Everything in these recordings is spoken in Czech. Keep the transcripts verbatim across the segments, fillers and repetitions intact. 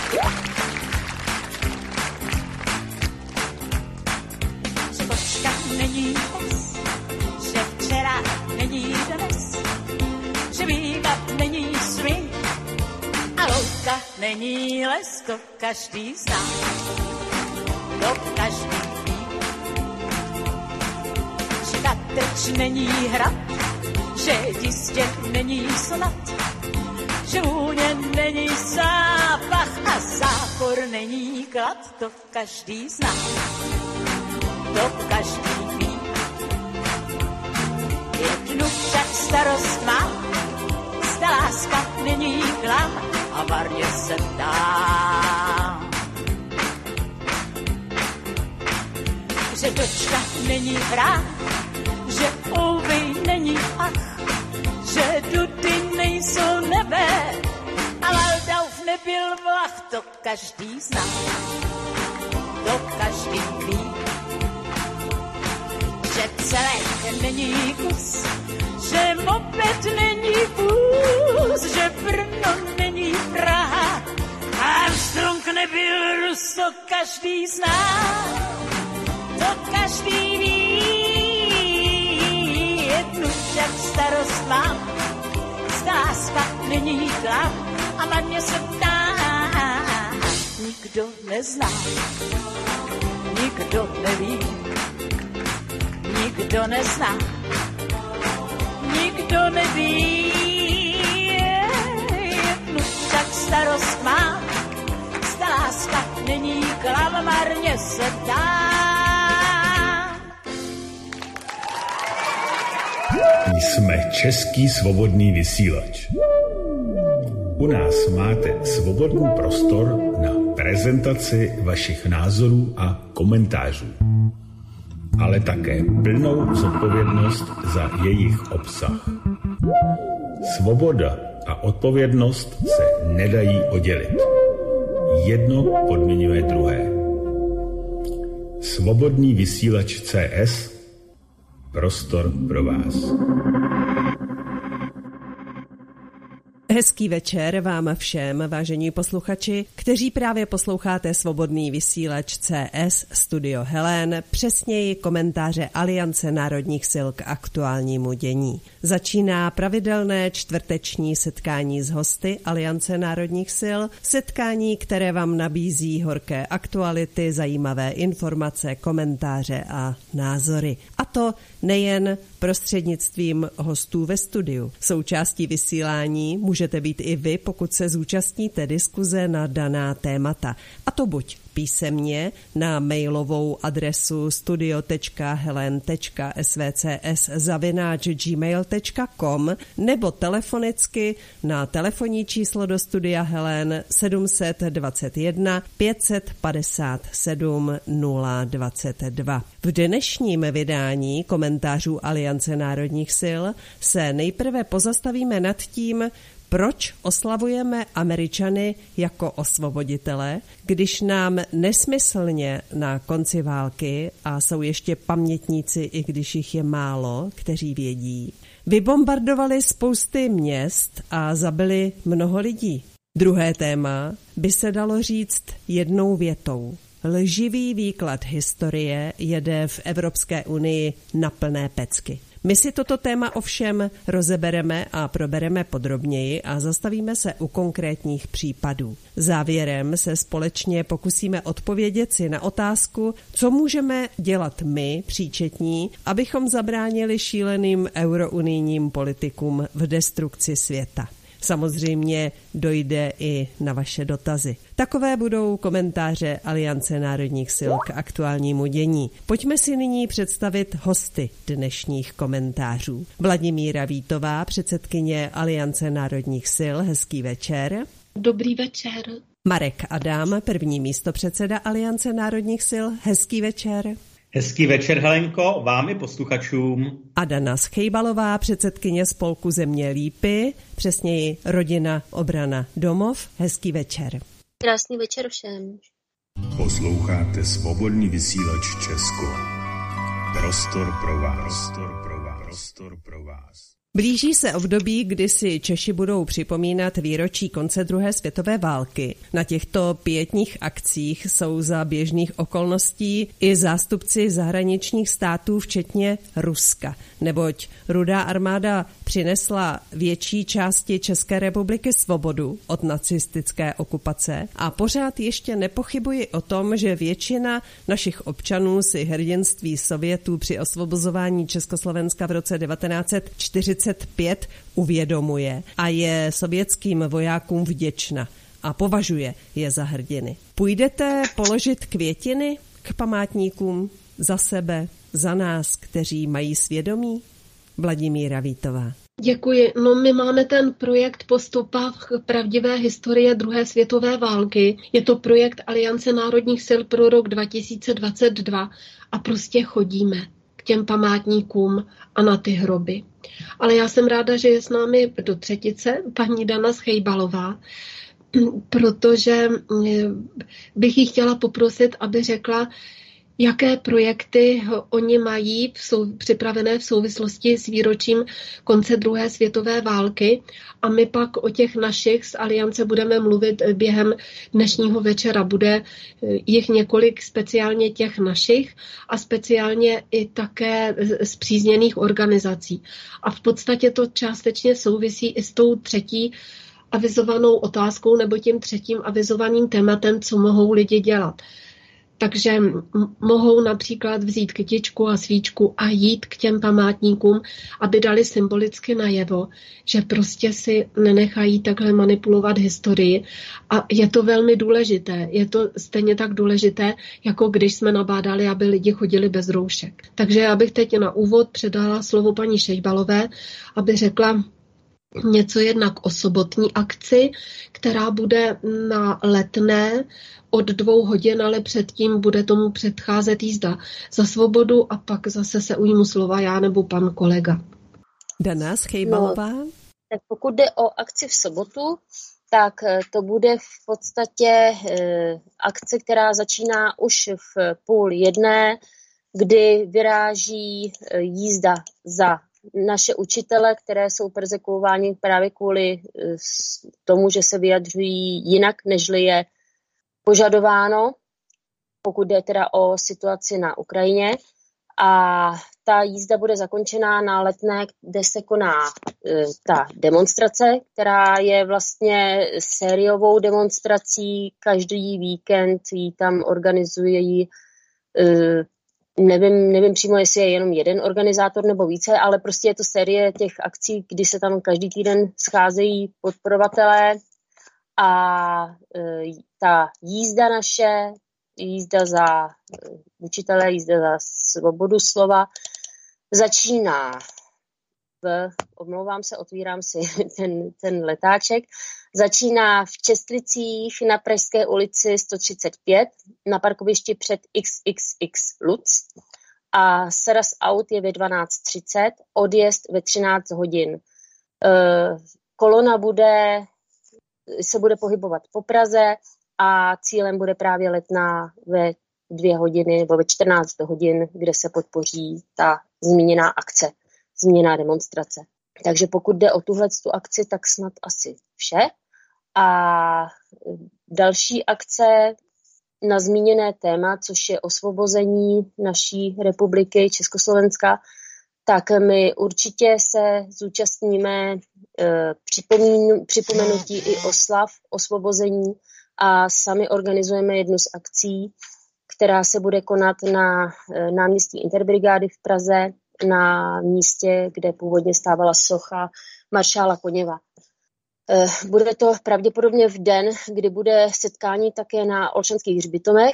Že počka není pes, že včera není dnes, že bývat není swing a louka není les, to každý zná, to každý ví. Že katrč není hrad, že jistě není snad, že vůně není zápach a zápor není klad, to každý zná, to každý ví. Jednu však starost má, zda láska není klam a marně se ptá. Že dočka není hrát, že ouvej není ach, že dudy nejsou nebe a Waldauf nebyl vlach, to každý zná, to každý ví. Že celek není kus, že moped není vůz, že Brno není Praha a Armstrong nebyl Rus, to každý zná, to každý ví. Jednu však starost mám, zda láska není klam a marně se ptá. Nikdo nezná, nikdo neví, nikdo nezná, nikdo neví. Jednu však starost mám, zda láska není klam a marně se ptá. Jsme Český svobodný vysílač. U nás máte svobodný prostor na prezentaci vašich názorů a komentářů, ale také plnou zodpovědnost za jejich obsah. Svoboda a odpovědnost se nedají oddělit. Jedno podmiňuje druhé. Svobodný vysílač C S, prostor pro vás. Hezký večer vám všem, vážení posluchači, kteří právě posloucháte svobodný vysílač C S Studio Helen, přesněji komentáře Aliance národních sil k aktuálnímu dění. Začíná pravidelné čtvrteční setkání s hosty Aliance národních sil, setkání, které vám nabízí horké aktuality, zajímavé informace, komentáře a názory. A to nejen prostřednictvím hostů ve studiu. Součástí vysílání můžete být i vy, pokud se zúčastníte diskuze na daná témata. A to buď písemně na mailovou adresu studio tečka helen tečka s v c s zavináč gmail tečka com nebo telefonicky na telefonní číslo do studia Helen sedm dva jedna pět padesát sedm nula dvacet dva. V dnešním vydání komentářů Aliance národních sil se nejprve pozastavíme nad tím, proč oslavujeme Američany jako osvoboditele, když nám nesmyslně na konci války, a jsou ještě pamětníci, i když jich je málo, kteří vědí, vybombardovali spousty měst a zabili mnoho lidí. Druhé téma by se dalo říct jednou větou. Lživý výklad historie jede v Evropské unii na plné pecky. My si toto téma ovšem rozebereme a probereme podrobněji a zastavíme se u konkrétních případů. Závěrem se společně pokusíme odpovědět si na otázku, co můžeme dělat my, příčetní, abychom zabránili šíleným eurounijním politikům v destrukci světa. Samozřejmě dojde i na vaše dotazy. Takové budou komentáře Aliance národních sil k aktuálnímu dění. Pojďme si nyní představit hosty dnešních komentářů. Vladimíra Vítová, předsedkyně Aliance národních sil, hezký večer. Dobrý večer. Marek Adam, první místopředseda Aliance národních sil, hezký večer. Hezký večer, Helenko, vám i posluchačům. A Dana Schejbalová, předsedkyně spolku Země Lípy, přesněji Rodina, obrana, domov. Hezký večer. Krásný večer všem. Posloucháte svobodný vysílač Česko. Prostor pro vás. Prostor pro vás. Prostor pro vás. Blíží se období, kdy si Češi budou připomínat výročí konce druhé světové války. Na těchto pietních akcích jsou za běžných okolností i zástupci zahraničních států, včetně Ruska. Neboť Rudá armáda přinesla větší části České republiky svobodu od nacistické okupace a pořád ještě nepochybuji o tom, že většina našich občanů si hrdinství Sovětů při osvobozování Československa v roce devatenáct set čtyřicet pět uvědomuje a je sovětským vojákům vděčna a považuje je za hrdiny. Půjdete položit květiny k památníkům za sebe, za nás, kteří mají svědomí? Vladimíra Vítová. Děkuji. No, my máme ten projekt po stopách pravdivé historie druhé světové války. Je to projekt Aliance národních sil pro rok dva tisíce dvacet dva a prostě chodíme k těm památníkům a na ty hroby. Ale já jsem ráda, že je s námi do třetice paní Dana Schejbalová, protože bych jí chtěla poprosit, aby řekla, jaké projekty oni mají v sou, připravené v souvislosti s výročím konce druhé světové války a my pak o těch našich z Aliance budeme mluvit během dnešního večera. Bude jich několik, speciálně těch našich a speciálně i také spřízněných organizací. A v podstatě to částečně souvisí i s tou třetí avizovanou otázkou nebo tím třetím avizovaným tématem, co mohou lidi dělat. Takže mohou například vzít kytičku a svíčku a jít k těm památníkům, aby dali symbolicky najevo, že prostě si nenechají takhle manipulovat historii. A je to velmi důležité. Je to stejně tak důležité, jako když jsme nabádali, aby lidi chodili bez roušek. Takže já bych teď na úvod předala slovo paní Šejbalové, aby řekla něco jednak o sobotní akci, která bude na Letné od dvou hodin, ale předtím bude tomu předcházet jízda za svobodu a pak zase se ujmu slova já nebo pan kolega. Dana Schejbalová. No, tak pokud jde o akci v sobotu, tak to bude v podstatě eh, akce, která začíná už v půl jedné, kdy vyráží eh, jízda za naše učitele, které jsou perzekuováni právě kvůli tomu, že se vyjadřují jinak, nežli je požadováno, pokud jde teda o situaci na Ukrajině. A ta jízda bude zakončená na Letné, kde se koná e, ta demonstrace, která je vlastně sériovou demonstrací. Každý víkend ji tam organizují e, Nevím, nevím přímo, jestli je jenom jeden organizátor nebo více, ale prostě je to série těch akcí, kdy se tam každý týden scházejí podporovatelé a e, ta jízda naše, jízda za e, učitele, jízda za svobodu slova, začíná v, omlouvám se, otvírám si ten, ten letáček, začíná v Čestlicích na Pražské ulici sto třicet pět na parkovišti před X X X Lutz a seraz aut je ve dvanáct třicet, odjezd ve třináct hodin. E, kolona bude, se bude pohybovat po Praze a cílem bude právě Letná ve dvě hodiny nebo ve čtrnáct hodin, kde se podpoří ta zmíněná akce, zmíněná demonstrace. Takže pokud jde o tuhle tu akci, tak snad asi vše. A další akce na zmíněné téma, což je osvobození naší republiky Československa, tak my určitě se zúčastníme e, připomín, připomenutí i oslav osvobození a sami organizujeme jednu z akcí, která se bude konat na e, náměstí Interbrigády v Praze, na místě, kde původně stávala socha maršála Koněva. Bude to pravděpodobně v den, kdy bude setkání také na Olšanských hřbitovech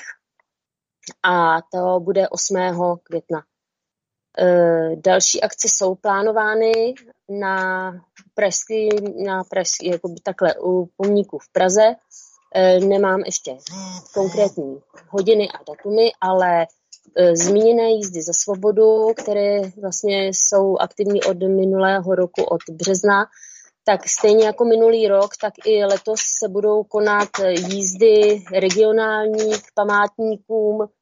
a to bude osmého května. Další akce jsou plánovány na pražský, na pražský, jako takhle u pomníku v Praze. Nemám ještě konkrétní hodiny a datumy, ale zmíněné jízdy za svobodu, které vlastně jsou aktivní od minulého roku, od března, tak stejně jako minulý rok, tak i letos se budou konat jízdy regionální k památníkům,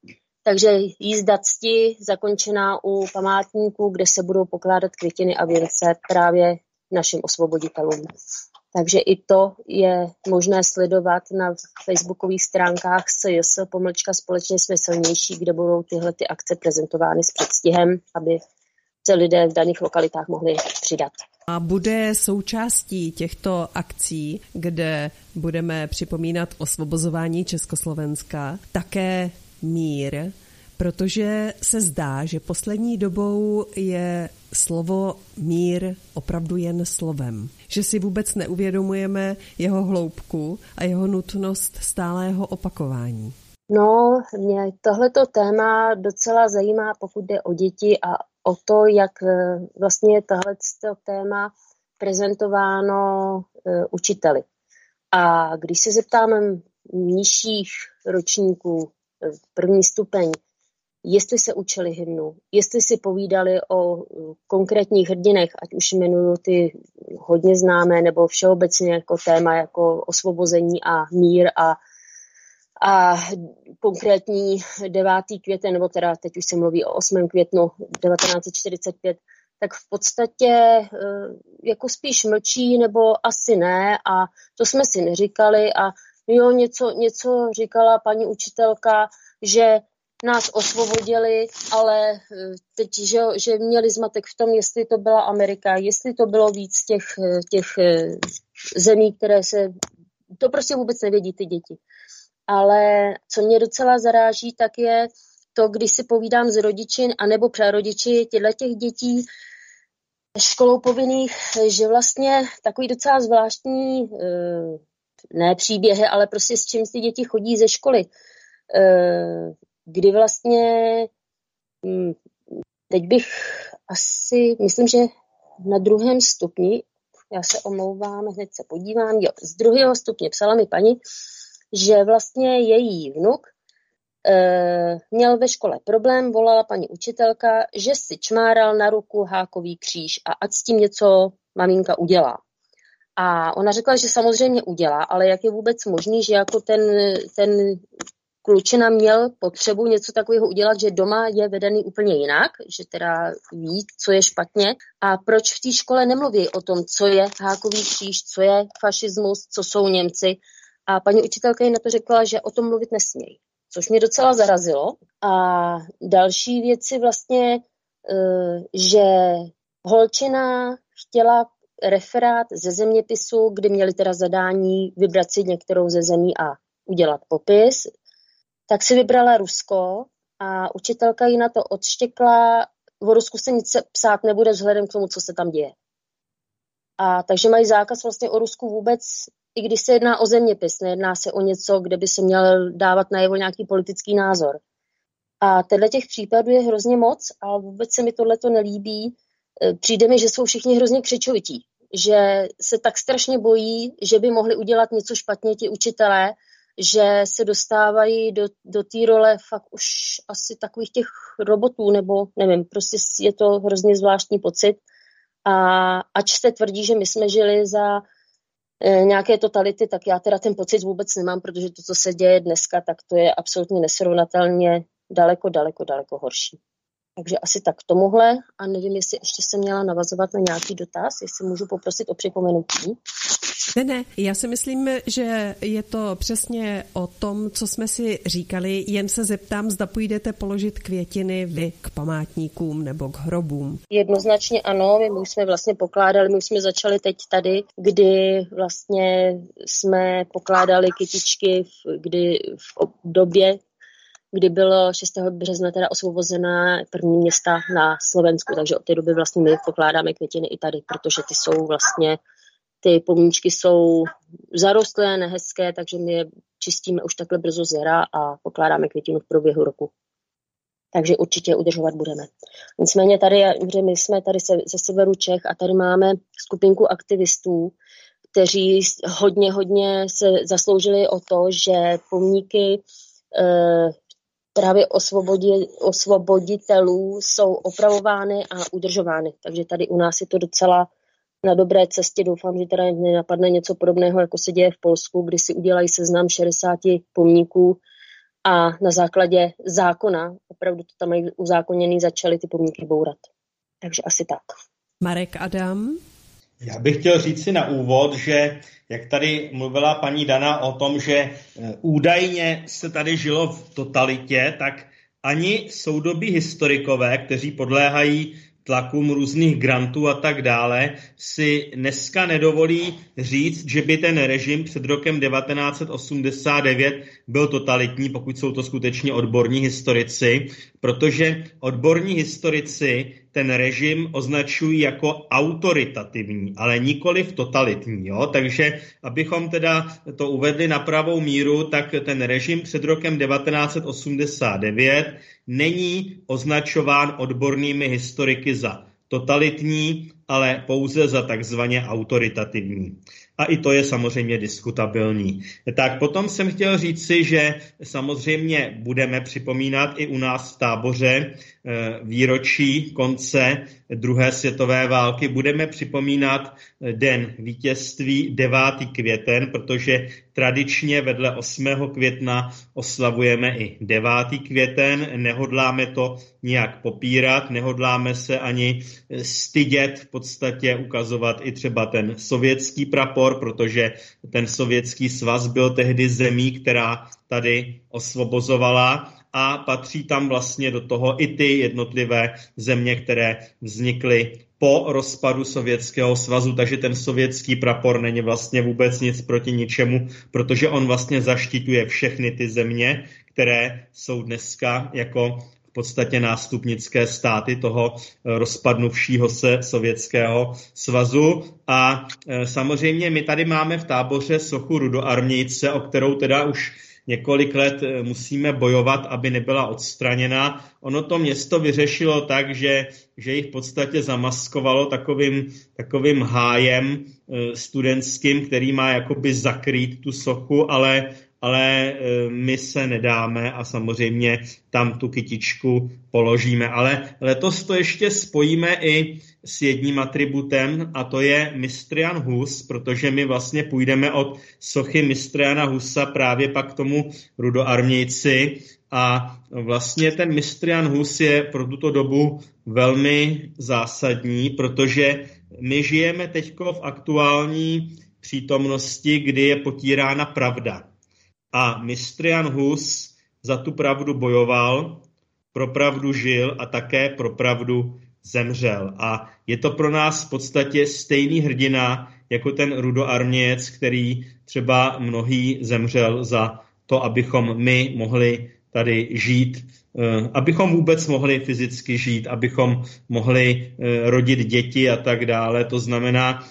Takže jízda cti zakončená u památníků, kde se budou pokládat květiny a věnce právě našim osvoboditelům. Takže i to je možné sledovat na facebookových stránkách S J S pomlčka Společně jsme silnější, kde budou tyhle ty akce prezentovány s předstihem, aby se lidé v daných lokalitách mohli přidat. A bude součástí těchto akcí, kde budeme připomínat osvobozování Československa, také mír, protože se zdá, že poslední dobou je slovo mír opravdu jen slovem. Že si vůbec neuvědomujeme jeho hloubku a jeho nutnost stálého opakování. No, mě tohleto téma docela zajímá, pokud jde o děti a o to, jak vlastně je tohleto téma prezentováno uh, učiteli. A když se zeptáme nižších ročníků, první stupeň, jestli se učili hymnu, jestli si povídali o konkrétních hrdinech, ať už jmenuju ty hodně známé, nebo všeobecně jako téma jako osvobození a mír a, a konkrétní devátý květen, nebo teda teď už se mluví o osmém květnu devatenáct set čtyřicet pět, tak v podstatě jako spíš mlčí, nebo asi ne, a to jsme si neříkali a jo, něco, něco říkala paní učitelka, že nás osvobodili, ale teď, že, že měli zmatek v tom, jestli to byla Amerika, jestli to bylo víc těch, těch zemí, které se, to prostě vůbec nevědí ty děti. Ale co mě docela zaráží, tak je to, když si povídám s rodiči anebo prarodiči těch dětí školou povinných, že vlastně takový docela zvláštní, ne příběhy, ale prostě s čím ty děti chodí ze školy, kdy vlastně, teď bych asi, myslím, že na druhém stupni, já se omlouvám, hned se podívám, jo, z druhého stupně psala mi paní, že vlastně její vnuk e, měl ve škole problém, volala paní učitelka, že si čmáral na ruku hákový kříž a ať s tím něco maminka udělá. A ona řekla, že samozřejmě udělá, ale jak je vůbec možný, že jako ten, ten klučina měl potřebu něco takového udělat, že doma je vedený úplně jinak, že teda ví, co je špatně a proč v té škole nemluví o tom, co je hákový kříž, co je fašismus, co jsou Němci. A paní učitelka jí na to řekla, že o tom mluvit nesmějí, což mě docela zarazilo. A další věci vlastně, že holčina chtěla referát ze zeměpisu, kdy měli teda zadání vybrat si některou ze zemí a udělat popis, tak si vybrala Rusko a učitelka jí na to odštěkla, o Rusku se nic psát nebude vzhledem k tomu, co se tam děje. A takže mají zákaz vlastně o Rusku vůbec, i když se jedná o zeměpis, nejedná se o něco, kde by se měl dávat najevo nějaký politický názor. A tenhle těch případů je hrozně moc, ale vůbec se mi tohleto nelíbí. Přijde mi, že jsou všichni hrozně křičovití, že se tak strašně bojí, že by mohli udělat něco špatně ti učitelé, že se dostávají do, do té role fakt už asi takových těch robotů, nebo nevím, prostě je to hrozně zvláštní pocit. A ač se tvrdí, že my jsme žili za e, nějaké totality, tak já teda ten pocit vůbec nemám, protože to, co se děje dneska, tak to je absolutně nesrovnatelně daleko, daleko, daleko horší. Takže asi tak k tomuhle a nevím, jestli ještě jsem měla navazovat na nějaký dotaz, jestli můžu poprosit o připomenutí. Ne, ne, já si myslím, že je to přesně o tom, co jsme si říkali, jen se zeptám, zda půjdete položit květiny vy k památníkům nebo k hrobům. Jednoznačně ano, my už jsme vlastně pokládali, my už jsme začali teď tady, kdy vlastně jsme pokládali kytičky, kdy v době, kdy bylo šestého března teda osvobozená první města na Slovensku, takže od té doby vlastně my pokládáme květiny i tady, protože ty jsou vlastně, ty pomníčky jsou zarostlé, nehezké, takže my je čistíme už takhle brzo z jara a pokládáme květinu v průběhu roku. Takže určitě udržovat budeme. Nicméně tady, my jsme tady se, ze severu Čech a tady máme skupinku aktivistů, kteří hodně, hodně se zasloužili o to, že pomníky eh, právě osvobodi, osvoboditelů jsou opravovány a udržovány. Takže tady u nás je to docela na dobré cestě. Doufám, že teda nenapadne něco podobného, jako se děje v Polsku, kdy si udělají seznam šedesáti pomníků a na základě zákona, opravdu to tam mají uzákoněný, začaly ty pomníky bourat. Takže asi tak. Marek Adam? Já bych chtěl říct si na úvod, že jak tady mluvila paní Dana o tom, že údajně se tady žilo v totalitě, tak ani soudobí historikové, kteří podléhají tlakům různých grantů a tak dále, si dneska nedovolí říct, že by ten režim před rokem devatenáct set osmdesát devět byl totalitní, pokud jsou to skutečně odborní historici, protože odborní historici ten režim označují jako autoritativní, ale nikoliv totalitní. Jo? Takže abychom teda to uvedli na pravou míru, tak ten režim před rokem devatenáct set osmdesát devět není označován odbornými historiky za totalitní, ale pouze za takzvaně autoritativní. A i to je samozřejmě diskutabilní. Tak potom jsem chtěl říci, že samozřejmě budeme připomínat i u nás v táboře výročí konce druhé světové války. Budeme připomínat den vítězství devátý květen, protože tradičně vedle osmého května oslavujeme i devátý květen. Nehodláme to nijak popírat, nehodláme se ani stydět v podstatě ukazovat i třeba ten sovětský prapor, protože ten sovětský svaz byl tehdy zemí, která tady osvobozovala, a patří tam vlastně do toho i ty jednotlivé země, které vznikly po rozpadu Sovětského svazu, takže ten sovětský prapor není vlastně vůbec nic proti ničemu, protože on vlastně zaštiťuje všechny ty země, které jsou dneska jako v podstatě nástupnické státy toho rozpadnuvšího se Sovětského svazu. A e, samozřejmě my tady máme v táboře sochu rudoarmějce, o kterou teda už několik let musíme bojovat, aby nebyla odstraněna. Ono to město vyřešilo tak, že, že jich v podstatě zamaskovalo takovým, takovým hájem studentským, který má jakoby zakrýt tu sochu, ale, ale my se nedáme a samozřejmě tam tu kytičku položíme. Ale letos to ještě spojíme i s jedním atributem, a to je mistr Jan Hus, protože my vlastně půjdeme od sochy mistra Jana Husa právě pak k tomu rudoarmějci, a vlastně ten mistr Jan Hus je pro tuto dobu velmi zásadní, protože my žijeme teďko v aktuální přítomnosti, kdy je potírána pravda. A mistr Jan Hus za tu pravdu bojoval, pro pravdu žil a také pro pravdu zemřel. A je to pro nás v podstatě stejný hrdina jako ten rudoarmějec, který třeba mnohý zemřel za to, abychom my mohli tady žít, abychom vůbec mohli fyzicky žít, abychom mohli rodit děti a tak dále. To znamená,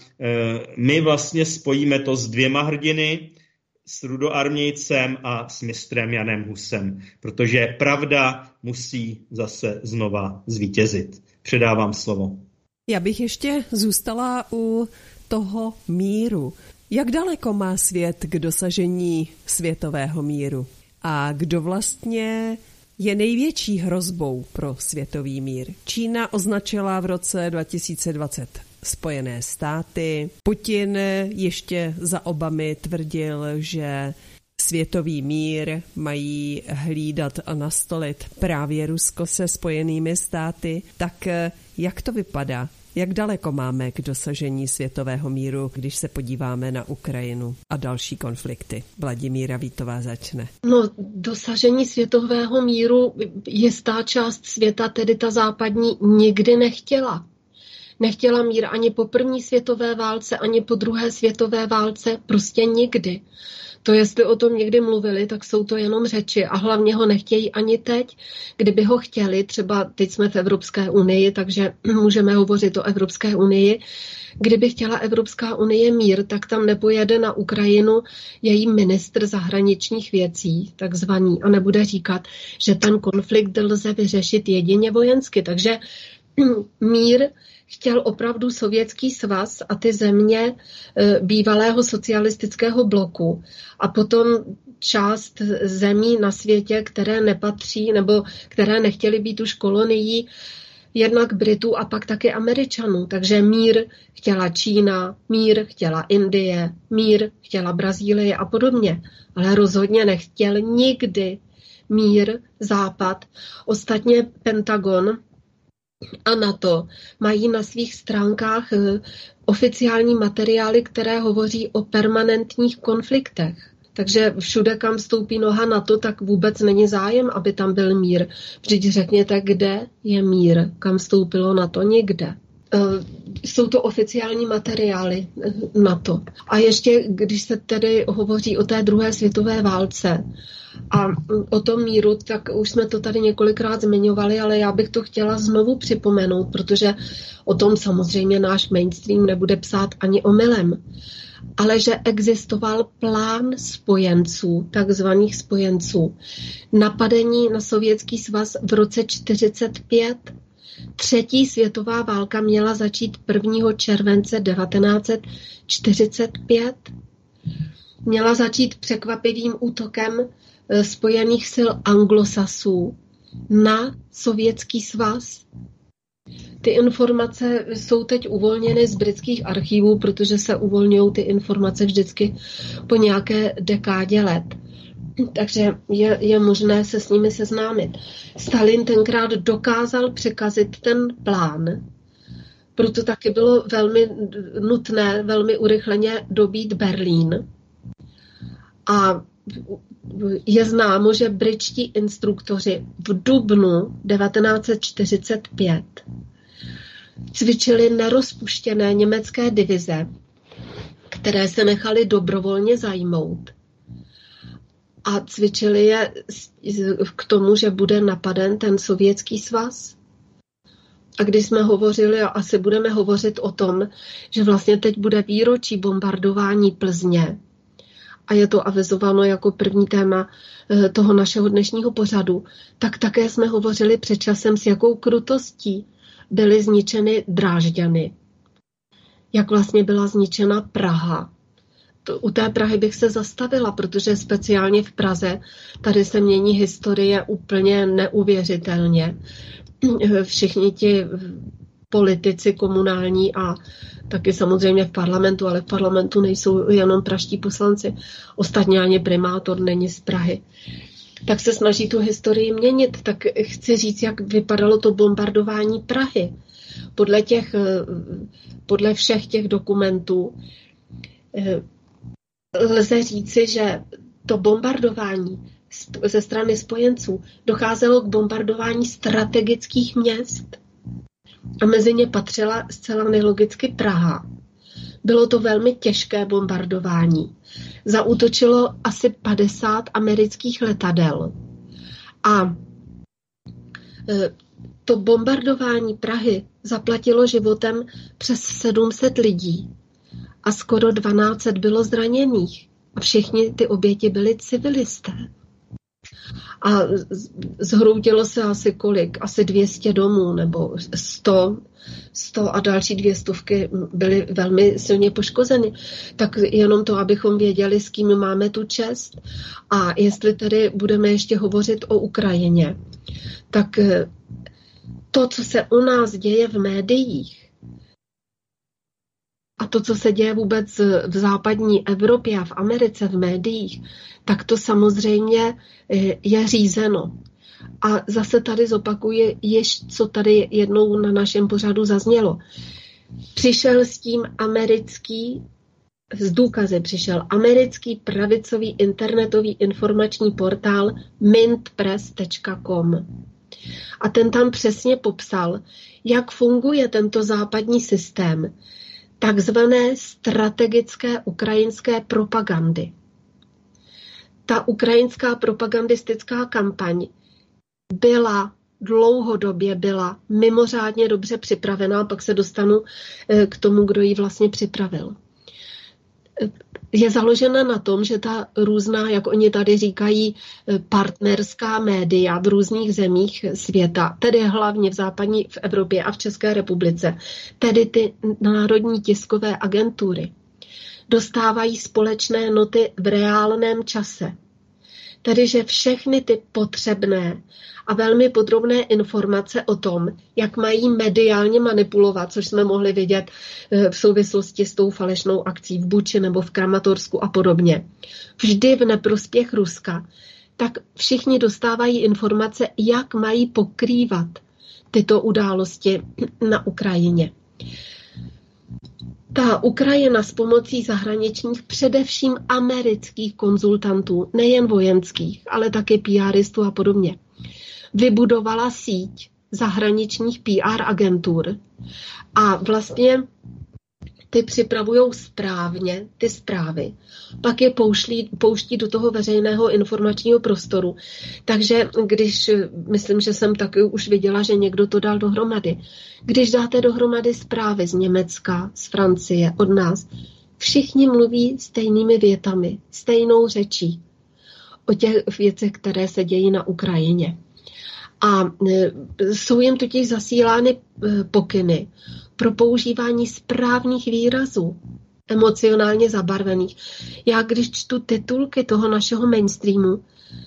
my vlastně spojíme to s dvěma hrdiny, s rudoarmějcem a s mistrem Janem Husem, protože pravda musí zase znova zvítězit. Předávám slovo. Já bych ještě zůstala u toho míru. Jak daleko má svět k dosažení světového míru? A kdo vlastně je největší hrozbou pro světový mír? Čína označila v roce dva tisíce dvacet Spojené státy. Putin ještě za Obamy tvrdil, že světový mír mají hlídat a nastolit právě Rusko se Spojenými státy. Tak jak to vypadá? Jak daleko máme k dosažení světového míru, když se podíváme na Ukrajinu a další konflikty? Vladimíra Vítová začne. No, dosažení světového míru jistá část světa, tedy ta západní, nikdy nechtěla. Nechtěla mír ani po první světové válce, ani po druhé světové válce, prostě nikdy. To, jestli o tom někdy mluvili, tak jsou to jenom řeči a hlavně ho nechtějí ani teď. Kdyby ho chtěli, třeba teď jsme v Evropské unii, takže můžeme hovořit o Evropské unii. Kdyby chtěla Evropská unie mír, tak tam nepojede na Ukrajinu její ministr zahraničních věcí, takzvaný, a nebude říkat, že ten konflikt lze vyřešit jedině vojensky. Takže mír chtěl opravdu Sovětský svaz a ty země bývalého socialistického bloku a potom část zemí na světě, které nepatří nebo které nechtěly být už kolonií, jednak Britů a pak taky Američanů. Takže mír chtěla Čína, mír chtěla Indie, mír chtěla Brazílie a podobně. Ale rozhodně nechtěl nikdy mír, Západ. Ostatně Pentagon a NATO mají na svých stránkách oficiální materiály, které hovoří o permanentních konfliktech. Takže všude, kam stoupí noha NATO, tak vůbec není zájem, aby tam byl mír. Vždyť řekněte, kde je mír, kam stoupilo NATO, nikde. Jsou to oficiální materiály NATO. A ještě, když se tedy hovoří o té druhé světové válce a o tom míru, tak už jsme to tady několikrát zmiňovali, ale já bych to chtěla znovu připomenout, protože o tom samozřejmě náš mainstream nebude psát ani omylem. Ale že existoval plán spojenců, takzvaných spojenců, napadení na Sovětský svaz v roce čtyřicet pět. Třetí světová válka měla začít prvního července devatenáct set čtyřicet pět. Měla začít překvapivým útokem spojených sil anglosasů na Sovětský svaz. Ty informace jsou teď uvolněny z britských archivů, protože se uvolňují ty informace vždycky po nějaké dekádě let. Takže je, je možné se s nimi seznámit. Stalin tenkrát dokázal překazit ten plán, proto taky bylo velmi nutné, velmi urychleně dobít Berlín. A je známo, že britští instruktoři v dubnu devatenáct set čtyřicet pět cvičili nerozpuštěné německé divize, které se nechaly dobrovolně zajmout. A cvičili je k tomu, že bude napaden ten Sovětský svaz. A když jsme hovořili, a asi budeme hovořit o tom, že vlastně teď bude výročí bombardování Plzně, a je to avizováno jako první téma toho našeho dnešního pořadu, tak také jsme hovořili před časem, s jakou krutostí byly zničeny Drážďany. Jak vlastně byla zničena Praha. To, u té Prahy bych se zastavila, protože speciálně v Praze tady se mění historie úplně neuvěřitelně. Všichni ti politici komunální a taky samozřejmě v parlamentu, ale v parlamentu nejsou jenom praští poslanci. Ostatně ani primátor není z Prahy. Tak se snaží tu historii měnit. Tak chci říct, jak vypadalo to bombardování Prahy. Podle, těch, podle všech těch dokumentů lze říci, že to bombardování ze strany spojenců docházelo k bombardování strategických měst. A mezi ně patřila zcela nelogicky Praha. Bylo to velmi těžké bombardování. Zaútočilo asi padesát amerických letadel. A to bombardování Prahy zaplatilo životem přes sedm set lidí. A skoro dvanáct set bylo zraněných. A všichni ty oběti byli civilisté. A zhroutilo se asi kolik? Asi dvě stě domů, nebo sto, sto a další dvě stovky byly velmi silně poškozeny. Tak jenom to, abychom věděli, s kým máme tu čest. A jestli tedy budeme ještě hovořit o Ukrajině, tak to, co se u nás děje v médiích, a to, co se děje vůbec v západní Evropě a v Americe v médiích, tak to samozřejmě je řízeno. A zase tady zopakuji, ještě co tady jednou na našem pořadu zaznělo. Přišel s tím americký, z důkazy přišel americký pravicový internetový informační portál mint press tečka com. A ten tam přesně popsal, jak funguje tento západní systém takzvané strategické ukrajinské propagandy. Ta ukrajinská propagandistická kampaň byla dlouhodobě byla mimořádně dobře připravená, pak se dostanu k tomu, kdo ji vlastně připravil. Je založena na tom, že ta různá, jak oni tady říkají, partnerská média v různých zemích světa, tedy hlavně v západní, v Evropě a v České republice, tedy ty národní tiskové agentury, dostávají společné noty v reálném čase. Tedy, že všechny ty potřebné a velmi podrobné informace o tom, jak mají mediálně manipulovat, což jsme mohli vidět v souvislosti s tou falešnou akcí v Buči nebo v Kramatorsku a podobně, vždy v neprospěch Ruska, tak všichni dostávají informace, jak mají pokrývat tyto události na Ukrajině. Ta Ukrajina s pomocí zahraničních, především amerických konzultantů, nejen vojenských, ale také PRistů a podobně, vybudovala síť zahraničních P R agentur a vlastně ty připravují správně ty zprávy, pak je pouští, pouští do toho veřejného informačního prostoru. Takže když, myslím, že jsem taky už viděla, že někdo to dal dohromady, když dáte dohromady zprávy z Německa, z Francie, od nás, všichni mluví stejnými větami, stejnou řečí o těch věcech, které se dějí na Ukrajině. A jsou jim totiž zasílány pokyny pro používání správných výrazů, emocionálně zabarvených. Já když čtu titulky toho našeho mainstreamu,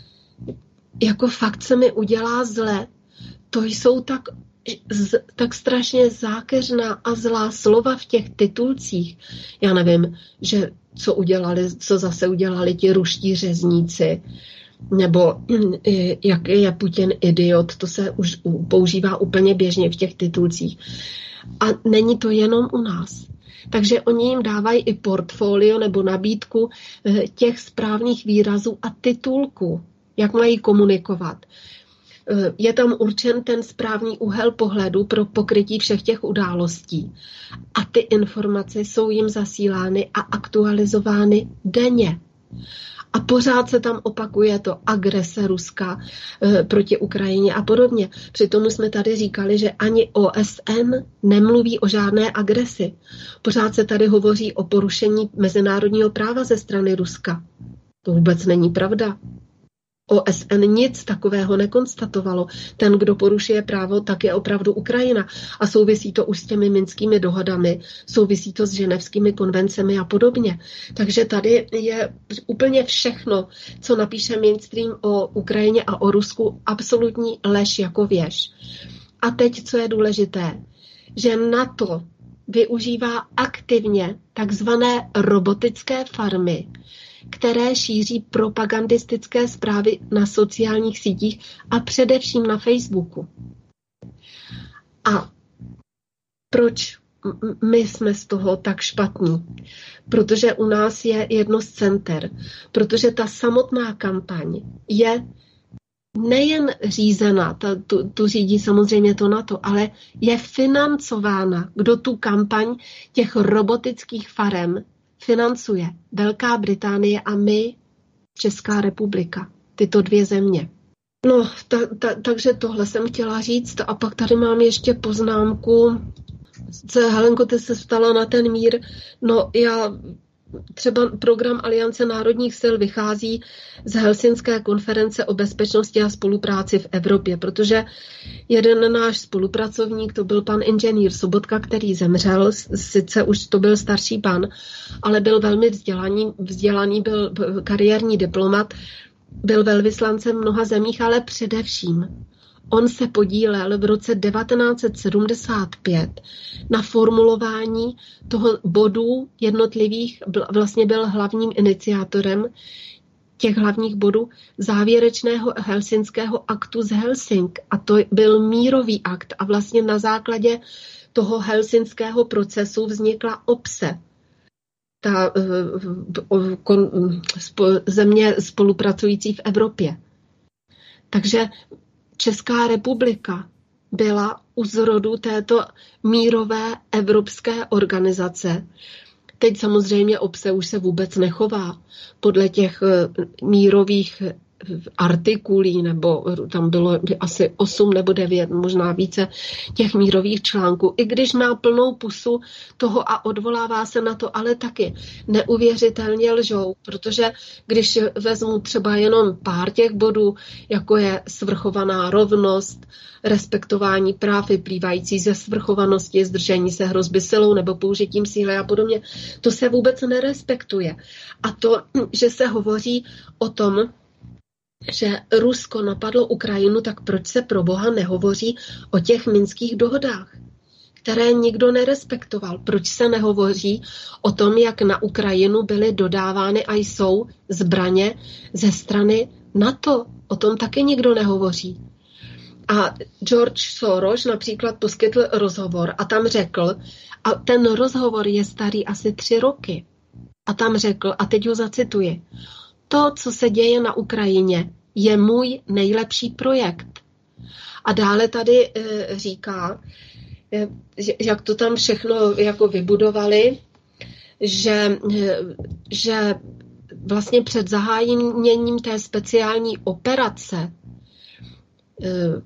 jako fakt se mi udělá zle. To jsou tak, tak strašně zákeřná a zlá slova v těch titulcích. Já nevím, že co udělali, co zase udělali ti ruští řezníci, nebo jak je Putin idiot, to se už používá úplně běžně v těch titulcích. A není to jenom u nás. Takže oni jim dávají i portfolio nebo nabídku těch správných výrazů a titulků, jak mají komunikovat. Je tam určen ten správný úhel pohledu pro pokrytí všech těch událostí. A ty informace jsou jim zasílány a aktualizovány denně. A pořád se tam opakuje to agrese Ruska e, proti Ukrajině a podobně. Přitom jsme tady říkali, že ani O S N nemluví o žádné agresi. Pořád se tady hovoří o porušení mezinárodního práva ze strany Ruska. To vůbec není pravda. O S N nic takového nekonstatovalo. Ten, kdo porušuje právo, tak je opravdu Ukrajina. A souvisí to už s těmi minskými dohodami, souvisí to s ženevskými konvencemi a podobně. Takže tady je úplně všechno, co napíše mainstream o Ukrajině a o Rusku, absolutní lež jako věž. A teď, co je důležité, že NATO využívá aktivně takzvané robotické farmy, které šíří propagandistické zprávy na sociálních sítích a především na Facebooku. A proč my jsme z toho tak špatní? Protože u nás je jedno z center. Protože ta samotná kampaň je nejen řízena, ta, tu, tu řídí samozřejmě to NATO, ale je financována. Kdo tu kampaň těch robotických farem financuje? Velká Británie a my, Česká republika, tyto dvě země. No, ta, ta, takže tohle jsem chtěla říct a pak tady mám ještě poznámku. Co, Helenko, ty se stala na ten mír. No, já třeba program Aliance národních sil vychází z Helsinské konference o bezpečnosti a spolupráci v Evropě, protože jeden náš spolupracovník, to byl pan inženýr Sobotka, který zemřel, sice už to byl starší pan, ale byl velmi vzdělaný, vzdělaný byl kariérní diplomat, byl velvyslancem v mnoha zemích, ale především on se podílel v roce devatenáct set sedmdesát pět na formulování toho bodů jednotlivých, vlastně byl hlavním iniciátorem těch hlavních bodů závěrečného helsinského aktu z Helsing. A to byl mírový akt. A vlastně na základě toho helsinského procesu vznikla O B S E, ta země spolupracující v Evropě. Takže Česká republika byla u zrodu této mírové evropské organizace. Teď samozřejmě O B S E už se vůbec nechová podle těch mírových artikulí, nebo tam bylo asi osm nebo devět, možná více těch mírových článků, i když má plnou pusu toho a odvolává se na to, ale taky neuvěřitelně lžou, protože když vezmu třeba jenom pár těch bodů, jako je svrchovaná rovnost, respektování práv vyplývající ze svrchovanosti, zdržení se hrozby silou nebo použitím síly a podobně, to se vůbec nerespektuje. A to, že se hovoří o tom, že Rusko napadlo Ukrajinu, tak proč se pro boha nehovoří o těch minských dohodách, které nikdo nerespektoval? Proč se nehovoří o tom, jak na Ukrajinu byly dodávány a jsou zbraně ze strany NATO, o tom taky nikdo nehovoří. A George Soros například poskytl rozhovor a tam řekl, a ten rozhovor je starý asi tři roky, a tam řekl, a teď ho zacituji, to, co se děje na Ukrajině, je můj nejlepší projekt. A dále tady e, říká, e, jak to tam všechno jako vybudovali, že, e, že vlastně před zahájením té speciální operace, e,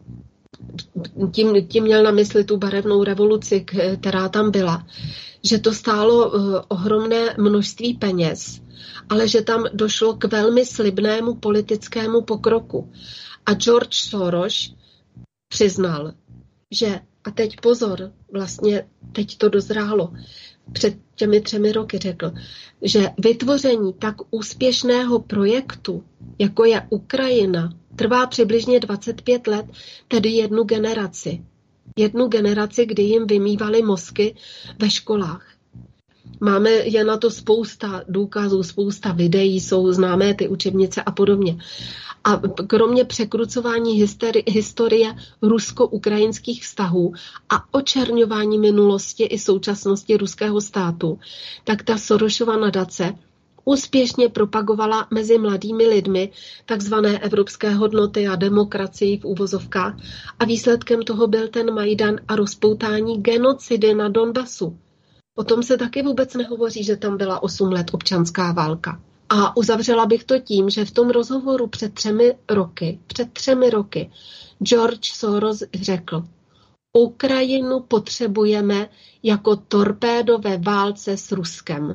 tím, tím měl na mysli tu barevnou revoluci, která tam byla, že to stálo e, ohromné množství peněz, ale že tam došlo k velmi slibnému politickému pokroku. A George Soros přiznal, že, a teď pozor, vlastně teď to dozrálo, před těmi třemi roky řekl, že vytvoření tak úspěšného projektu, jako je Ukrajina, trvá přibližně dvacet pět let, tedy jednu generaci. Jednu generaci, kdy jim vymývali mozky ve školách. Máme je na to spousta důkazů, spousta videí, jsou známé ty učebnice a podobně. A kromě překrucování historie, historie rusko-ukrajinských vztahů a očerňování minulosti i současnosti ruského státu, tak ta Sorosova nadace úspěšně propagovala mezi mladými lidmi takzvané evropské hodnoty a demokracii v uvozovkách a výsledkem toho byl ten Majdan a rozpoutání genocidy na Donbasu. O tom se taky vůbec nehovoří, že tam byla osm let občanská válka. A uzavřela bych to tím, že v tom rozhovoru před třemi roky, před třemi roky George Soros řekl, Ukrajinu potřebujeme jako torpédo ve válce s Ruskem.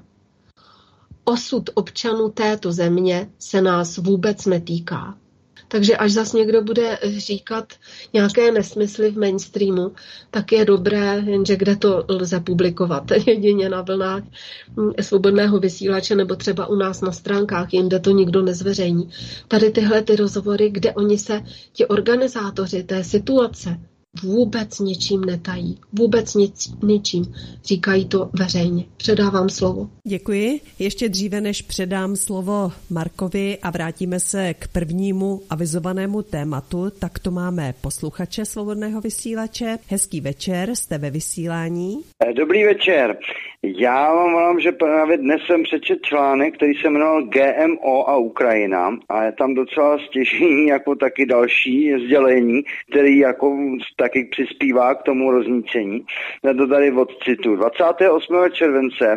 Osud občanů této země se nás vůbec netýká. Takže až zas někdo bude říkat nějaké nesmysly v mainstreamu, tak je dobré, jenže kde to lze publikovat. Jedině na vlnách svobodného vysílače nebo třeba u nás na stránkách, jinde to nikdo nezveřejní. Tady tyhle ty rozhovory, kde oni se, ti organizátoři té situace, vůbec ničím netají. Vůbec nic, ničím. Říkají to veřejně. Předávám slovo. Děkuji. Ještě dříve, než předám slovo Markovi a vrátíme se k prvnímu avizovanému tématu, tak to máme posluchače Svobodného vysílače. Hezký večer, jste ve vysílání. Dobrý večer. Já vám volám, že právě dnes jsem přečet článek, který se jmenoval G M O a Ukrajina a je tam docela stěžení jako taky další sdělení, který jako taky přispívá k tomu roznícení. Já to tady odcitu. dvacátého osmého července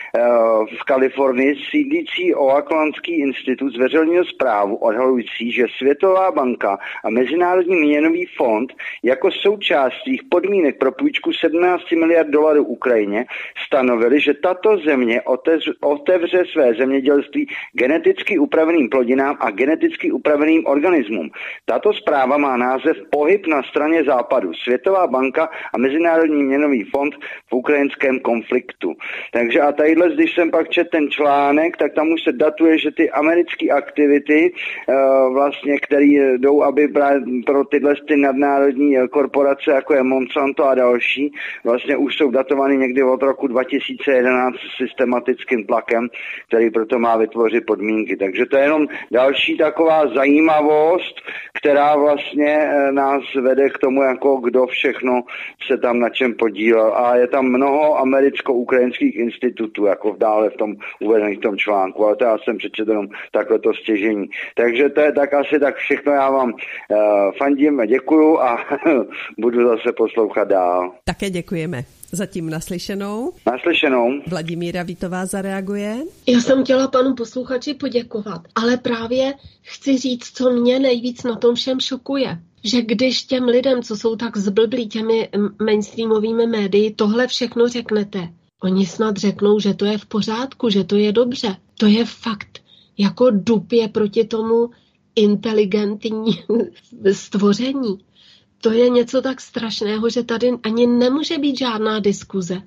v Kalifornii sídlící Oaklandský institut zveřejnil zprávu odhalující, že Světová banka a Mezinárodní měnový fond jako součást svých podmínek pro půjčku sedmnáct miliard dolarů Ukrajině stanovili, že tato země otevře, otevře své zemědělství geneticky upraveným plodinám a geneticky upraveným organismům. Tato zpráva má název Pohyb na straně západu. Světová banka a Mezinárodní měnový fond v ukrajinském konfliktu. Takže a tadyhle, když jsem pak četl ten článek, tak tam už se datuje, že ty americké aktivity uh, vlastně, které jdou, aby pro tyhle ty nadnárodní korporace, jako je Monsanto a další, vlastně už jsou datovány někdy od roku dva tisíce jedenáct systematickým tlakem, který proto má vytvořit podmínky. Takže to je jenom další taková zajímavost, která vlastně nás vede k tomu, jako kdo všechno se tam na čem podílel. A je tam mnoho americko-ukrajinských institutů, jako dále v tom uvedených v tom článku, ale to já jsem přečetl jenom takhle to stěžení. Takže to je tak asi tak všechno, já vám uh, fandím, děkuju a budu zase poslouchat dál. Také děkujeme. Zatím naslyšenou. Naslyšenou. Vladimíra Vítová zareaguje. Já jsem chtěla panu posluchači poděkovat, ale právě chci říct, co mě nejvíc na tom všem šokuje. Že když těm lidem, co jsou tak zblblí těmi mainstreamovými médii, tohle všechno řeknete, oni snad řeknou, že to je v pořádku, že to je dobře. To je fakt jako dup je proti tomu inteligentní stvoření. To je něco tak strašného, že tady ani nemůže být žádná diskuze.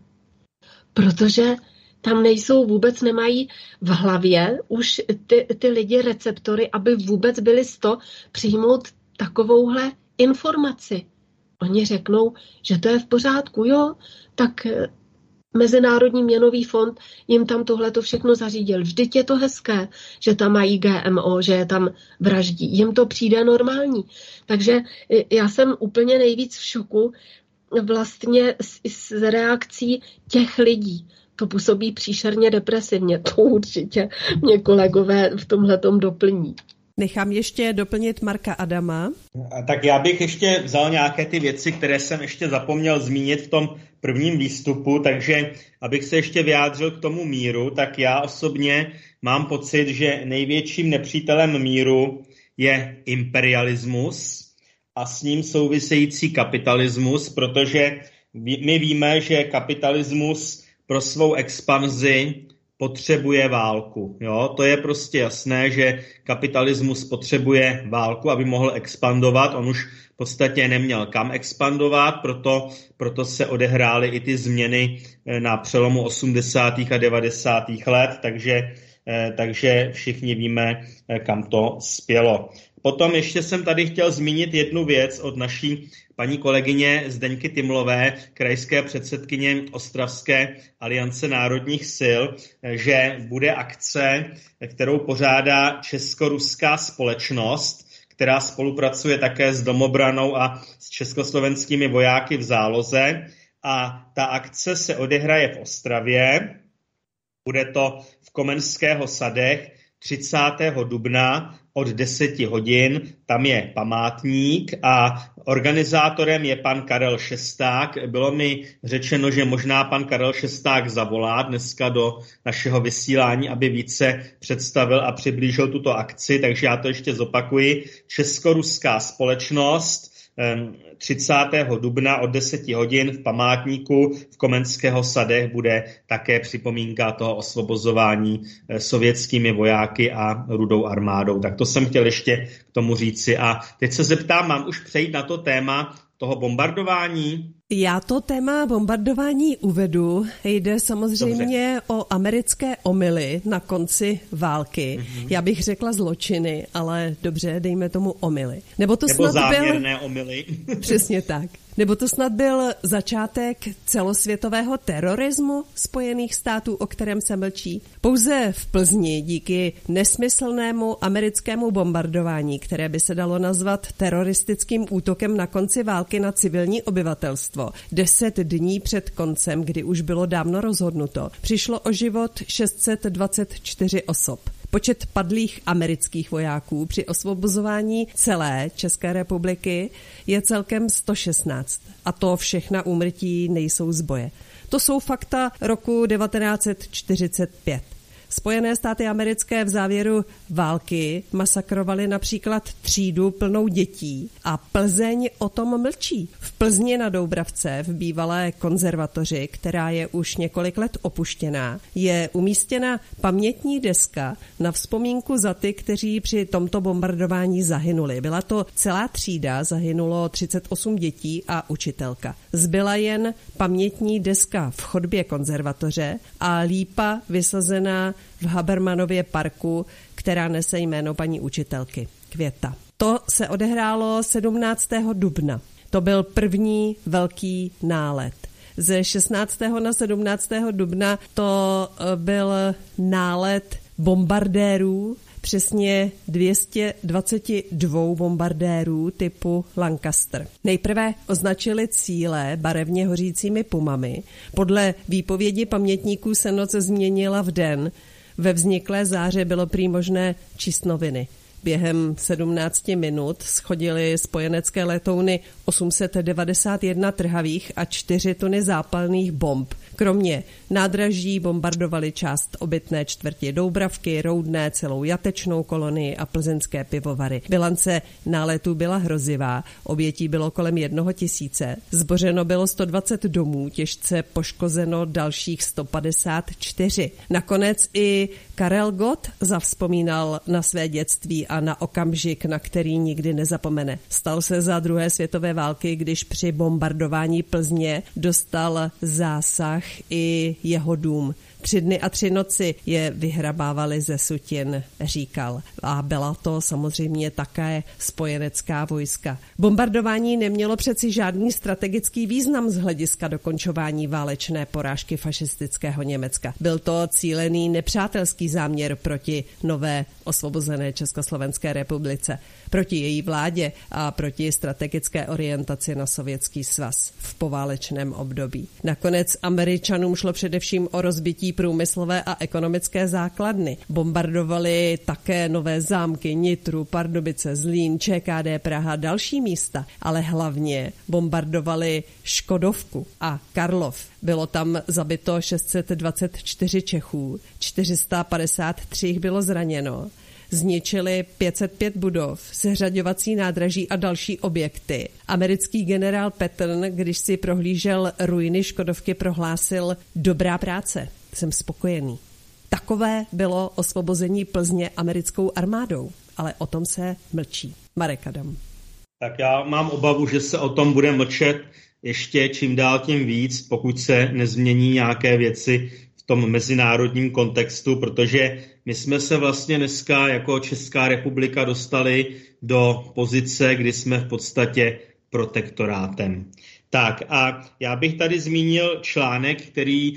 Protože tam nejsou, vůbec nemají v hlavě už ty, ty lidi receptory, aby vůbec byli z to přijmout takovouhle informaci. Oni řeknou, že to je v pořádku, jo, tak Mezinárodní měnový fond jim tam tohleto všechno zařídil. Vždyť je to hezké, že tam mají G M O, že je tam vraždí. Jim to přijde normální. Takže já jsem úplně nejvíc v šoku vlastně z, z reakcí těch lidí. To působí příšerně depresivně. To určitě mě kolegové v tomhletom doplní. Nechám ještě doplnit Marka Adama. Tak já bych ještě vzal nějaké ty věci, které jsem ještě zapomněl zmínit v tom prvním výstupu, takže abych se ještě vyjádřil k tomu míru, tak já osobně mám pocit, že největším nepřítelem míru je imperialismus a s ním související kapitalismus, protože my víme, že kapitalismus pro svou expanzi potřebuje válku. Jo? To je prostě jasné, že kapitalismus potřebuje válku, aby mohl expandovat. On už v podstatě neměl kam expandovat, proto, proto se odehrály i ty změny na přelomu osmdesátých a devadesátých let, takže, takže všichni víme, kam to spělo. Potom ještě jsem tady chtěl zmínit jednu věc od naší paní kolegyně Zdeňky Tymlové, krajské předsedkyně Ostravské aliance národních sil, že bude akce, kterou pořádá Česko-ruská společnost, která spolupracuje také s domobranou a s československými vojáky v záloze. A ta akce se odehraje v Ostravě, bude to v Komenského sadech třicátého dubna od deseti hodin, tam je památník a organizátorem je pan Karel Šesták. Bylo mi řečeno, že možná pan Karel Šesták zavolá dneska do našeho vysílání, aby více představil a přiblížil tuto akci, takže já to ještě zopakuji. Česko-ruská společnost třicátého dubna od deseti hodin v památníku v Komenského sadech bude také připomínka toho osvobozování sovětskými vojáky a Rudou armádou. Tak to jsem chtěl ještě k tomu říci. A teď se zeptám, mám už přejít na to téma toho bombardování? Já to téma bombardování uvedu. Jde samozřejmě dobře o americké omyly na konci války. Mm-hmm. Já bych řekla zločiny, ale dobře, dejme tomu omyly. Nebo to Nebo snad záměrné byl... omyly. Přesně tak. Nebo to snad byl začátek celosvětového terorismu Spojených států, o kterém se mlčí. Pouze v Plzni díky nesmyslnému americkému bombardování, které by se dalo nazvat teroristickým útokem na konci války na civilní obyvatelstvo, deset dní před koncem, kdy už bylo dávno rozhodnuto, přišlo o život šest set dvacet čtyři osob. Počet padlých amerických vojáků při osvobozování celé České republiky je celkem sto šestnáct. A to všechna úmrtí nejsou z boje. To jsou fakta roku devatenáct set čtyřicet pět. Spojené státy americké v závěru války masakrovaly například třídu plnou dětí a Plzeň o tom mlčí. V Plzni na Doubravce, v bývalé konzervatoři, která je už několik let opuštěná, je umístěna pamětní deska na vzpomínku za ty, kteří při tomto bombardování zahynuli. Byla to celá třída, zahynulo třicet osm dětí a učitelka. Zbyla jen pamětní deska v chodbě konzervatoře a lípa vysazená v Habermanově parku, která nese jméno paní učitelky Květa. To se odehrálo sedmnáctého dubna. To byl první velký nálet. Ze šestnáctého na sedmnáctého dubna to byl nálet bombardérů, přesně dvě stě dvacet dva bombardérů typu Lancaster. Nejprve označili cíle barevně hořícími pumami. Podle výpovědi pamětníků se noc změnila v den. Ve vzniklé záře bylo prý možné číst noviny. Během sedmnácti minut shodily spojenecké letouny osm set devadesát jedna trhavých a čtyři tuny zápalných bomb. Kromě nádraží bombardovali část obytné čtvrti Doubravky, Roudné, celou Jatečnou kolonii a plzeňské pivovary. Bilance náletů byla hrozivá, obětí bylo kolem jednoho tisíce. Zbořeno bylo sto dvacet domů, těžce poškozeno dalších sto padesát čtyři. Nakonec i Karel Gott zavzpomínal na své dětství a na okamžik, na který nikdy nezapomene. Stal se za druhé světové války, když při bombardování Plzně dostal zásah i jeho dům. Tři dny a tři noci je vyhrabávali ze sutin, říkal. A byla to samozřejmě také spojenecká vojska. Bombardování nemělo přeci žádný strategický význam z hlediska dokončování válečné porážky fašistického Německa. Byl to cílený nepřátelský záměr proti nové osvobozené Československé republice, proti její vládě a proti strategické orientaci na Sovětský svaz v poválečném období. Nakonec Američanům šlo především o rozbití průmyslové a ekonomické základny. Bombardovali také Nové Zámky, Nitru, Pardubice, Zlín, ČKD Praha, další místa, ale hlavně bombardovali Škodovku a Karlov. Bylo tam zabito šest set dvacet čtyři Čechů, čtyři sta padesát tři jich bylo zraněno. Zničili pět set pět budov, seřaďovací nádraží a další objekty. Americký generál Patton, když si prohlížel ruiny Škodovky, prohlásil: dobrá práce, jsem spokojený. Takové bylo osvobození Plzně americkou armádou, ale o tom se mlčí. Marek Adam. Tak já mám obavu, že se o tom bude mlčet ještě čím dál tím víc, pokud se nezmění nějaké věci v tom mezinárodním kontextu, protože my jsme se vlastně dneska jako Česká republika dostali do pozice, kdy jsme v podstatě protektorátem. Tak a já bych tady zmínil článek, který e,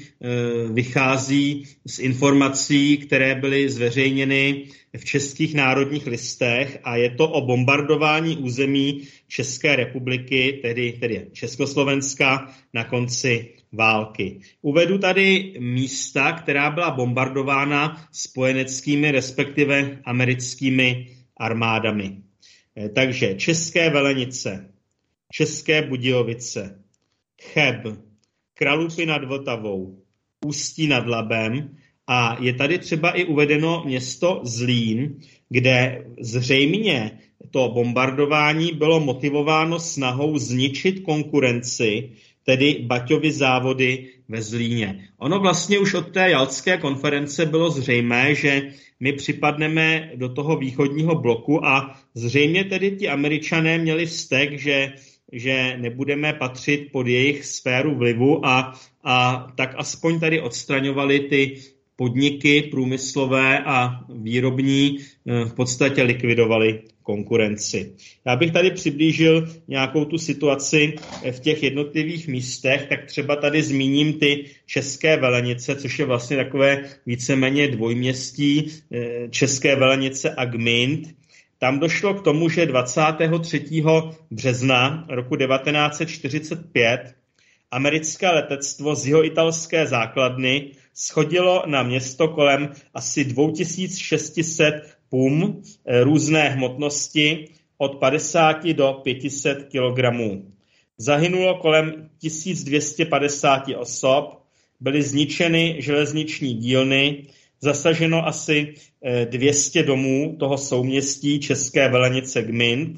vychází z informací, které byly zveřejněny v českých národních listech, a je to o bombardování území České republiky, tedy, tedy Československa na konci války. Uvedu tady místa, která byla bombardována spojeneckými, respektive americkými armádami. E, takže České Velenice, České Budějovice, Cheb, Kralupy nad Vltavou, Ústí nad Labem, a je tady třeba i uvedeno město Zlín, kde zřejmě to bombardování bylo motivováno snahou zničit konkurenci, tedy Baťovy závody ve Zlíně. Ono vlastně už od té jaltské konference bylo zřejmé, že my připadneme do toho východního bloku a zřejmě tedy ti Američané měli vztek, že že nebudeme patřit pod jejich sféru vlivu a, a tak aspoň tady odstraňovali ty podniky průmyslové a výrobní, v podstatě likvidovali konkurenci. Já bych tady přiblížil nějakou tu situaci v těch jednotlivých místech, tak třeba tady zmíním ty České Velenice, což je vlastně takové víceméně dvojměstí České Velenice a Gmynd. Tam došlo k tomu, že dvacátého třetího března roku devatenáct set čtyřicet pět americké letectvo z jihoitalské základny shodilo na město kolem asi dva tisíce šest set pum různé hmotnosti od padesát do pěti set kilogramů. Zahynulo kolem tisíc dvě stě padesát osob, byly zničeny železniční dílny, zasaženo asi dvě stě domů toho souměstí České Velenice Gmynd.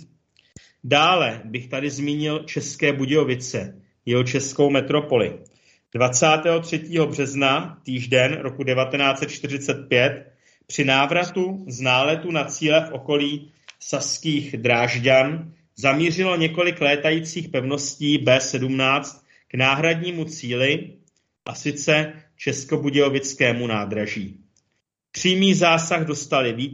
Dále bych tady zmínil České Budějovice, jeho českou metropoli. dvacátého třetího března, týžden roku devatenáct set čtyřicet pět, při návratu z náletu na cíle v okolí saských Drážďan zamířilo několik létajících pevností bé sedmnáct k náhradnímu cíli, a sice Českobudějovickému nádraží. Přímý zásah dostali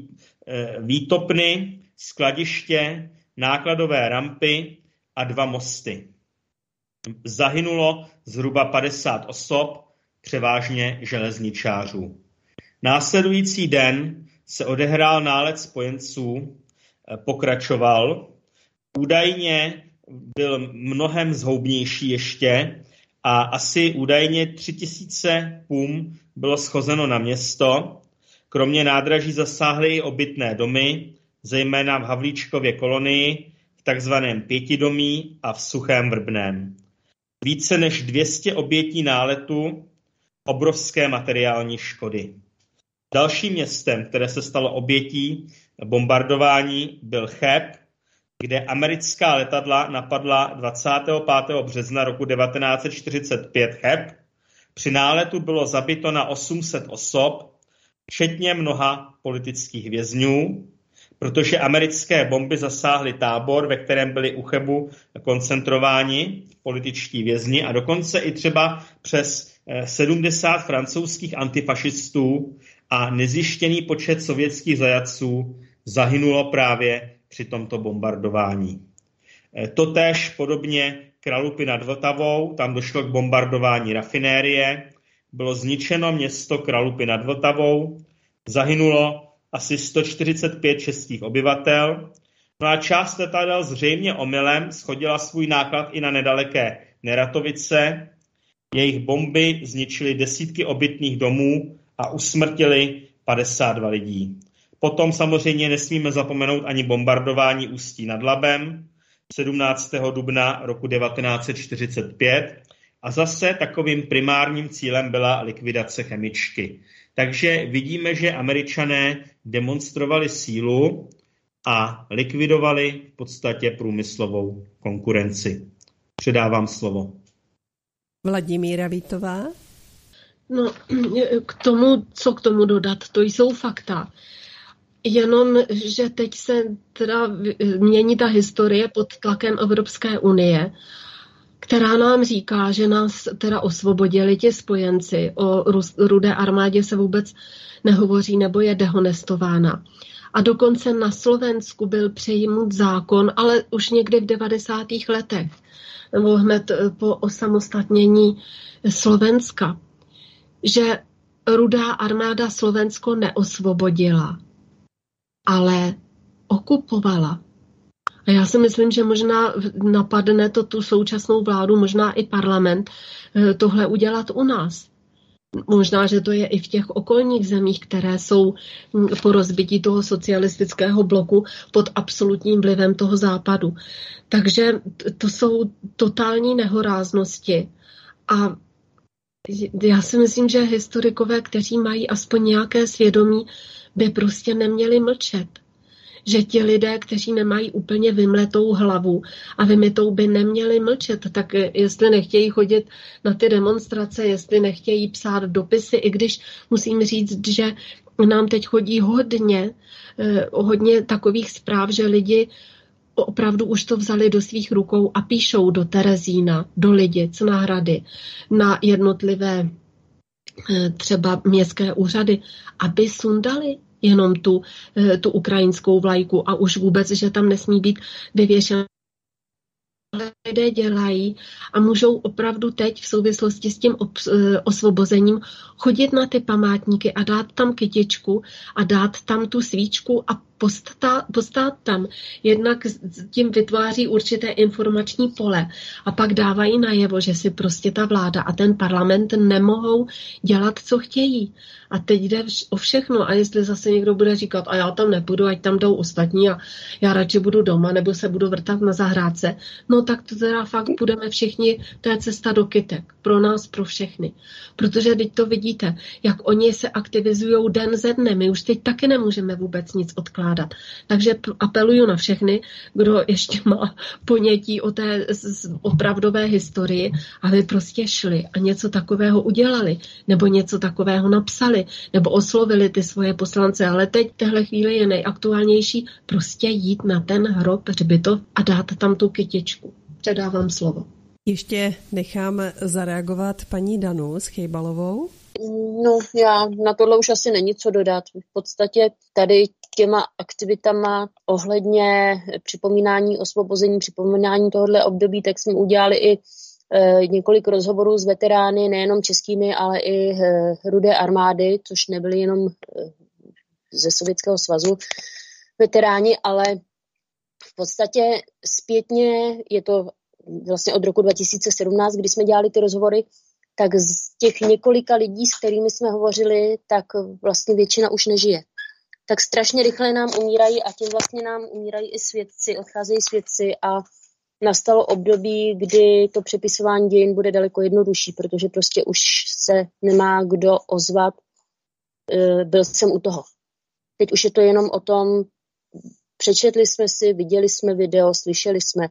výtopny, skladiště, nákladové rampy a dva mosty. Zahynulo zhruba padesát osob, převážně železničářů. Následující den se odehrál nálet spojenců, pokračoval. Údajně byl mnohem zhoubnější ještě a asi údajně tři tisíce pum bylo schozeno na město. Kromě nádraží zasáhly i obytné domy, zejména v Havlíčkově kolonii, v takzvaném Pětidomí a v Suchém Vrbném. Více než dvě stě obětí náletu, obrovské materiální škody. Dalším městem, které se stalo obětí bombardování, byl Cheb, kde americká letadla napadla dvacátého pátého března roku devatenáct set čtyřicet pět Cheb. Při náletu bylo zabito na osm set osob, včetně mnoha politických vězňů, protože americké bomby zasáhly tábor, ve kterém byli u Chebu koncentrováni političtí vězni, a dokonce i třeba přes sedmdesát francouzských antifašistů a nezjištěný počet sovětských zajatců zahynulo právě při tomto bombardování. Totéž podobně Kralupy nad Vltavou, tam došlo k bombardování rafinérie, bylo zničeno město Kralupy nad Vltavou, zahynulo asi sto čtyřicet pět českých obyvatel, no a část letadel zřejmě omylem shodila svůj náklad i na nedaleké Neratovice, jejich bomby zničily desítky obytných domů a usmrtili padesát dva lidí. Potom samozřejmě nesmíme zapomenout ani bombardování Ústí nad Labem sedmnáctého dubna roku devatenáct set čtyřicet pět a zase takovým primárním cílem byla likvidace chemičky. Takže vidíme, že Američané demonstrovali sílu a likvidovali v podstatě průmyslovou konkurenci. Předávám slovo. Vladimíra Vítová. No, k tomu, co k tomu dodat, to jsou fakta. Jenom, že teď se teda mění ta historie pod tlakem Evropské unie, která nám říká, že nás teda osvobodili ti spojenci. O Rudé armádě se vůbec nehovoří nebo je dehonestována. A dokonce na Slovensku byl přijmut zákon, ale už někdy v devadesátých letech, nebo hned po osamostatnění Slovenska, že Rudá armáda Slovensko neosvobodila, ale okupovala. A já si myslím, že možná napadne to tu současnou vládu, možná i parlament, tohle udělat u nás. Možná, že to je i v těch okolních zemích, které jsou po rozbití toho socialistického bloku pod absolutním vlivem toho západu. Takže to jsou totální nehoráznosti. A já si myslím, že historikové, kteří mají aspoň nějaké svědomí, by prostě neměli mlčet. Že ti lidé, kteří nemají úplně vymletou hlavu a vymytou, by neměli mlčet. Tak jestli nechtějí chodit na ty demonstrace, jestli nechtějí psát dopisy, i když musím říct, že nám teď chodí hodně, hodně takových zpráv, že lidi opravdu už to vzali do svých rukou a píšou do Terezína, do Lidic, na hrady, na jednotlivé třeba městské úřady, aby sundali jenom tu, tu ukrajinskou vlajku a už vůbec, že tam nesmí být vyvěšen. Lidé dělají a můžou opravdu teď v souvislosti s tím osvobozením chodit na ty památníky a dát tam kytičku a dát tam tu svíčku a postát, postát tam. Jednak tím vytváří určité informační pole a pak dávají najevo, že si prostě ta vláda a ten parlament nemohou dělat, co chtějí. A teď jde o všechno. A jestli zase někdo bude říkat, a já tam nepůjdu, ať tam jdou ostatní a já radši budu doma nebo se budu vrtat na zahrádce, no tak to teda fakt budeme všichni, to je cesta do kytek. Pro nás, pro všechny. Protože teď to vidíte, jak oni se aktivizují den ze dne. My už teď taky nemůžeme vůbec nic odkládat. Takže apeluju na všechny, kdo ještě má ponětí o té opravdové historii, aby prostě šli a něco takového udělali, nebo něco takového napsali, nebo oslovili ty svoje poslance. Ale teď v téhle chvíli je nejaktuálnější prostě jít na ten hrob hřbitov a dát tam tu kytičku. Předávám slovo. Ještě nechám zareagovat paní Danu Schejbalovou. No, já na tohle už asi není co dodat. V podstatě tady těma aktivitama ohledně připomínání osvobození, připomínání tohohle období, tak jsme udělali i e, několik rozhovorů s veterány, nejenom českými, ale i e, Rudé armády, což nebyly jenom e, ze Sovětského svazu veteráni, ale v podstatě zpětně je to vlastně od roku dva tisíce sedmnáct, kdy jsme dělali ty rozhovory, tak z těch několika lidí, s kterými jsme hovořili, tak vlastně většina už nežije. Tak strašně rychle nám umírají a tím vlastně nám umírají i svědci, odcházejí svědci a nastalo období, kdy to přepisování dějin bude daleko jednodušší, protože prostě už se nemá kdo ozvat. Byl jsem u toho. Teď už je to jenom o tom, přečetli jsme si, viděli jsme video, slyšeli jsme,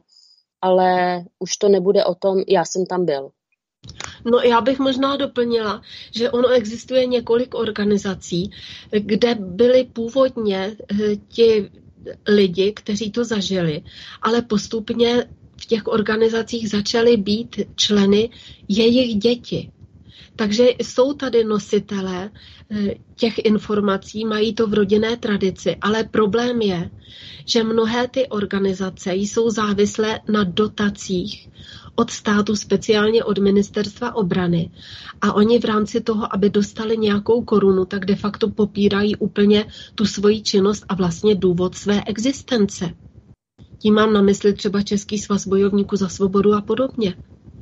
ale už to nebude o tom, já jsem tam byl. No já bych možná doplnila, že ono existuje několik organizací, kde byli původně ti lidi, kteří to zažili, ale postupně v těch organizacích začaly být členy jejich děti. Takže jsou tady nositelé těch informací, mají to v rodinné tradici, ale problém je, že mnohé ty organizace jsou závislé na dotacích od státu, speciálně od ministerstva obrany. A oni v rámci toho, aby dostali nějakou korunu, tak de facto popírají úplně tu svoji činnost a vlastně důvod své existence. Tím mám na mysli třeba Český svaz bojovníků za svobodu a podobně.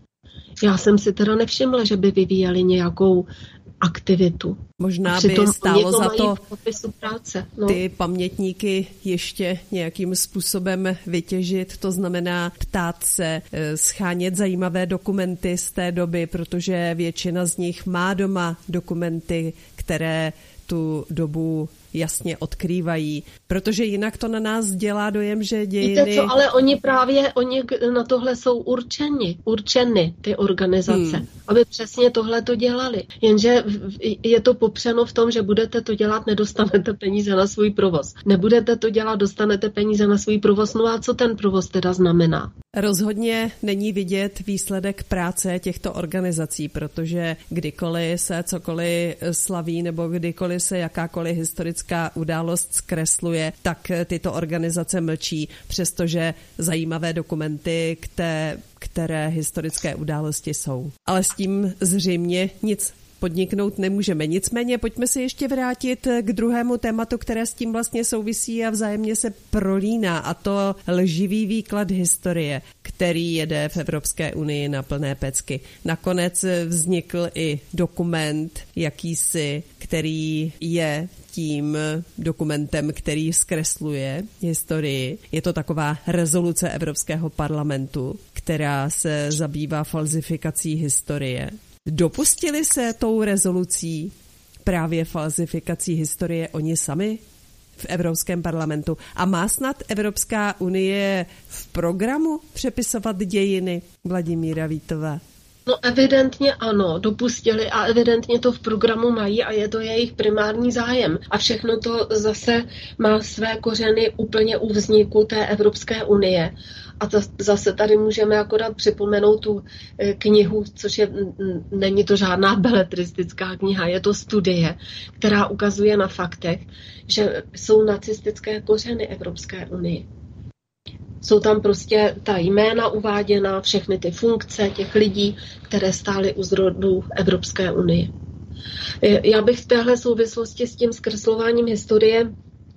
Já jsem si teda nevšimla, že by vyvíjeli nějakou aktivitu. Možná by stálo to za to práce, no. ty pamětníky ještě nějakým způsobem vytěžit, to znamená ptát se, schánět zajímavé dokumenty z té doby, protože většina z nich má doma dokumenty, které tu dobu jasně odkrývají, protože jinak to na nás dělá dojem, že dějiny... Víte co, ale oni právě, oni na tohle jsou určeni, určeny ty organizace, hmm. aby přesně tohle to dělali. Jenže je to popřeno v tom, že budete to dělat, nedostanete peníze na svůj provoz. Nebudete to dělat, dostanete peníze na svůj provoz, no a co ten provoz teda znamená? Rozhodně není vidět výsledek práce těchto organizací, protože kdykoliv se cokoliv slaví nebo kdykoliv se jakákoliv historická událost zkresluje, tak tyto organizace mlčí, přestože zajímavé dokumenty k té, které historické události jsou. Ale s tím zřejmě nic podniknout nemůžeme. Nicméně pojďme se ještě vrátit k druhému tématu, které s tím vlastně souvisí a vzájemně se prolíná, a to lživý výklad historie, který jede v Evropské unii na plné pecky. Nakonec vznikl i dokument jakýsi, který je tím dokumentem, který zkresluje historii. Je to taková rezoluce Evropského parlamentu, která se zabývá falzifikací historie. Dopustili se tou rezolucí právě falzifikací historie oni sami v Evropském parlamentu? A má snad Evropská unie v programu přepisovat dějiny? Vladimíra Vítová. No evidentně ano, dopustili a evidentně to v programu mají a je to jejich primární zájem. A všechno to zase má své kořeny úplně u vzniku té Evropské unie. A to zase tady můžeme akorát připomenout tu knihu, což je, není to žádná beletristická kniha, je to studie, která ukazuje na faktech, že jsou nacistické kořeny Evropské unie. Jsou tam prostě ta jména uváděna, všechny ty funkce těch lidí, které stály u zrodu Evropské unie. Já bych v téhle souvislosti s tím zkreslováním historie,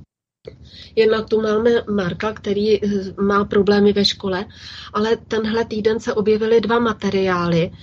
jednak tu máme Marka, který má problémy ve škole, ale tenhle týden se objevily dva materiály.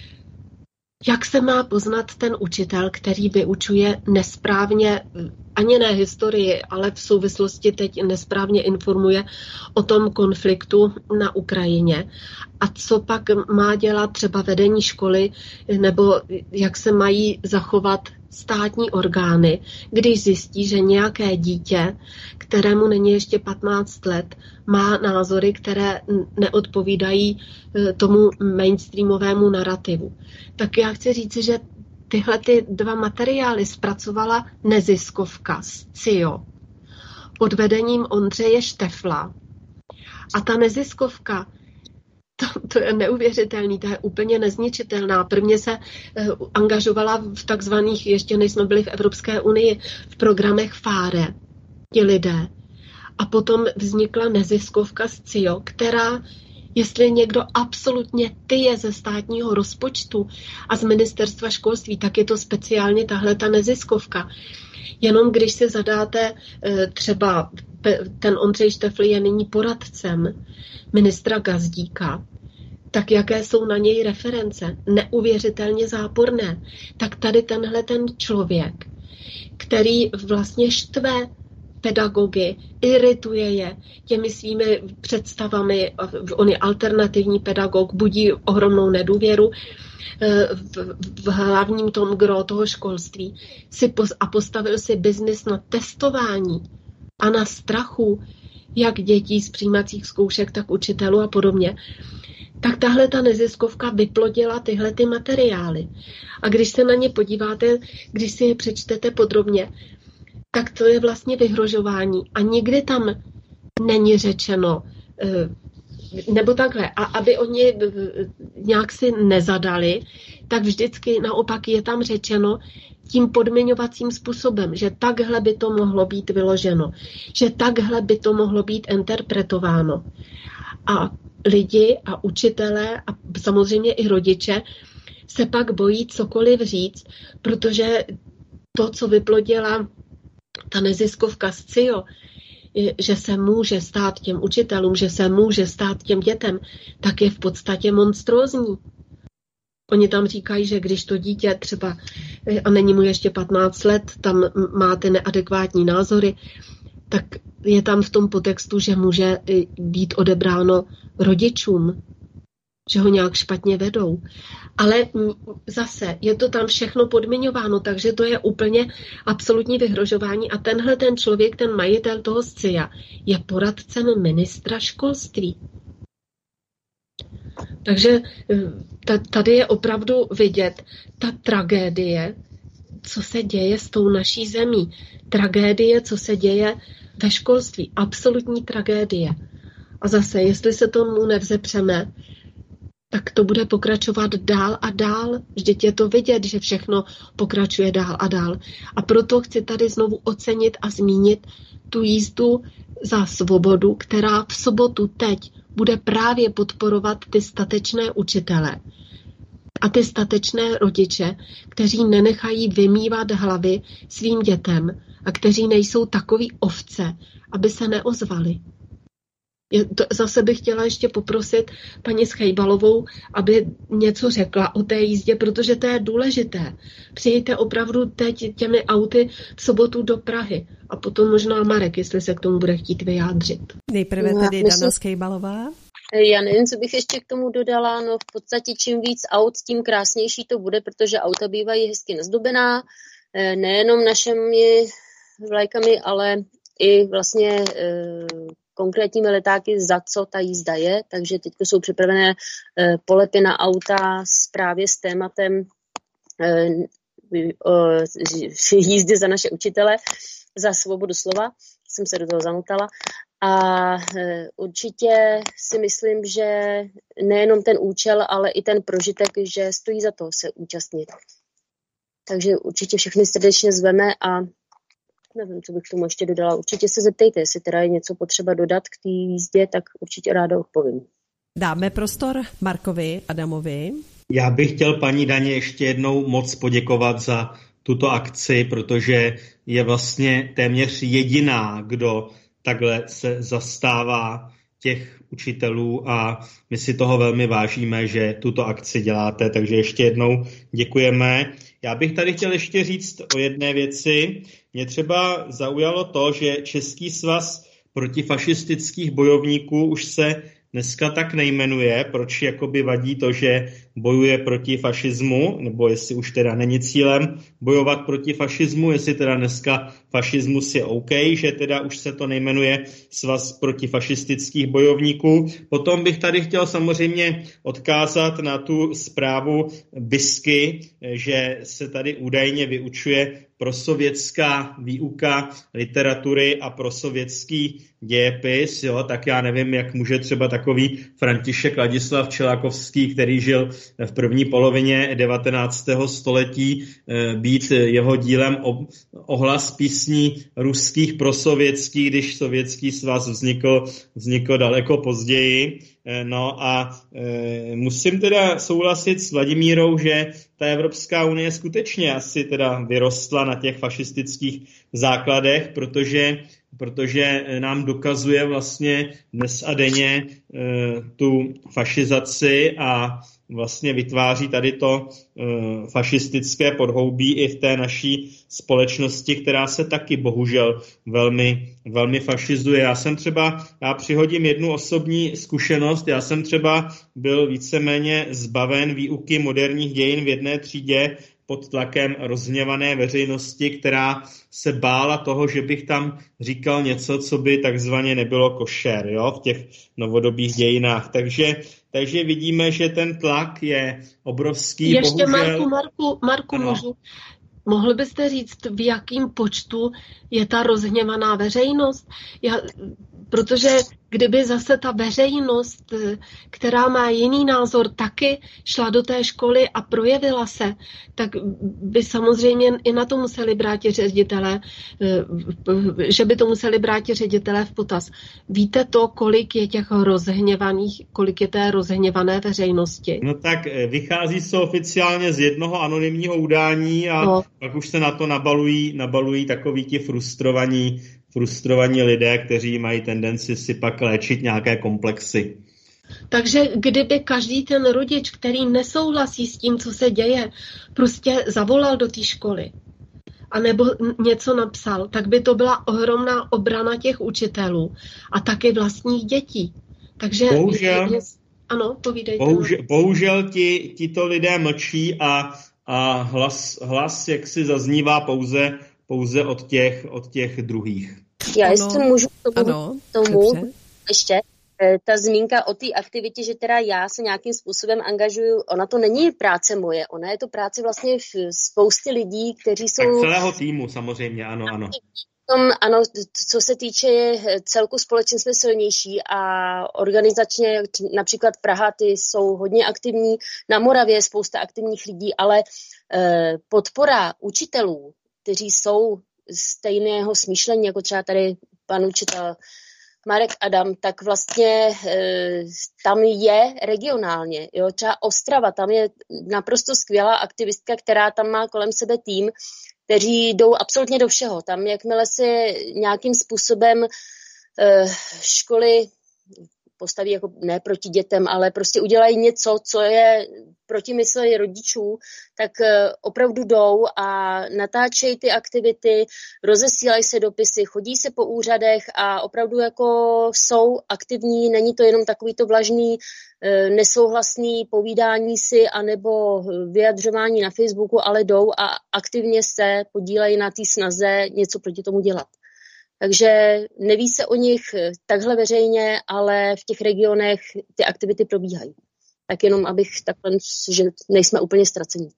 Jak se má poznat ten učitel, který vyučuje nesprávně, ani ne historii, ale v souvislosti teď nesprávně informuje o tom konfliktu na Ukrajině? A co pak má dělat třeba vedení školy, nebo jak se mají zachovat státní orgány, když zjistí, že nějaké dítě, kterému není ještě patnáct let, má názory, které neodpovídají tomu mainstreamovému narrativu. Tak já chci říci, že tyhle ty dva materiály zpracovala neziskovka z C I O pod vedením Ondřeje Štefla. A ta neziskovka, To, to je neuvěřitelný, to je úplně nezničitelná. Prvně se uh, angažovala v takzvaných, ještě než jsme byli v Evropské unii, v programech FARE, ti lidé. A potom vznikla neziskovka z C I O, která, jestli někdo absolutně tyje ze státního rozpočtu a z ministerstva školství, tak je to speciálně tahle ta neziskovka. Jenom když si zadáte uh, třeba, ten Ondřej Štefl je nyní poradcem ministra Gazdíka, tak jaké jsou na něj reference? Neuvěřitelně záporné. Tak tady tenhle ten člověk, který vlastně štve pedagogy, irituje je těmi svými představami, on je alternativní pedagog, budí ohromnou nedůvěru v, v hlavním tom gro toho školství si pos, a postavil si biznis na testování a na strachu jak dětí z přijímacích zkoušek, tak učitelů a podobně, tak tahle ta neziskovka vyplodila tyhle ty materiály. A když se na ně podíváte, když si je přečtete podrobně, tak to je vlastně vyhrožování. A nikdy tam není řečeno, nebo takhle, a aby oni nějak si nezadali, tak vždycky naopak je tam řečeno tím podmiňovacím způsobem, že takhle by to mohlo být vyloženo, že takhle by to mohlo být interpretováno. A lidi a učitelé a samozřejmě i rodiče se pak bojí cokoliv říct, protože to, co vyplodila ta neziskovka S C I O, že se může stát těm učitelům, že se může stát těm dětem, tak je v podstatě monstrózní. Oni tam říkají, že když to dítě třeba, a není mu ještě patnáct let, tam má ty neadekvátní názory, tak je tam v tom podtextu, že může být odebráno rodičům, že ho nějak špatně vedou. Ale zase je to tam všechno podmiňováno, takže to je úplně absolutní vyhrožování. A tenhle ten člověk, ten majitel toho S C I A, je poradcem ministra školství. Takže tady je opravdu vidět ta tragédie, co se děje s tou naší zemí. Tragédie, co se děje ve školství. Absolutní tragédie. A zase, jestli se tomu nevzepřeme, tak to bude pokračovat dál a dál. Vždyť je to vidět, že všechno pokračuje dál a dál. A proto chci tady znovu ocenit a zmínit tu jízdu za svobodu, která v sobotu teď bude právě podporovat ty statečné učitele a ty statečné rodiče, kteří nenechají vymývat hlavy svým dětem a kteří nejsou takový ovce, aby se neozvali. Je to, zase bych chtěla ještě poprosit paní Schejbalovou, aby něco řekla o té jízdě, protože to je důležité. Přijďte opravdu teď těmi auty v sobotu do Prahy a potom možná Marek, jestli se k tomu bude chtít vyjádřit. Nejprve tedy no, Dana Schejbalová. Já nevím, co bych ještě k tomu dodala, no v podstatě čím víc aut, tím krásnější to bude, protože auta bývají hezky nazdobená, nejenom našimi vlajkami, ale i vlastně konkrétními letáky, za co ta jízda je, takže teď jsou připravené eh, polepy na auta s právě s tématem eh, eh, jízdy za naše učitele, za svobodu slova, jsem se do toho zamotala. A eh, určitě si myslím, že nejenom ten účel, ale i ten prožitek, že stojí za to se účastnit. Takže určitě všechny srdečně zveme a nevím, co bych k tomu ještě dodala. Určitě se zeptejte, jestli teda je něco potřeba dodat k té jízdě, tak určitě ráda odpovím. Dáme prostor Markovi Adamovi. Já bych chtěl paní Daně ještě jednou moc poděkovat za tuto akci, protože je vlastně téměř jediná, kdo takhle se zastává těch učitelů a my si toho velmi vážíme, že tuto akci děláte, takže ještě jednou děkujeme. Já bych tady chtěl ještě říct o jedné věci. Mě třeba zaujalo to, že Český svaz protifašistických bojovníků už se dneska tak nejmenuje, proč jakoby vadí to, že bojuje proti fašismu, nebo jestli už teda není cílem bojovat proti fašismu, jestli teda dneska fašismus je OK, že teda už se to nejmenuje Svaz protifašistických bojovníků. Potom bych tady chtěl samozřejmě odkázat na tu zprávu Bisky, že se tady údajně vyučuje prosovětská výuka literatury a prosovětský dějepis, jo, tak já nevím, jak může třeba takový František Ladislav Čelakovský, který žil v první polovině devatenáctého století, být jeho dílem ohlas písní ruských prosovětských, když Sovětský svaz vznikl, vznikl daleko později. No a e, musím teda souhlasit s Vladimírou, že ta Evropská unie skutečně asi teda vyrostla na těch fašistických základech, protože, protože nám dokazuje vlastně dnes a denně e, tu fašizaci a vlastně vytváří tady to e, fašistické podhoubí i v té naší společnosti, která se taky bohužel velmi, velmi fašizuje. Já jsem třeba, já přihodím jednu osobní zkušenost, já jsem třeba byl víceméně zbaven výuky moderních dějin v jedné třídě pod tlakem rozhněvané veřejnosti, která se bála toho, že bych tam říkal něco, co by takzvaně nebylo košer, jo, v těch novodobých dějinách. Takže Takže vidíme, že ten tlak je obrovský. Ještě bohužel... Marku, Marku, Marku můžu. Mohl byste říct, v jakým počtu je ta rozhněvaná veřejnost? Já, protože kdyby zase ta veřejnost, která má jiný názor, taky šla do té školy a projevila se, tak by samozřejmě i na to museli brát ředitelé, že by to museli brát ředitelé v potaz. Víte to, kolik je těch rozhněvaných, kolik je té rozhněvané veřejnosti? No tak vychází se oficiálně z jednoho anonymního udání a no. Pak už se na to nabalují, nabalují takoví ti frustrovaní frustrovaní lidé, kteří mají tendenci si pak léčit nějaké komplexy. Takže kdyby každý ten rodič, který nesouhlasí s tím, co se děje, prostě zavolal do té školy a nebo něco napsal, tak by to byla ohromná obrana těch učitelů a taky vlastních dětí. Takže bohužel, je, ano, povídejte. Bohužel, bohužel ti, tito lidé mlčí a, a hlas, hlas jaksi zaznívá pouze pouze od těch, od těch druhých. Já jestli můžu k tomu, ano, tomu ještě, ta zmínka o té aktivitě, že teda já se nějakým způsobem angažuju, ona to není práce moje, ona je to práce vlastně spousty lidí, kteří jsou... Tak celého týmu samozřejmě, ano, ano. Tom, ano, co se týče celku společně jsme silnější a organizačně například Praha, ty jsou hodně aktivní, na Moravě je spousta aktivních lidí, ale eh, podpora učitelů, kteří jsou stejného smýšlení, jako třeba tady pan učitel Marek Adam, tak vlastně e, tam je regionálně. Jo? Třeba Ostrava, tam je naprosto skvělá aktivistka, která tam má kolem sebe tým, kteří jdou absolutně do všeho. Tam, jakmile se nějakým způsobem e, školy postaví jako ne proti dětem, ale prostě udělají něco, co je proti mysli rodičů, tak opravdu jdou a natáčejí ty aktivity, rozesílají se dopisy, chodí se po úřadech a opravdu jako jsou aktivní, není to jenom takovýto vlažný, nesouhlasný povídání si anebo vyjadřování na Facebooku, ale jdou a aktivně se podílejí na té snaze něco proti tomu dělat. Takže neví se o nich takhle veřejně, ale v těch regionech ty aktivity probíhají. Tak jenom, abych takhle, že nejsme úplně ztraceni.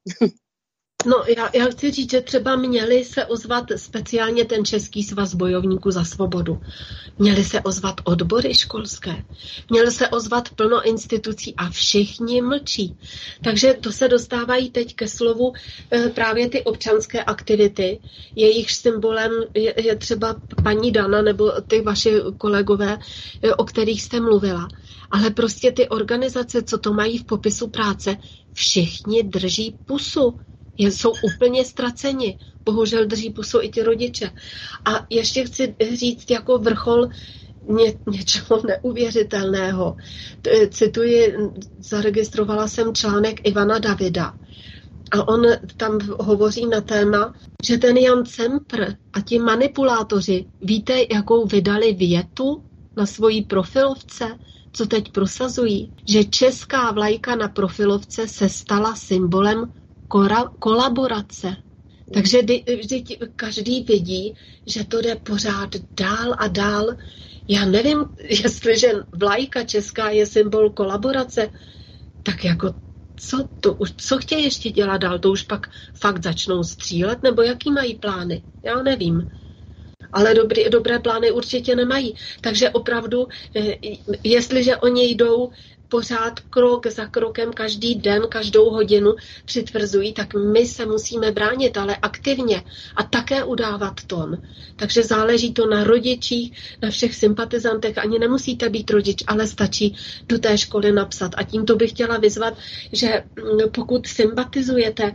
No, já, já chci říct, že třeba měli se ozvat speciálně ten Český svaz bojovníků za svobodu. Měli se ozvat odbory školské. Měli se ozvat plno institucí a všichni mlčí. Takže to se dostávají teď ke slovu e, právě ty občanské aktivity. Jejich symbolem je, je třeba paní Dana nebo ty vaši kolegové, e, o kterých jste mluvila. Ale prostě ty organizace, co to mají v popisu práce, všichni drží pusu. Jsou úplně ztraceni. Bohužel drží pusu i ti rodiče. A ještě chci říct jako vrchol ně, něčeho neuvěřitelného. Cituji, zaregistrovala jsem článek Ivana Davida. A on tam hovoří na téma, že ten Jan Cempr a ti manipulátoři, víte, jakou vydali větu na svojí profilovce, co teď prosazují? Že česká vlajka na profilovce se stala symbolem Kora- kolaborace. Takže vždyť každý vidí, že to jde pořád dál a dál. Já nevím, jestliže vlajka česká je symbol kolaborace, tak jako co, to už, co chtějí ještě dělat dál? To už pak fakt začnou střílet? Nebo jaký mají plány? Já nevím. Ale dobrý, dobré plány určitě nemají. Takže opravdu, jestliže oni jdou pořád krok za krokem, každý den, každou hodinu přitvrzují, tak my se musíme bránit, ale aktivně a také udávat tón. Takže záleží to na rodičích, na všech sympatizantech. Ani nemusíte být rodič, ale stačí do té školy napsat. A tímto bych chtěla vyzvat, že pokud sympatizujete,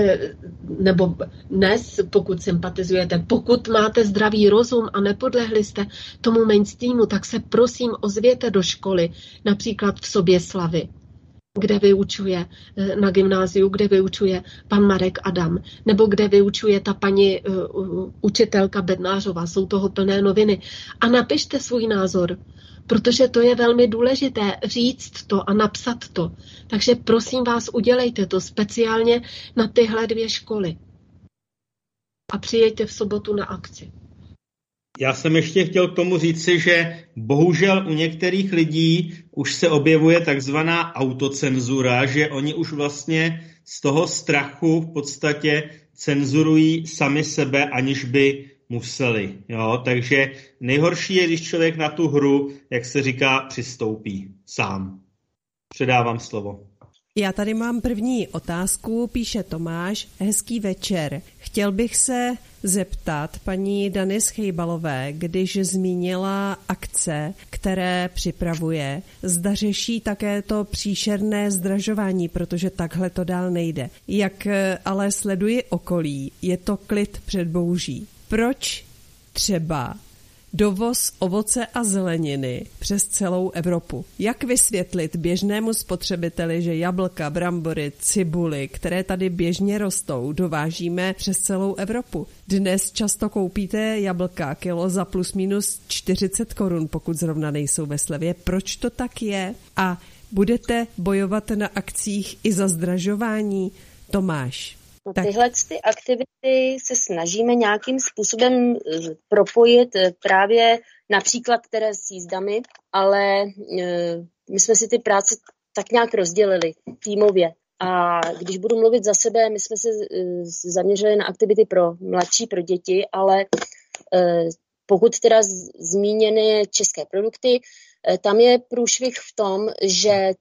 nebo dnes, pokud sympatizujete, pokud máte zdravý rozum a nepodlehli jste tomu mainstreamu, tak se prosím ozvěte do školy, například v Soběslavi, kde vyučuje na gymnáziu, kde vyučuje pan Marek Adam, nebo kde vyučuje ta paní uh, učitelka Bednářová, jsou toho plné noviny. A napište svůj názor, protože to je velmi důležité říct to a napsat to. Takže prosím vás, udělejte to speciálně na tyhle dvě školy. A přijďte v sobotu na akci. Já jsem ještě chtěl k tomu říci, že bohužel u některých lidí už se objevuje takzvaná autocenzura, že oni už vlastně z toho strachu v podstatě cenzurují sami sebe, aniž by museli. Jo? Takže nejhorší je, když člověk na tu hru, jak se říká, přistoupí sám. Předávám slovo. Já tady mám první otázku, píše Tomáš. Hezký večer. Chtěl bych se zeptat paní Dany Schejbalové, když zmínila akce, které připravuje, zda řeší také to příšerné zdražování, protože takhle to dál nejde. Jak ale sleduji okolí, je to klid před bouří. Proč třeba dovoz ovoce a zeleniny přes celou Evropu? Jak vysvětlit běžnému spotřebiteli, že jablka, brambory, cibuly, které tady běžně rostou, dovážíme přes celou Evropu? Dnes často koupíte jablka kilo za plus minus čtyřicet korun, pokud zrovna nejsou ve slevě. Proč to tak je? A budete bojovat na akcích i za zdražování? Tomáš. No, tyhle ty aktivity se snažíme nějakým způsobem propojit právě například které s jízdami, ale my jsme si ty práce tak nějak rozdělili týmově. A když budu mluvit za sebe, my jsme se zaměřili na aktivity pro mladší, pro děti, ale pokud teda zmíněny české produkty, tam je průšvih v tom, že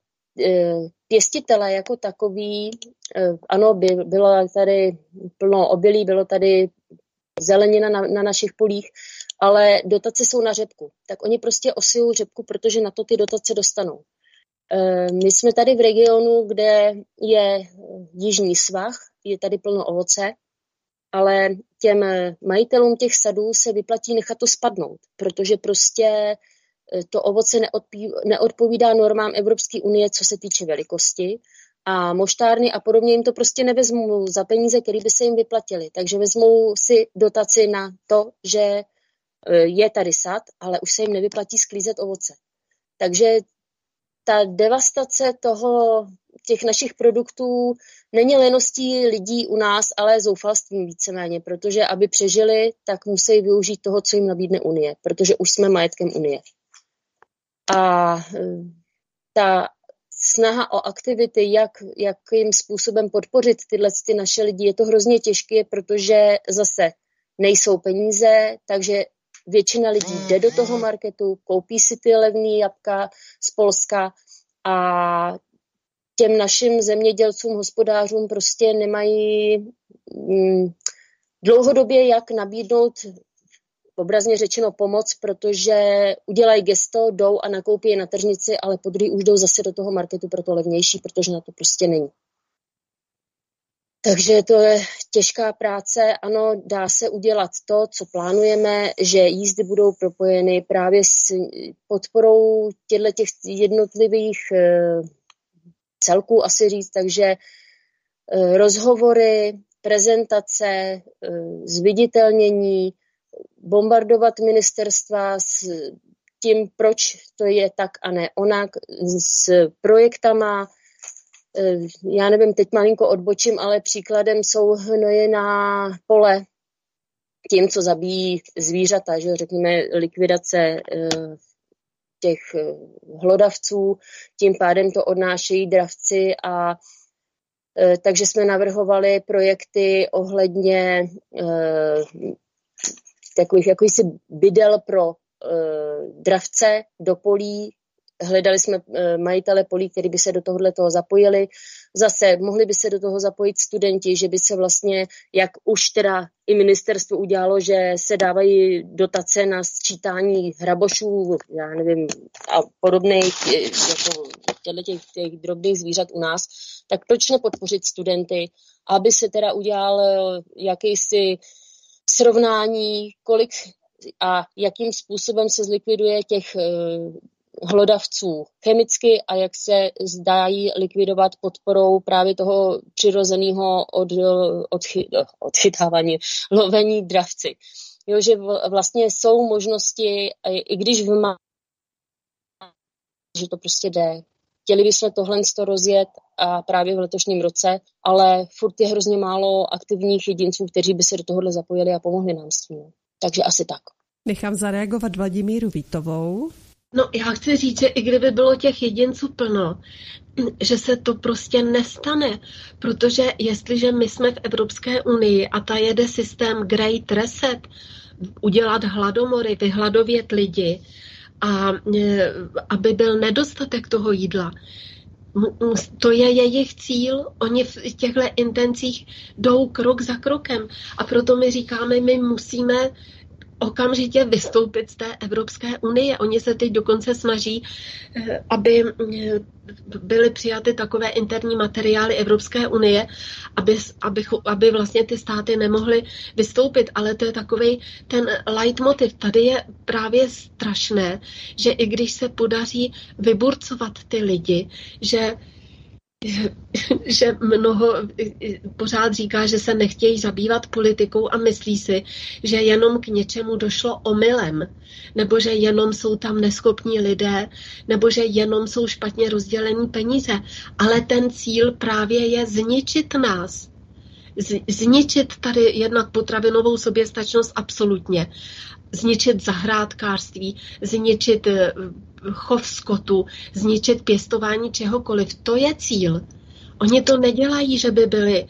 pěstitele jako takový, ano, by, bylo tady plno obilí, bylo tady zelenina na, na našich polích, ale dotace jsou na řepku. Tak oni prostě osijou řepku, protože na to ty dotace dostanou. My jsme tady v regionu, kde je jižní svah, je tady plno ovoce, ale těm majitelům těch sadů se vyplatí nechat to spadnout, protože prostě to ovoce neodpovídá normám Evropské unie, co se týče velikosti, a moštárny a podobně jim to prostě nevezmou za peníze, které by se jim vyplatily. Takže vezmou si dotaci na to, že je tady sad, ale už se jim nevyplatí sklízet ovoce. Takže ta devastace toho, těch našich produktů není leností lidí u nás, ale zoufalstvím víceméně, protože aby přežili, tak musí využít toho, co jim nabídne Unie, protože už jsme majetkem Unie. A ta snaha o aktivity, jak, jakým způsobem podpořit tyhle ty naše lidi, je to hrozně těžké, protože zase nejsou peníze, takže většina lidí jde do toho marketu, koupí si ty levné jabka z Polska a těm našim zemědělcům, hospodářům prostě nemají mm, dlouhodobě jak nabídnout, obrazně řečeno, pomoc, protože udělají gesto, jdou a nakoupí je na tržnici, ale podruhé už jdou zase do toho marketu pro to levnější, protože na to prostě není. Takže to je těžká práce. Ano, dá se udělat to, co plánujeme, že jízdy budou propojeny právě s podporou těchto jednotlivých celků, asi říct, takže rozhovory, prezentace, zviditelnění, bombardovat ministerstva s tím, proč to je tak a ne onak, s projektama. Já nevím, teď malinko odbočím, ale příkladem jsou hnojená pole tím, co zabíjí zvířata, že řekněme likvidace těch hlodavců, tím pádem to odnášejí dravci a takže jsme navrhovali projekty ohledně takových jakýsi bydel pro uh, dravce do polí. Hledali jsme uh, majitele polí, kteří by se do tohohle toho zapojili. Zase mohli by se do toho zapojit studenti, že by se vlastně, jak už teda i ministerstvo udělalo, že se dávají dotace na sčítání hrabošů, já nevím, a podobných jako těch, těch drobných zvířat u nás, tak proč nepodpořit studenty, aby se teda udělal jakýsi srovnání, kolik a jakým způsobem se zlikviduje těch uh, hlodavců chemicky a jak se zdají likvidovat podporou právě toho přirozeného od, odchy, odchytávání, lovení dravci. Jo, že vlastně jsou možnosti, i když v má, že to prostě jde. Chtěli bychom tohle rozjet a právě v letošním roce, ale furt je hrozně málo aktivních jedinců, kteří by se do tohohle zapojili a pomohli nám s tím. Takže asi tak. Nechám zareagovat Vladimíru Vítovou. No, já chci říct, že i kdyby bylo těch jedinců plno, že se to prostě nestane, protože jestliže my jsme v Evropské unii a ta jede systém Great Reset, udělat hladomory, vyhladovět lidi a aby byl nedostatek toho jídla. To je jejich cíl, oni v těchto intencích jdou krok za krokem a proto my říkáme, my musíme okamžitě vystoupit z té Evropské unie. Oni se teď dokonce snaží, aby byly přijaty takové interní materiály Evropské unie, aby, aby, aby vlastně ty státy nemohly vystoupit. Ale to je takovej ten leitmotiv. Tady je právě strašné, že i když se podaří vyburcovat ty lidi, že že mnoho pořád říká, že se nechtějí zabývat politikou a myslí si, že jenom k něčemu došlo omylem, nebo že jenom jsou tam neschopní lidé, nebo že jenom jsou špatně rozdělení peníze. Ale ten cíl právě je zničit nás. Zničit tady jednak potravinovou soběstačnost absolutně. Zničit zahrádkářství, zničit chov skotu, zničit pěstování čehokoliv. To je cíl. Oni to nedělají, že by byli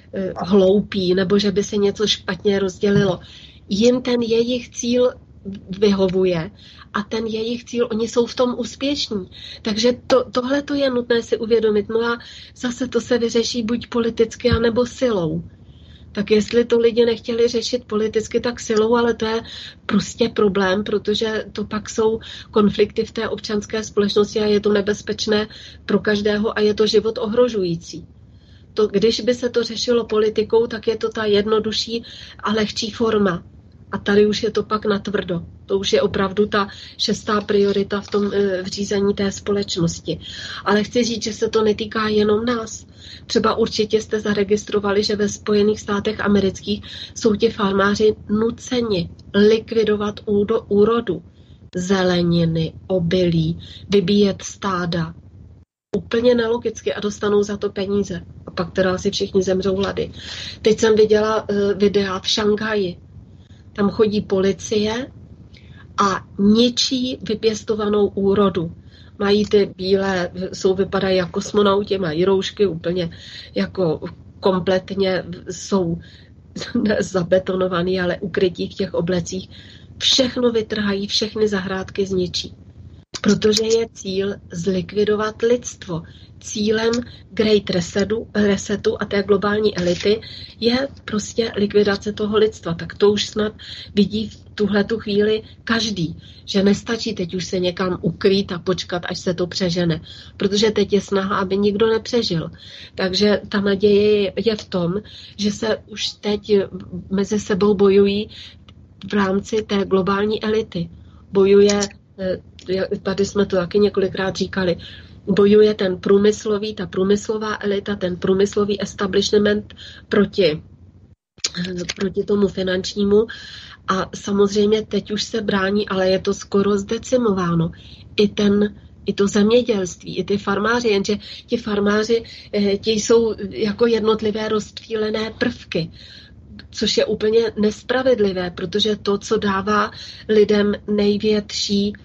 hloupí nebo že by se něco špatně rozdělilo. Jim ten jejich cíl vyhovuje a ten jejich cíl, oni jsou v tom úspěšní. Takže to, tohle to je nutné si uvědomit. No a zase to se vyřeší buď politicky, anebo silou. Tak jestli to lidi nechtěli řešit politicky, tak silou, ale to je prostě problém, protože to pak jsou konflikty v té občanské společnosti a je to nebezpečné pro každého a je to život ohrožující. To, když by se to řešilo politikou, tak je to ta jednodušší a lehčí forma. A tady už je to pak natvrdo. To už je opravdu ta šestá priorita v tom v řízení té společnosti. Ale chci říct, že se to netýká jenom nás. Třeba určitě jste zaregistrovali, že ve Spojených státech amerických jsou ti farmáři nuceni likvidovat úrodu, zeleniny, obilí, vybíjet stáda. Úplně nelogicky a dostanou za to peníze. A pak teda si všichni zemřou hlady. Teď jsem viděla uh, videa v Šanghaji. Tam chodí policie a ničí vypěstovanou úrodu. Mají ty bílé, jsou, vypadají jako kosmonauti, mají roušky úplně jako kompletně, jsou zabetonovaný, ale ukrytí v těch oblecích. Všechno vytrhají, všechny zahrádky zničí. Protože je cíl zlikvidovat lidstvo. Cílem Great Resetu, resetu a té globální elity je prostě likvidace toho lidstva. Tak to už snad vidí v tuhletu chvíli každý, že nestačí teď už se někam ukrýt a počkat, až se to přežene. Protože teď je snaha, aby nikdo nepřežil. Takže ta naděje je v tom, že se už teď mezi sebou bojují v rámci té globální elity. Bojuje, tady jsme to taky několikrát říkali, bojuje ten průmyslový, ta průmyslová elita, ten průmyslový establishment proti, proti tomu finančnímu a samozřejmě teď už se brání, ale je to skoro zdecimováno. I ten I to zemědělství, i ty farmáři, jenže ti farmáři, ti jsou jako jednotlivé rozptýlené prvky, což je úplně nespravedlivé, protože to, co dává lidem největší,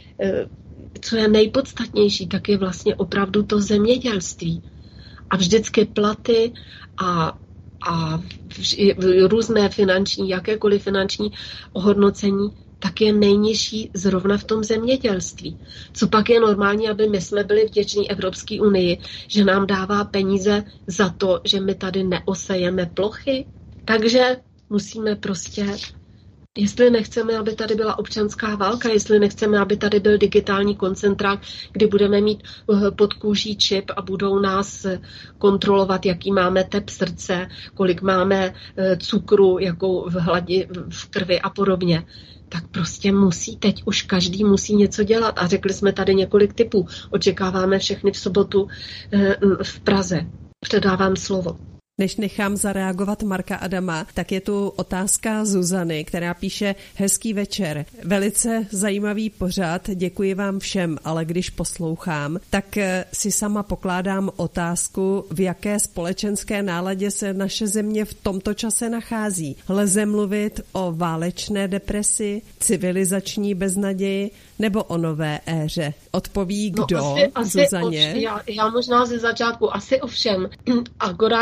co je nejpodstatnější, tak je vlastně opravdu to zemědělství. A vždycky platy a, a různé finanční, jakékoliv finanční ohodnocení, tak je nejnižší zrovna v tom zemědělství. Co pak je normální, aby my jsme byli vděční Evropské unii, že nám dává peníze za to, že my tady neosejeme plochy? Takže musíme prostě, jestli nechceme, aby tady byla občanská válka, jestli nechceme, aby tady byl digitální koncentrák, kdy budeme mít pod kůží čip a budou nás kontrolovat, jaký máme tep srdce, kolik máme cukru, jakou v hladi v krvi a podobně, tak prostě musí, teď už každý musí něco dělat. A řekli jsme tady několik typů. Očekáváme všechny v sobotu v Praze. Předávám slovo. Než nechám zareagovat Marka Adama, tak je tu otázka Zuzany, která píše: hezký večer, velice zajímavý pořad, děkuji vám všem, ale když poslouchám, tak si sama pokládám otázku, v jaké společenské náladě se naše země v tomto čase nachází. Lze mluvit o válečné depresi, civilizační beznaději nebo o nové éře? Odpoví kdo? No, asi, asi Zuzaně? Ovšem, já, já možná ze začátku asi ovšem, akorát, že tu novou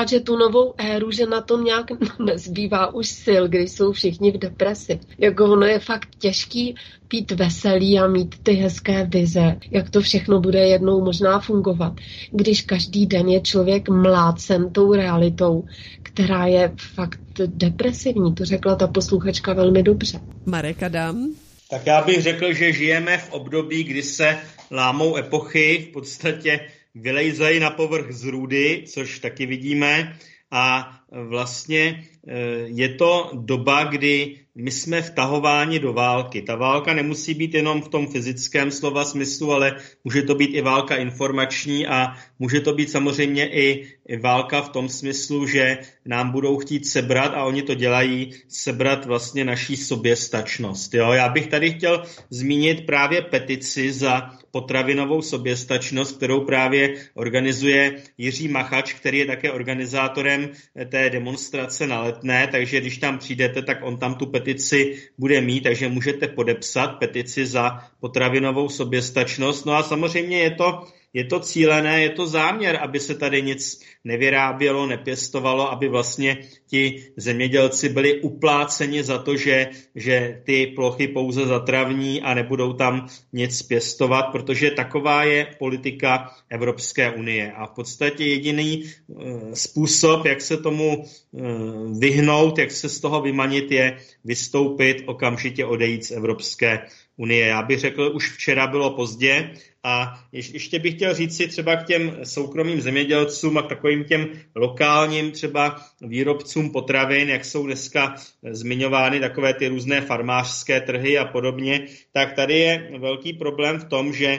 novou éru, že na tom nějak nezbývá už sil, když jsou všichni v depresi. Jako ono je fakt těžký pít veselý a mít ty hezké vize, jak to všechno bude jednou možná fungovat, když každý den je člověk mlácen tou realitou, která je fakt depresivní. To řekla ta posluchačka velmi dobře. Marek Adam? Tak já bych řekl, že žijeme v období, kdy se lámou epochy, v podstatě vylejzají na povrch z růdy, což taky vidíme, a vlastně je to doba, kdy my jsme vtahováni do války. Ta válka nemusí být jenom v tom fyzickém slova smyslu, ale může to být i válka informační a může to být samozřejmě i válka v tom smyslu, že nám budou chtít sebrat, a oni to dělají, sebrat vlastně naší soběstačnost. Jo? Já bych tady chtěl zmínit právě petici za potravinovou soběstačnost, kterou právě organizuje Jiří Machač, který je také organizátorem té demonstrace na Letné, takže když tam přijdete, tak on tam tu petici bude mít, takže můžete podepsat petici za potravinovou soběstačnost. No a samozřejmě je to Je to cílené, je to záměr, aby se tady nic nevyrábělo, nepěstovalo, aby vlastně ti zemědělci byli upláceni za to, že, že ty plochy pouze zatravní a nebudou tam nic pěstovat, protože taková je politika Evropské unie. A v podstatě jediný uh, způsob, jak se tomu uh, vyhnout, jak se z toho vymanit, je vystoupit, okamžitě odejít z Evropské unie. Já bych řekl, už včera bylo pozdě. A ještě bych chtěl říct si třeba k těm soukromým zemědělcům a k takovým těm lokálním třeba výrobcům potravin, jak jsou dneska zmiňovány takové ty různé farmářské trhy a podobně, tak tady je velký problém v tom, že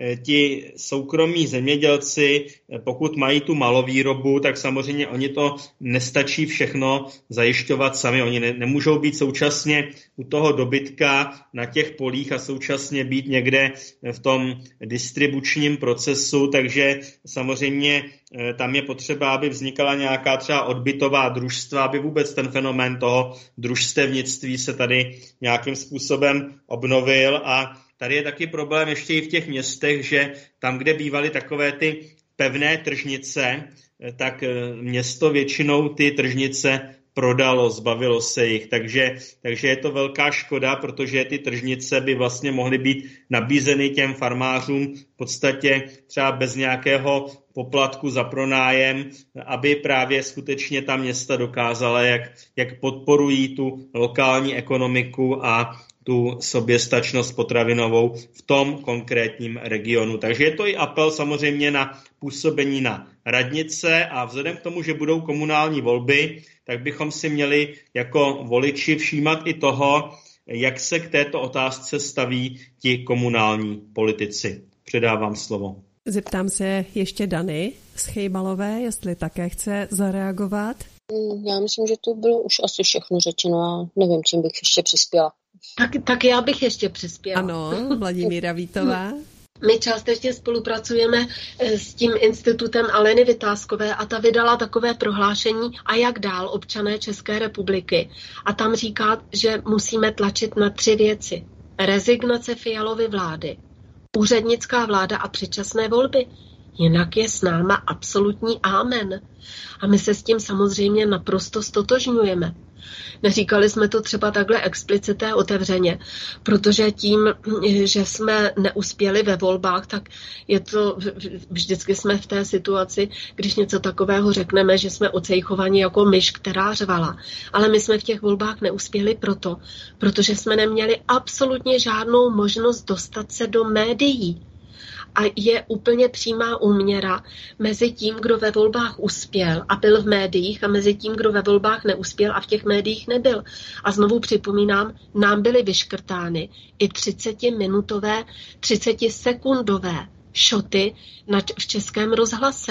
ti soukromí zemědělci, pokud mají tu malovýrobu, tak samozřejmě oni to nestačí všechno zajišťovat sami. Oni ne, nemůžou být současně u toho dobytka na těch polích a současně být někde v tom distribučním procesu, takže samozřejmě tam je potřeba, aby vznikala nějaká třeba odbytová družstva, aby vůbec ten fenomén toho družstevnictví se tady nějakým způsobem obnovil. A tady je taky problém ještě i v těch městech, že tam, kde bývaly takové ty pevné tržnice, tak město většinou ty tržnice prodalo, zbavilo se jich, takže, takže je to velká škoda, protože ty tržnice by vlastně mohly být nabízeny těm farmářům v podstatě třeba bez nějakého poplatku za pronájem, aby právě skutečně ta města dokázala, jak, jak podporují tu lokální ekonomiku a tu soběstačnost potravinovou v tom konkrétním regionu. Takže je to i apel samozřejmě na působení na radnice a vzhledem k tomu, že budou komunální volby, tak bychom si měli jako voliči všímat i toho, jak se k této otázce staví ti komunální politici. Předávám slovo. Zeptám se ještě Dany z Chejbalové, jestli také chce zareagovat. Já myslím, že to bylo už asi všechno řečeno a nevím, čím bych ještě přispěla. Tak, tak já bych ještě přispěla. Ano, Vladimíra Vítová. My částečně spolupracujeme s tím institutem Aleny Vytázkové a ta vydala takové prohlášení a jak dál občané České republiky. A tam říká, že musíme tlačit na tři věci. Rezignace Fialovy vlády, úřednická vláda a předčasné volby. Jinak je s náma absolutní ámen. A my se s tím samozřejmě naprosto stotožňujeme. Neříkali jsme to třeba takhle explicité otevřeně, protože tím, že jsme neuspěli ve volbách, tak je to, vždycky jsme v té situaci, když něco takového řekneme, že jsme ocejchovaní jako myš, která řvala. Ale my jsme v těch volbách neuspěli proto, protože jsme neměli absolutně žádnou možnost dostat se do médií. A je úplně přímá úměra mezi tím, kdo ve volbách uspěl a byl v médiích a mezi tím, kdo ve volbách neuspěl a v těch médiích nebyl. A znovu připomínám, nám byly vyškrtány i třicetiminutové, třicetisekundové šoty v Českém rozhlase.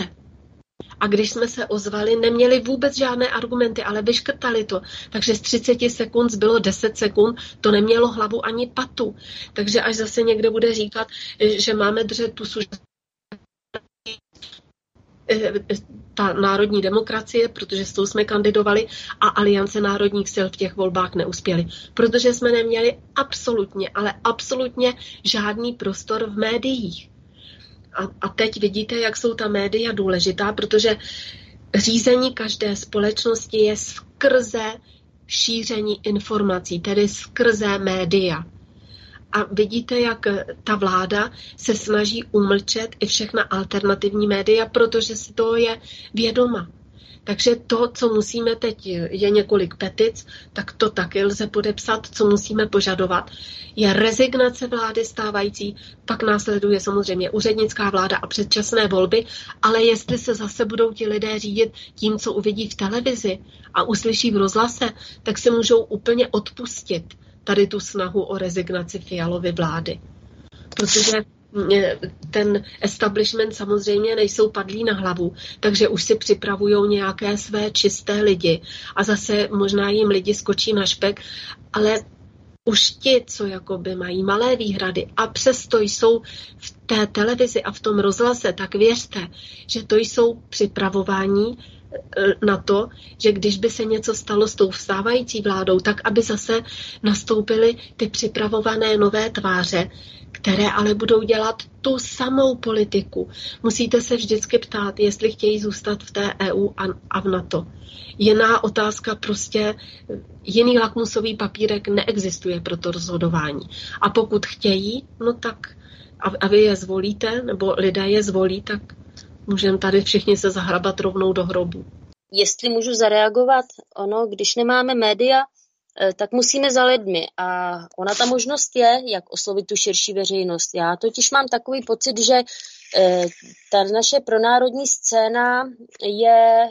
A když jsme se ozvali, neměli vůbec žádné argumenty, ale vyškrtali to. Takže z třiceti sekund zbylo deset sekund, to nemělo hlavu ani patu. Takže až zase někdo bude říkat, že máme držet pusu, ta národní demokracie, protože s tou jsme kandidovali a Aliance národních sil v těch volbách neuspěli. Protože jsme neměli absolutně, ale absolutně žádný prostor v médiích. A, a teď vidíte, jak jsou ta média důležitá, protože řízení každé společnosti je skrze šíření informací, tedy skrze média. A vidíte, jak ta vláda se snaží umlčet i všechna alternativní média, protože si toho je vědoma. Takže to, co musíme teď, je několik petic, tak to taky lze podepsat, co musíme požadovat, je rezignace vlády stávající, pak následuje samozřejmě úřednická vláda a předčasné volby, ale jestli se zase budou ti lidé řídit tím, co uvidí v televizi a uslyší v rozhlase, tak se můžou úplně odpustit tady tu snahu o rezignaci Fialovy vlády. Protože ten establishment samozřejmě nejsou padlí na hlavu, takže už si připravují nějaké své čisté lidi a zase možná jim lidi skočí na špek, ale už ti, co jakoby mají malé výhrady a přesto jsou v té televizi a v tom rozhlase, tak věřte, že to jsou připravování na to, že když by se něco stalo s tou vstávající vládou, tak aby zase nastoupily ty připravované nové tváře, které ale budou dělat tu samou politiku. Musíte se vždycky ptát, jestli chtějí zůstat v té E U a v NATO. Jiná otázka, prostě jiný lakmusový papírek neexistuje pro to rozhodování. A pokud chtějí, no tak a, a vy je zvolíte, nebo lidé je zvolí, tak můžeme tady všichni se zahrabat rovnou do hrobu. Jestli můžu zareagovat, ono, když nemáme média, tak musíme za lidmi a ona ta možnost je, jak oslovit tu širší veřejnost. Já totiž mám takový pocit, že ta naše pronárodní scéna je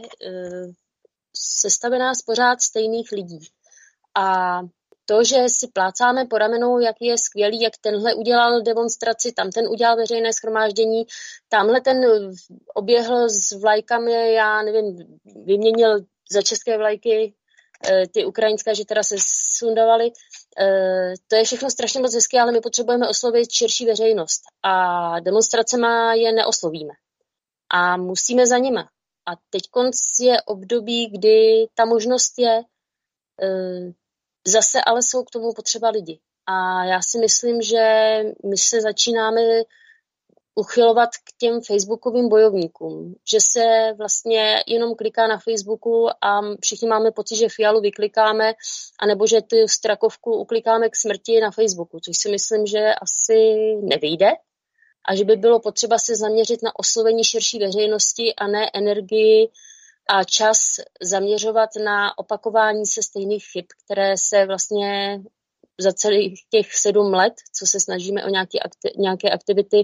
sestavená z pořád stejných lidí. A to, že si plácáme po ramenou, jak je skvělý, jak tenhle udělal demonstraci, tam ten udělal veřejné shromáždění, tamhle ten oběhl s vlajkami, já nevím, vyměnil za české vlajky ty ukrajinské, že teda se sundavaly. To je všechno strašně moc hezky, ale my potřebujeme oslovit širší veřejnost. A demonstracema je neoslovíme. A musíme za nima. A teď konc je období, kdy ta možnost je, zase ale jsou k tomu potřeba lidi. A já si myslím, že my se začínáme uchylovat k těm facebookovým bojovníkům, že se vlastně jenom kliká na Facebooku a všichni máme pocit, že Fialu vyklikáme, anebo že tu strakovku uklikáme k smrti na Facebooku, což si myslím, že asi nevyjde a že by bylo potřeba se zaměřit na oslovení širší veřejnosti a ne energii a čas zaměřovat na opakování se stejných chyb, které se vlastně za celých těch sedm let, co se snažíme o nějaké, akti- nějaké aktivity,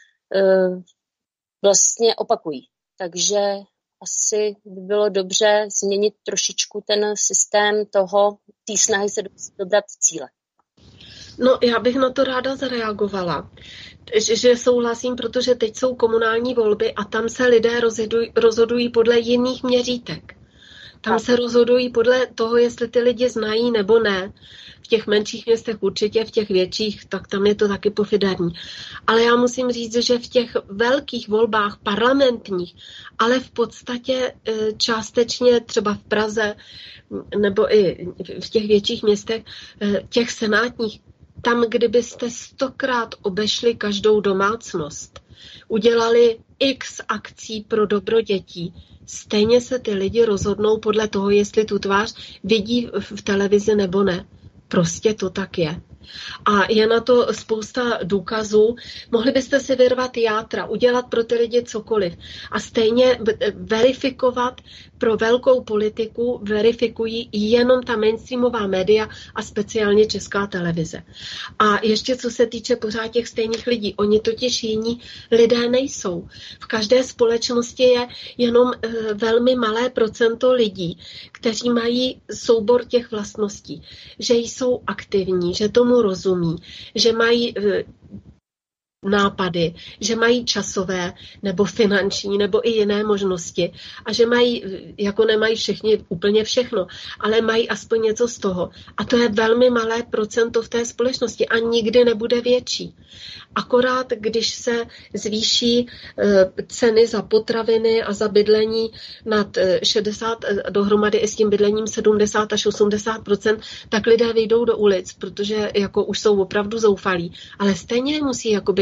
vlastně opakují. Takže asi by bylo dobře změnit trošičku ten systém toho, té snahy se dobrat cíle. No, já bych na to ráda zareagovala, že, že souhlasím, protože teď jsou komunální volby a tam se lidé rozhodují, rozhodují podle jiných měřítek. Tam a. se rozhodují podle toho, jestli ty lidi znají nebo ne. V těch menších městech určitě, v těch větších, tak tam je to taky pofiderní. Ale já musím říct, že v těch velkých volbách parlamentních, ale v podstatě částečně třeba v Praze nebo i v těch větších městech, těch senátních, tam, kdybyste stokrát obešli každou domácnost, udělali x akcí pro dobro dětí, stejně se ty lidi rozhodnou podle toho, jestli tu tvář vidí v televizi nebo ne. Prostě to tak je. A je na to spousta důkazů. Mohli byste si vyrvat játra, udělat pro ty lidi cokoliv. A stejně verifikovat pro velkou politiku, verifikují jenom ta mainstreamová média a speciálně Česká televize. A ještě co se týče pořád těch stejných lidí, oni totiž jiní lidé nejsou. V každé společnosti je jenom velmi malé procento lidí, kteří mají soubor těch vlastností, že jsou aktivní, že tomu rozumí, že mají nápady, že mají časové nebo finanční nebo i jiné možnosti a že mají, jako nemají všichni úplně všechno, ale mají aspoň něco z toho. A to je velmi malé procento v té společnosti a nikdy nebude větší. Akorát, když se zvýší ceny za potraviny a za bydlení nad šedesát, dohromady i s tím bydlením sedmdesát až osmdesát procent, tak lidé vyjdou do ulic, protože jako už jsou opravdu zoufalí. Ale stejně musí jakoby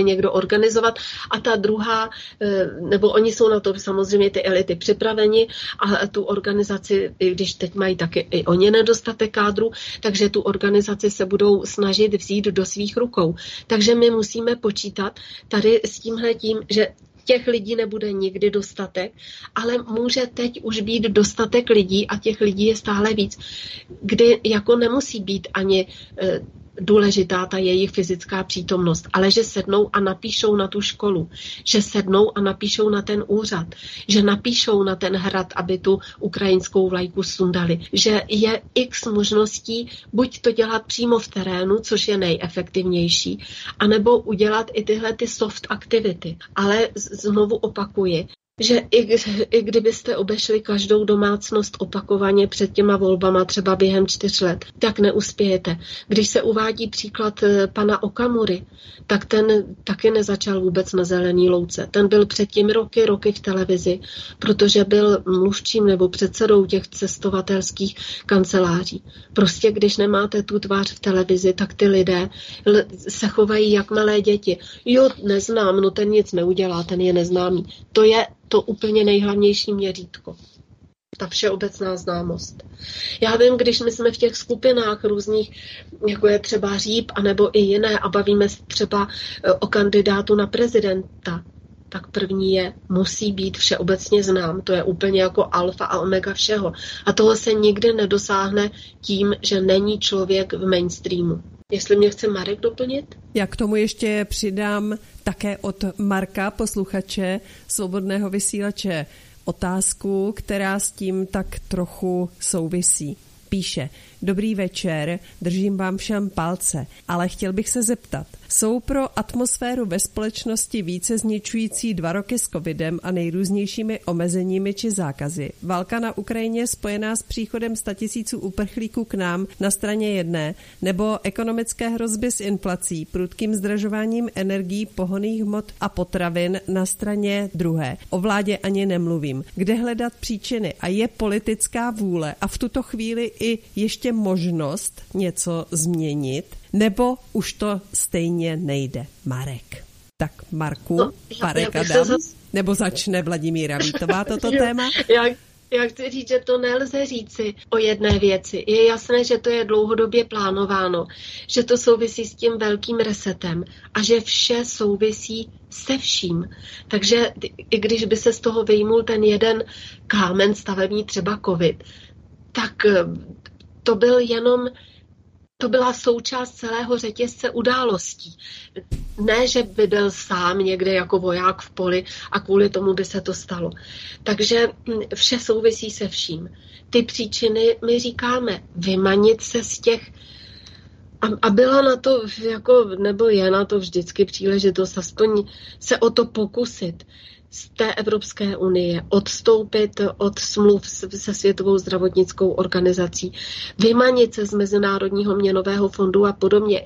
někdo organizovat a ta druhá, nebo oni jsou na to samozřejmě ty elity připraveni a tu organizaci, i když teď mají taky i oni nedostatek kádru, takže tu organizaci se budou snažit vzít do svých rukou. Takže my musíme počítat tady s tímhletím, že těch lidí nebude nikdy dostatek, ale může teď už být dostatek lidí a těch lidí je stále víc, kdy jako nemusí být ani e, důležitá ta jejich fyzická přítomnost, ale že sednou a napíšou na tu školu, že sednou a napíšou na ten úřad, že napíšou na ten hrad, aby tu ukrajinskou vlajku sundali, že je x možností buď to dělat přímo v terénu, což je nejefektivnější, anebo udělat i tyhle ty soft aktivity. Ale znovu opakuji, že i, i kdybyste obešli každou domácnost opakovaně před těma volbama, třeba během čtyř let, tak neuspějete. Když se uvádí příklad pana Okamury, tak ten taky nezačal vůbec na zelený louce. Ten byl předtím roky, roky v televizi, protože byl mluvčím nebo předsedou těch cestovatelských kanceláří. Prostě když nemáte tu tvář v televizi, tak ty lidé se chovají jak malé děti. Jo, neznám, no ten nic neudělá, ten je neznámý. To je to úplně nejhlavnější měřítko. Ta všeobecná známost. Já vím, když my jsme v těch skupinách různých, jako je třeba Říp, anebo i jiné, a bavíme se třeba o kandidátu na prezidenta, tak první je, musí být všeobecně znám. To je úplně jako alfa a omega všeho. A toho se nikdy nedosáhne tím, že není člověk v mainstreamu. Jestli mě chce Marek doplnit? Já k tomu ještě přidám také od Marka, posluchače Svobodného vysílače, otázku, která s tím tak trochu souvisí. Píše: Dobrý večer, držím vám všem palce, ale chtěl bych se zeptat, jsou pro atmosféru ve společnosti více zničující dva roky s covidem a nejrůznějšími omezeními či zákazy? Válka na Ukrajině spojená s příchodem statisíců uprchlíků k nám na straně jedné, nebo ekonomické hrozby s inflací, prudkým zdražováním energií, pohonných hmot a potravin na straně druhé? O vládě ani nemluvím. Kde hledat příčiny? A je politická vůle a v tuto chvíli i ještě možnost něco změnit, nebo už to stejně nejde? Marek. Tak Marku, no, Marek Adam, zas... nebo začne Vladimíra Vítová toto téma? Já, já chci říct, že to nelze říci o jedné věci. Je jasné, že to je dlouhodobě plánováno, že to souvisí s tím velkým resetem a že vše souvisí se vším. Takže i když by se z toho vyjmul ten jeden kámen stavební, třeba covid, tak to byl jenom, to byla součást celého řetězce událostí. Ne, že by byl sám někde jako voják v poli a kvůli tomu by se to stalo. Takže vše souvisí se vším. Ty příčiny my říkáme, vymanit se z těch, a, a byla na to, jako, nebo je na to vždycky příležitost, aspoň se o to pokusit, z té Evropské unie, odstoupit od smluv se Světovou zdravotnickou organizací, vymanit se z Mezinárodního měnového fondu a podobně.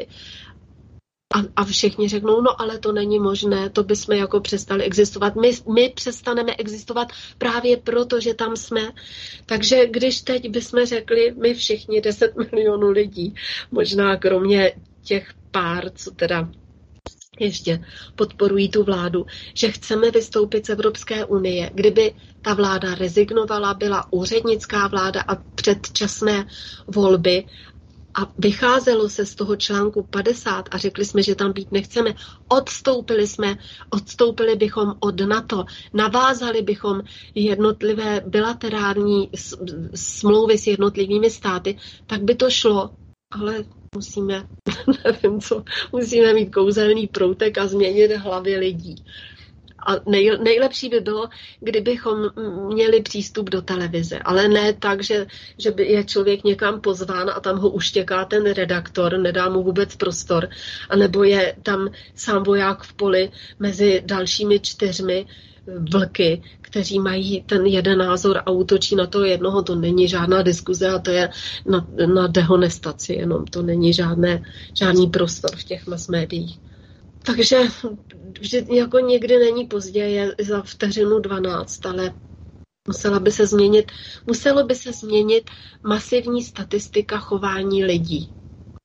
A, a všichni řeknou, no ale to není možné, to bychom jako přestali existovat. My, my přestaneme existovat právě proto, že tam jsme. Takže když teď bychom řekli, my všichni deset milionů lidí, možná kromě těch pár, co teda ještě podporují tu vládu, že chceme vystoupit z Evropské unie. Kdyby ta vláda rezignovala, byla úřednická vláda a předčasné volby a vycházelo se z toho článku padesát a řekli jsme, že tam být nechceme, odstoupili jsme, odstoupili bychom od NATO, navázali bychom jednotlivé bilaterální smlouvy s jednotlivými státy, tak by to šlo, ale musíme, nevím co, musíme mít kouzelný proutek a změnit hlavy lidí. A nej, nejlepší by bylo, kdybychom měli přístup do televize, ale ne tak, že, že by je člověk někam pozván a tam ho uštěká ten redaktor, nedá mu vůbec prostor, anebo je tam sám voják v poli mezi dalšími čtyřmi vlky, kteří mají ten jeden názor a útočí na to jednoho, to není žádná diskuze a to je na, na dehonestaci jenom, to není žádné, žádný prostor v těch mass médiích. Takže vždy, jako někdy není pozdě, je za vteřinu dvanáct, ale musela by se změnit, muselo by se změnit masivní statistika chování lidí.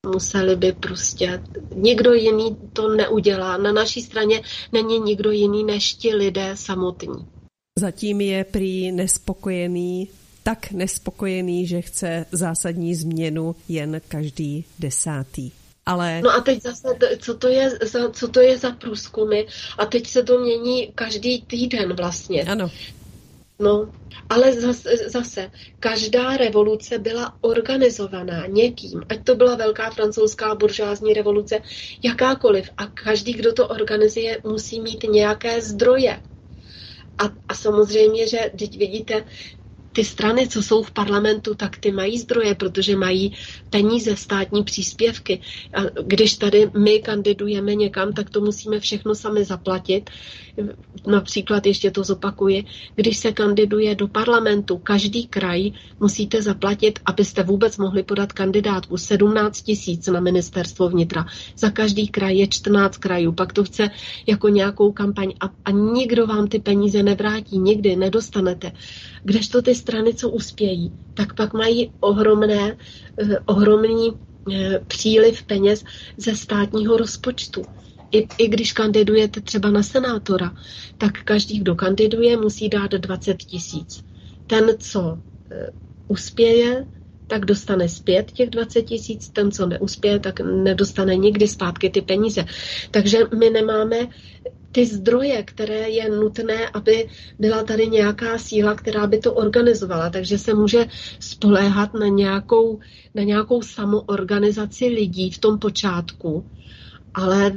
Museli by prostě, nikdo jiný to neudělá. Na naší straně není nikdo jiný než ti lidé samotní. Zatím je prý nespokojený, tak nespokojený, že chce zásadní změnu jen každý desátý. Ale... No a teď zase, co to je za, co to je za průzkumy? A teď se to mění každý týden vlastně. Ano. No, ale zase, zase, každá revoluce byla organizovaná někým, ať to byla velká francouzská buržoázní revoluce, jakákoliv. A každý, kdo to organizuje, musí mít nějaké zdroje. A, a samozřejmě, že teď vidíte, ty strany, co jsou v parlamentu, tak ty mají zdroje, protože mají peníze, státní příspěvky. A když tady my kandidujeme někam, tak to musíme všechno sami zaplatit. Například, ještě to zopakuji, když se kandiduje do parlamentu, každý kraj musíte zaplatit, abyste vůbec mohli podat kandidátku, sedmnáct tisíc na ministerstvo vnitra. Za každý kraj je čtrnáct krajů, pak to chce jako nějakou kampaň a, a nikdo vám ty peníze nevrátí, nikdy nedostanete. Kdežto ty strany, co uspějí, tak pak mají ohromné, eh, ohromný eh, příliv peněz ze státního rozpočtu. I, I když kandidujete třeba na senátora, tak každý, kdo kandiduje, musí dát dvacet tisíc. Ten, co eh, uspěje, tak dostane zpět těch dvacet tisíc, ten, co neuspěje, tak nedostane nikdy zpátky ty peníze. Takže my nemáme ty zdroje, které je nutné, aby byla tady nějaká síla, která by to organizovala. Takže se může spoléhat na nějakou, na nějakou samoorganizaci lidí v tom počátku, ale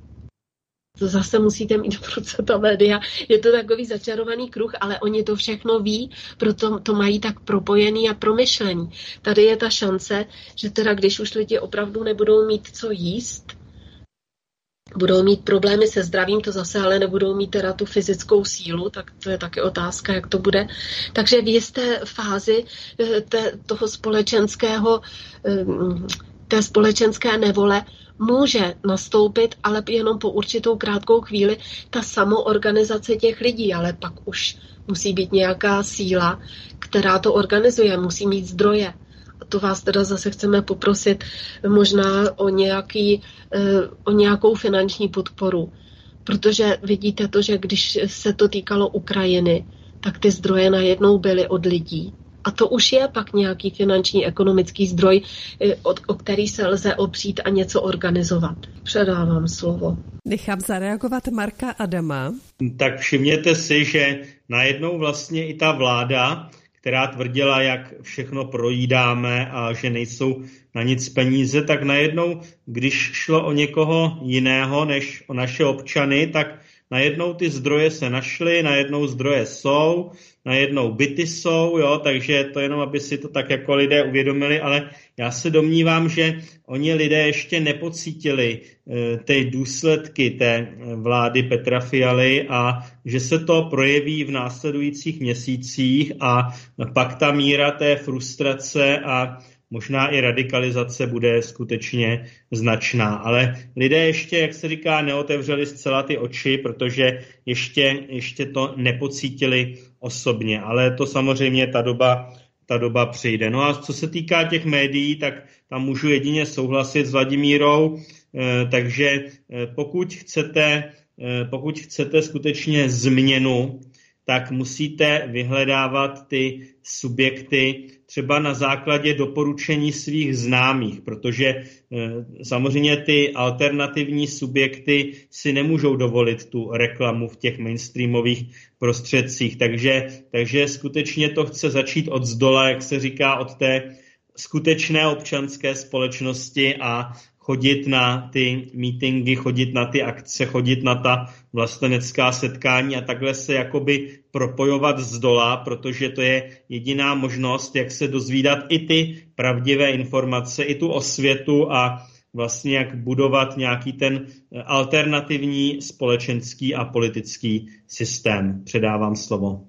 to zase musíte mít v ruce ta média. Je to takový začarovaný kruh, ale oni to všechno ví, proto to mají tak propojený a promyšlený. Tady je ta šance, že teda když už lidi opravdu nebudou mít co jíst, budou mít problémy se zdravím, to zase ale nebudou mít teda tu fyzickou sílu, tak to je taky otázka, jak to bude. Takže v jisté fázi te, toho společenského, té společenské nevole může nastoupit, ale jenom po určitou krátkou chvíli, ta samoorganizace těch lidí, ale pak už musí být nějaká síla, která to organizuje, musí mít zdroje. A to vás teda zase chceme poprosit možná o, nějaký, o nějakou finanční podporu. Protože vidíte to, že když se to týkalo Ukrajiny, tak ty zdroje najednou byly od lidí. A to už je pak nějaký finanční, ekonomický zdroj, o který se lze opřít a něco organizovat. Předávám slovo. Nechám zareagovat Marka Adama. Tak všimněte si, že najednou vlastně i ta vláda, která tvrdila, jak všechno projídáme a že nejsou na nic peníze, tak najednou, když šlo o někoho jiného než o naše občany, tak najednou ty zdroje se našly, najednou zdroje jsou, najednou byty jsou, jo, takže to jenom, aby si to tak jako lidé uvědomili, ale já se domnívám, že oni lidé ještě nepocítili e, ty důsledky té vlády Petra Fialy a že se to projeví v následujících měsících a pak ta míra té frustrace a možná i radikalizace bude skutečně značná. Ale lidé ještě, jak se říká, neotevřeli zcela ty oči, protože ještě, ještě to nepocítili osobně. Ale to samozřejmě ta doba, ta doba přijde. No a co se týká těch médií, tak tam můžu jedině souhlasit s Vladimírou. Takže pokud chcete, pokud chcete skutečně změnu, tak musíte vyhledávat ty subjekty třeba na základě doporučení svých známých, protože e, samozřejmě ty alternativní subjekty si nemůžou dovolit tu reklamu v těch mainstreamových prostředcích, takže, takže skutečně to chce začít od zdola, jak se říká, od té skutečné občanské společnosti a chodit na ty meetingy, chodit na ty akce, chodit na ta vlastenecká setkání a takhle se jakoby propojovat zdola, protože to je jediná možnost, jak se dozvídat i ty pravdivé informace, i tu osvětu a vlastně jak budovat nějaký ten alternativní společenský a politický systém. Předávám slovo.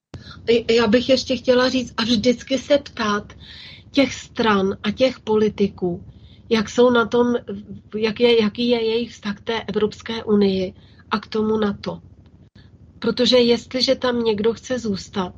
Já bych ještě chtěla říct a vždycky se ptát těch stran a těch politiků, jak jsou na tom, jak je, jaký je jejich vztah k té Evropské unii a k tomu NATO. Protože jestliže tam někdo chce zůstat,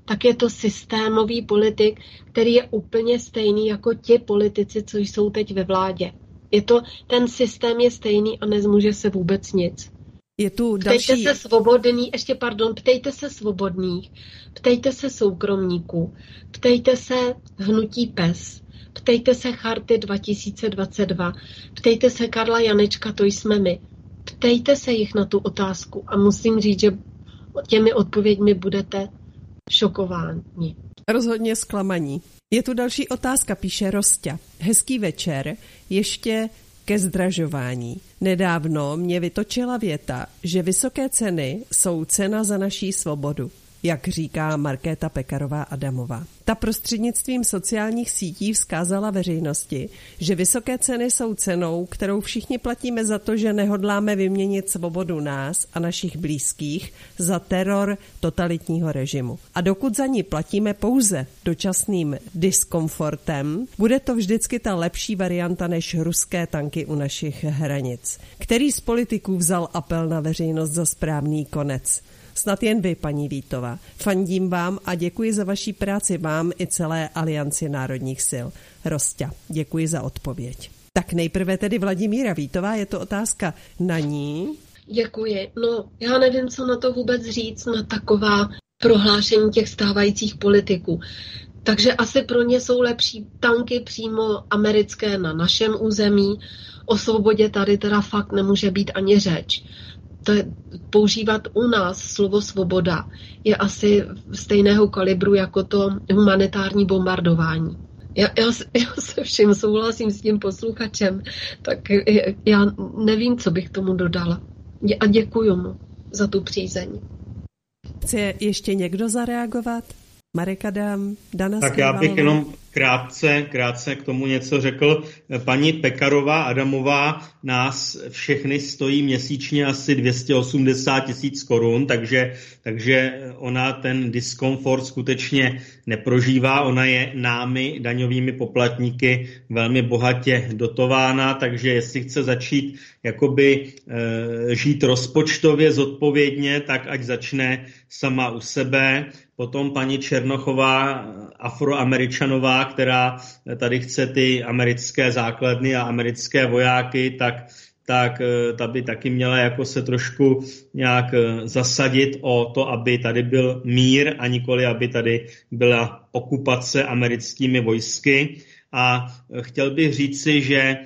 tak je to systémový politik, který je úplně stejný jako ti politici, co jsou teď ve vládě. Je to, ten systém je stejný a nezmůže se vůbec nic. Je tu další... Ptejte se svobodný, ještě pardon, ptejte se svobodných, ptejte se soukromníků, ptejte se hnutí P E S, ptejte se Charty dva tisíce dvacet dva, ptejte se Karla Janečka, to jsme my. Ptejte se jich na tu otázku a musím říct, že těmi odpověďmi budete šokováni. Rozhodně zklamaní. Je tu další otázka, píše Rosťa. Hezký večer, ještě ke zdražování. Nedávno mě vytočila věta, že vysoké ceny jsou cena za naší svobodu, jak říká Markéta Pekarová Adamová. Ta prostřednictvím sociálních sítí vzkázala veřejnosti, že vysoké ceny jsou cenou, kterou všichni platíme za to, že nehodláme vyměnit svobodu nás a našich blízkých za teror totalitního režimu. A dokud za ní platíme pouze dočasným diskomfortem, bude to vždycky ta lepší varianta než ruské tanky u našich hranic. Který z politiků vzal apel na veřejnost za správný konec? Snad jen vy, paní Vítová. Fandím vám a děkuji za vaší práci vám i celé Alianci národních sil. Rosťa, děkuji za odpověď. Tak nejprve tedy Vladimíra Vítová, je to otázka na ní. Děkuji. No, já nevím, co na to vůbec říct, na taková prohlášení těch stávajících politiků. Takže asi pro ně jsou lepší tanky přímo americké na našem území. O svobodě tady teda fakt nemůže být ani řeč. To je, používat u nás slovo svoboda je asi stejného kalibru jako to humanitární bombardování. Já, já, já se vším souhlasím s tím posluchačem, tak já nevím, co bych tomu dodala. A děkuju mu za tu přízeň. Chce ještě někdo zareagovat? Marek Adam, Dana Tak já bych jenom krátce, krátce k tomu něco řekl. Paní Pekarová Adamová nás všechny stojí měsíčně asi dvě stě osmdesát tisíc korun, takže, takže ona ten diskomfort skutečně neprožívá. Ona je námi, daňovými poplatníky, velmi bohatě dotována, takže jestli chce začít jakoby e, žít rozpočtově zodpovědně, tak ať začne sama u sebe. Potom paní Černochová, Afroameričanová, která tady chce ty americké základny a americké vojáky, tak, tak ta by taky měla jako se trošku nějak zasadit o to, aby tady byl mír a nikoli, aby tady byla okupace americkými vojsky. A chtěl bych říci, že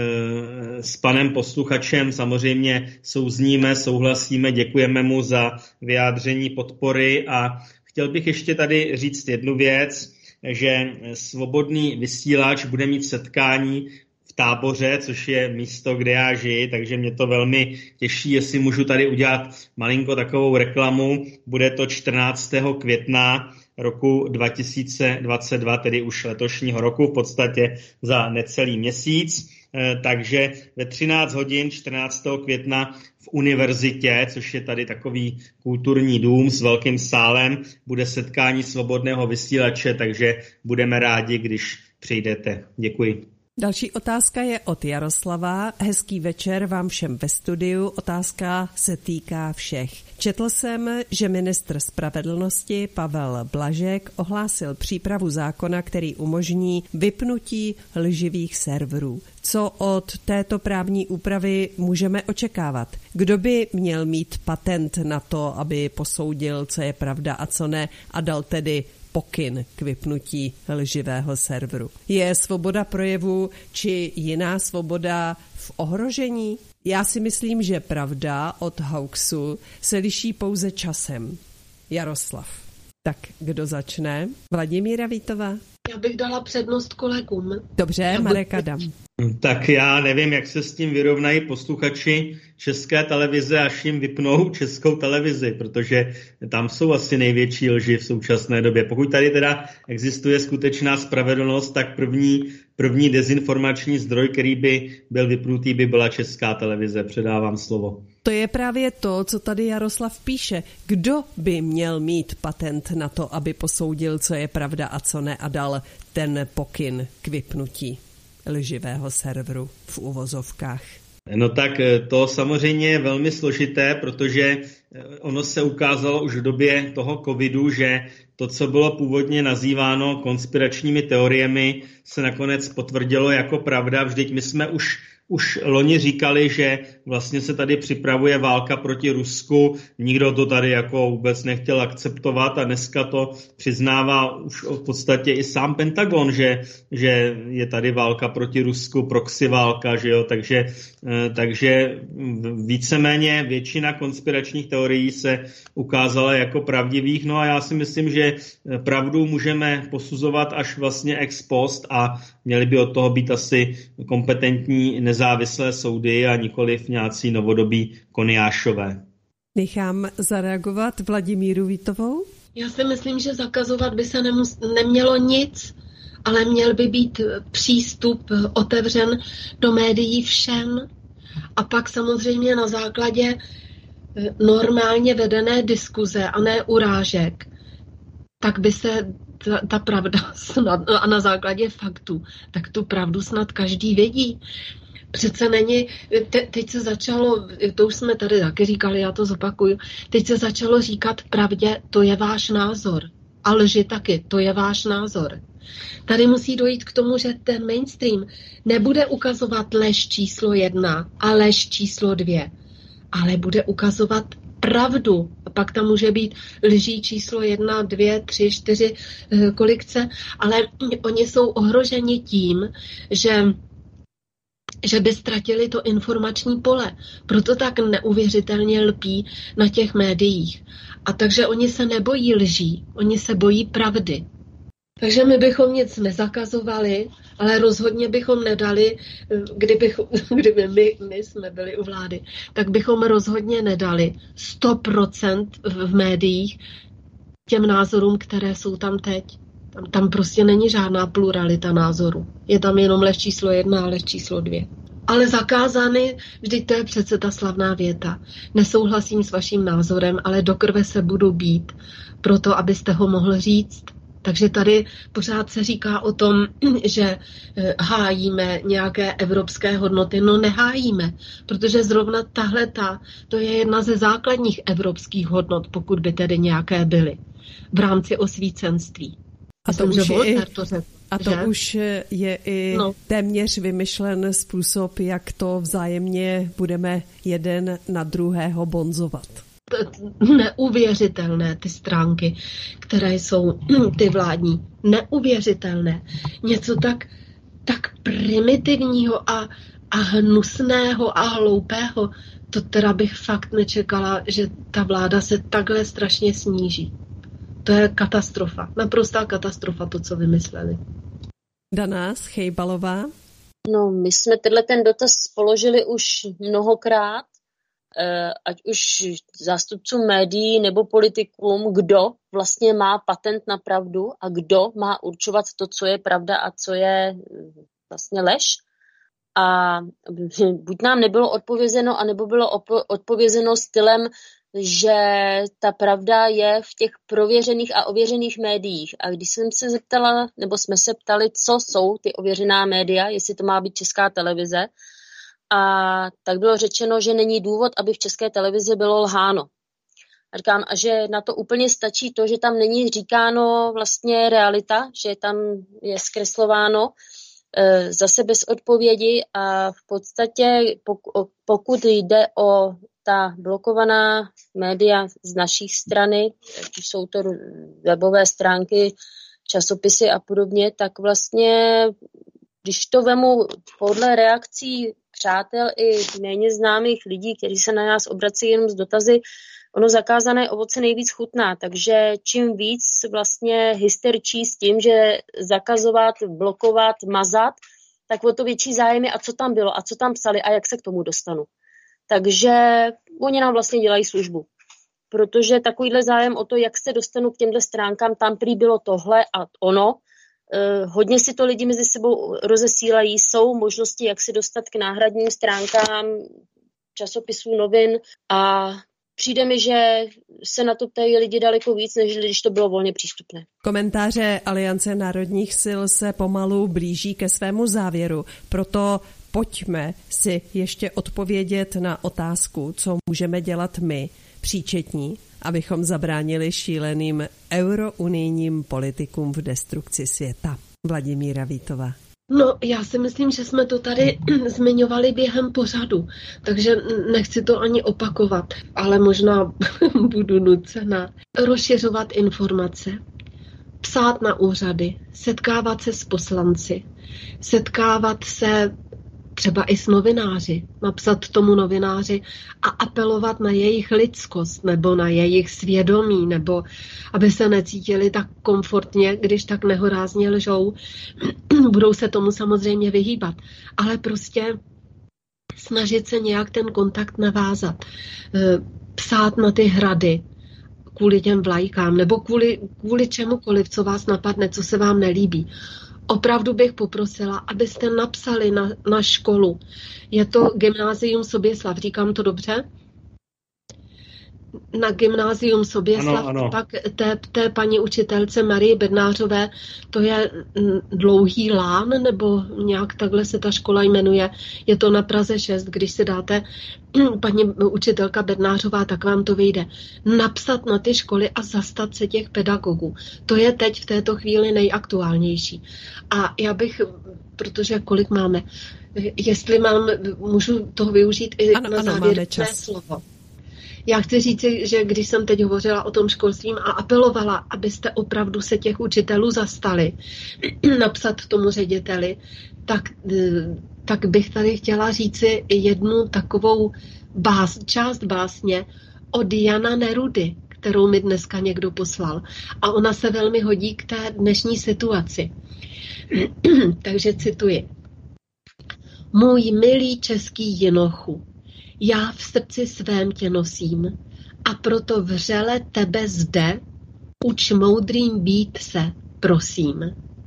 s panem posluchačem samozřejmě souzníme, souhlasíme, děkujeme mu za vyjádření podpory a chtěl bych ještě tady říct jednu věc, že Svobodný vysílač bude mít setkání v Táboře, což je místo, kde já žiji, takže mě to velmi těší, jestli můžu tady udělat malinko takovou reklamu. Bude to čtrnáctého května roku dva tisíce dvacet dva, tedy už letošního roku, v podstatě za necelý měsíc. Takže ve třináct hodin čtrnáctého května v univerzitě, což je tady takový kulturní dům s velkým sálem, bude setkání Svobodného vysílače, takže budeme rádi, když přijdete. Děkuji. Další otázka je od Jaroslava. Hezký večer vám všem ve studiu. Otázka se týká všech. Četl jsem, že ministr spravedlnosti Pavel Blažek ohlásil přípravu zákona, který umožní vypnutí lživých serverů. Co od této právní úpravy můžeme očekávat? Kdo by měl mít patent na to, aby posoudil, co je pravda a co ne, a dal tedy pokyn k vypnutí lživého serveru? Je svoboda projevu či jiná svoboda v ohrožení? Já si myslím, že pravda od hoaxu se liší pouze časem. Jaroslav. Tak kdo začne? Vladimíra Vítová? Já bych dala přednost kolegům. Dobře, Marek Adam. Tak já nevím, jak se s tím vyrovnají posluchači České televize, až jim vypnou Českou televizi, protože tam jsou asi největší lži v současné době. Pokud tady teda existuje skutečná spravedlnost, tak první, první dezinformační zdroj, který by byl vypnutý, by byla Česká televize. Předávám slovo. To je právě to, co tady Jaroslav píše. Kdo by měl mít patent na to, aby posoudil, co je pravda a co ne, a dal ten pokyn k vypnutí lživého serveru v uvozovkách? No tak to samozřejmě je velmi složité, protože ono se ukázalo už v době toho covidu, že to, co bylo původně nazýváno konspiračními teoriemi, se nakonec potvrdilo jako pravda. Vždyť my jsme už Už loni říkali, že vlastně se tady připravuje válka proti Rusku, nikdo to tady jako vůbec nechtěl akceptovat a dneska to přiznává už v podstatě i sám Pentagon, že, že je tady válka proti Rusku, proxy válka, že jo, takže, takže víceméně většina konspiračních teorií se ukázala jako pravdivých, no a já si myslím, že pravdu můžeme posuzovat až vlastně ex post a měli by od toho být asi kompetentní nezávislé soudy a nikoliv nějací novodobí koniášové. Nechám zareagovat Vladimíru Vítovou. Já si myslím, že zakazovat by se nemus- nemělo nic, ale měl by být přístup otevřen do médií všem. A pak samozřejmě na základě normálně vedené diskuze a ne urážek, tak by se ta, ta pravda snad, a na základě faktů, tak tu pravdu snad každý vědí. Přece není, te, teď se začalo, to už jsme tady taky říkali, já to zopakuju, teď se začalo říkat pravdě, to je váš názor. A lži taky, to je váš názor. Tady musí dojít k tomu, že ten mainstream nebude ukazovat lež číslo jedna a lež číslo dvě, ale bude ukazovat pravdu. A pak tam může být lží číslo jedna, dvě, tři, čtyři, kolik chce, ale oni jsou ohroženi tím, že že by ztratili to informační pole. Proto tak neuvěřitelně lpí na těch médiích. A takže oni se nebojí lží, oni se bojí pravdy. Takže my bychom nic nezakazovali, ale rozhodně bychom nedali, kdybych, kdyby my, my jsme byli u vlády, tak bychom rozhodně nedali sto procent v médiích těm názorům, které jsou tam teď. Tam, tam prostě není žádná pluralita názorů. Je tam jenom lež číslo jedna a lež číslo dvě. Ale zakázány, vždyť to je přece ta slavná věta. Nesouhlasím s vaším názorem, ale do krve se budu bít, proto abyste ho mohl říct. Takže tady pořád se říká o tom, že hájíme nějaké evropské hodnoty. No nehájíme, protože zrovna tahle ta, to je jedna ze základních evropských hodnot, pokud by tedy nějaké byly v rámci osvícenství. A to, už je, i, to řekl, a to už je i no. téměř vymyšlen způsob, jak to vzájemně budeme jeden na druhého bonzovat. Neuvěřitelné ty stránky, které jsou ty vládní. Neuvěřitelné. Něco tak, tak primitivního a, a hnusného a hloupého. To teda bych fakt nečekala, že ta vláda se takhle strašně sníží. To je katastrofa. Naprostá katastrofa to, co vymysleli. Dana Schejbalová. No, my jsme tenhle ten dotaz položili už mnohokrát, ať už zástupcům médií nebo politikům, kdo vlastně má patent na pravdu a kdo má určovat to, co je pravda a co je vlastně lež. A buď nám nebylo odpovězeno, anebo bylo odpovězeno stylem, že ta pravda je v těch prověřených a ověřených médiích. A když jsem se zeptala, nebo jsme se ptali, co jsou ty ověřená média, jestli to má být Česká televize, a tak bylo řečeno, že není důvod, aby v České televizi bylo lháno. A říkám, a že na to úplně stačí to, že tam není říkáno vlastně realita, že tam je zkreslováno e, zase bez odpovědi a v podstatě pokud jde o ta blokovaná média z naší strany, ať jsou to webové stránky, časopisy a podobně, tak vlastně, když to vemu podle reakcí přátel i méně známých lidí, kteří se na nás obrací jenom z dotazy, ono zakázané ovoce nejvíc chutná, takže čím víc vlastně hysterčí s tím, že zakazovat, blokovat, mazat, tak o to větší zájem je, a co tam bylo, a co tam psali a jak se k tomu dostanu. Takže oni nám vlastně dělají službu. Protože takovýhle zájem o to, jak se dostanu k těmhle stránkám, tam prý bylo tohle a ono. Eh, hodně si to lidi mezi sebou rozesílají. Jsou možnosti, jak se dostat k náhradním stránkám časopisů, novin a přijde mi, že se na to ptají lidi daleko víc, než když to bylo volně přístupné. Komentáře Aliance národních sil se pomalu blíží ke svému závěru. Proto pojďme si ještě odpovědět na otázku, co můžeme dělat my, příčetní, abychom zabránili šíleným eurounijním politikům v destrukci světa. Vladimíra Vítová. No, já si myslím, že jsme to tady zmiňovali během pořadu, takže nechci to ani opakovat, ale možná budu nucena rozšiřovat informace, psát na úřady, setkávat se s poslanci, setkávat se třeba i s novináři, napsat tomu novináři a apelovat na jejich lidskost nebo na jejich svědomí, nebo aby se necítili tak komfortně, když tak nehorázně lžou. Budou se tomu samozřejmě vyhýbat, ale prostě snažit se nějak ten kontakt navázat, psát na ty hrady kvůli těm vlajkám nebo kvůli, kvůli čemukoliv, co vás napadne, co se vám nelíbí. Opravdu bych poprosila, abyste napsali na, na školu. Je to Gymnázium Soběslav, říkám to dobře? Na Gymnázium Soběslav, ano, ano. Pak té, té paní učitelce Marii Bednářové, to je Dlouhý lán, nebo nějak takhle se ta škola jmenuje. Je to na Praze šest, když si dáte paní učitelka Bednářová, tak vám to vyjde. Napsat na ty školy a zastat se těch pedagogů. To je teď v této chvíli nejaktuálnější. A já bych, protože kolik máme, jestli mám, můžu toho využít i ano, na ano, závěrečné slovo. Já chci říct, že když jsem teď hovořila o tom školstvím a apelovala, abyste opravdu se těch učitelů zastali, napsat tomu řediteli, tak, tak bych tady chtěla říci jednu takovou bás, část básně od Jana Nerudy, kterou mi dneska někdo poslal. A ona se velmi hodí k té dnešní situaci. Takže cituji. Můj milý český jinochu, já v srdci svém tě nosím a proto vřele tebe zde uč moudrým být se, prosím.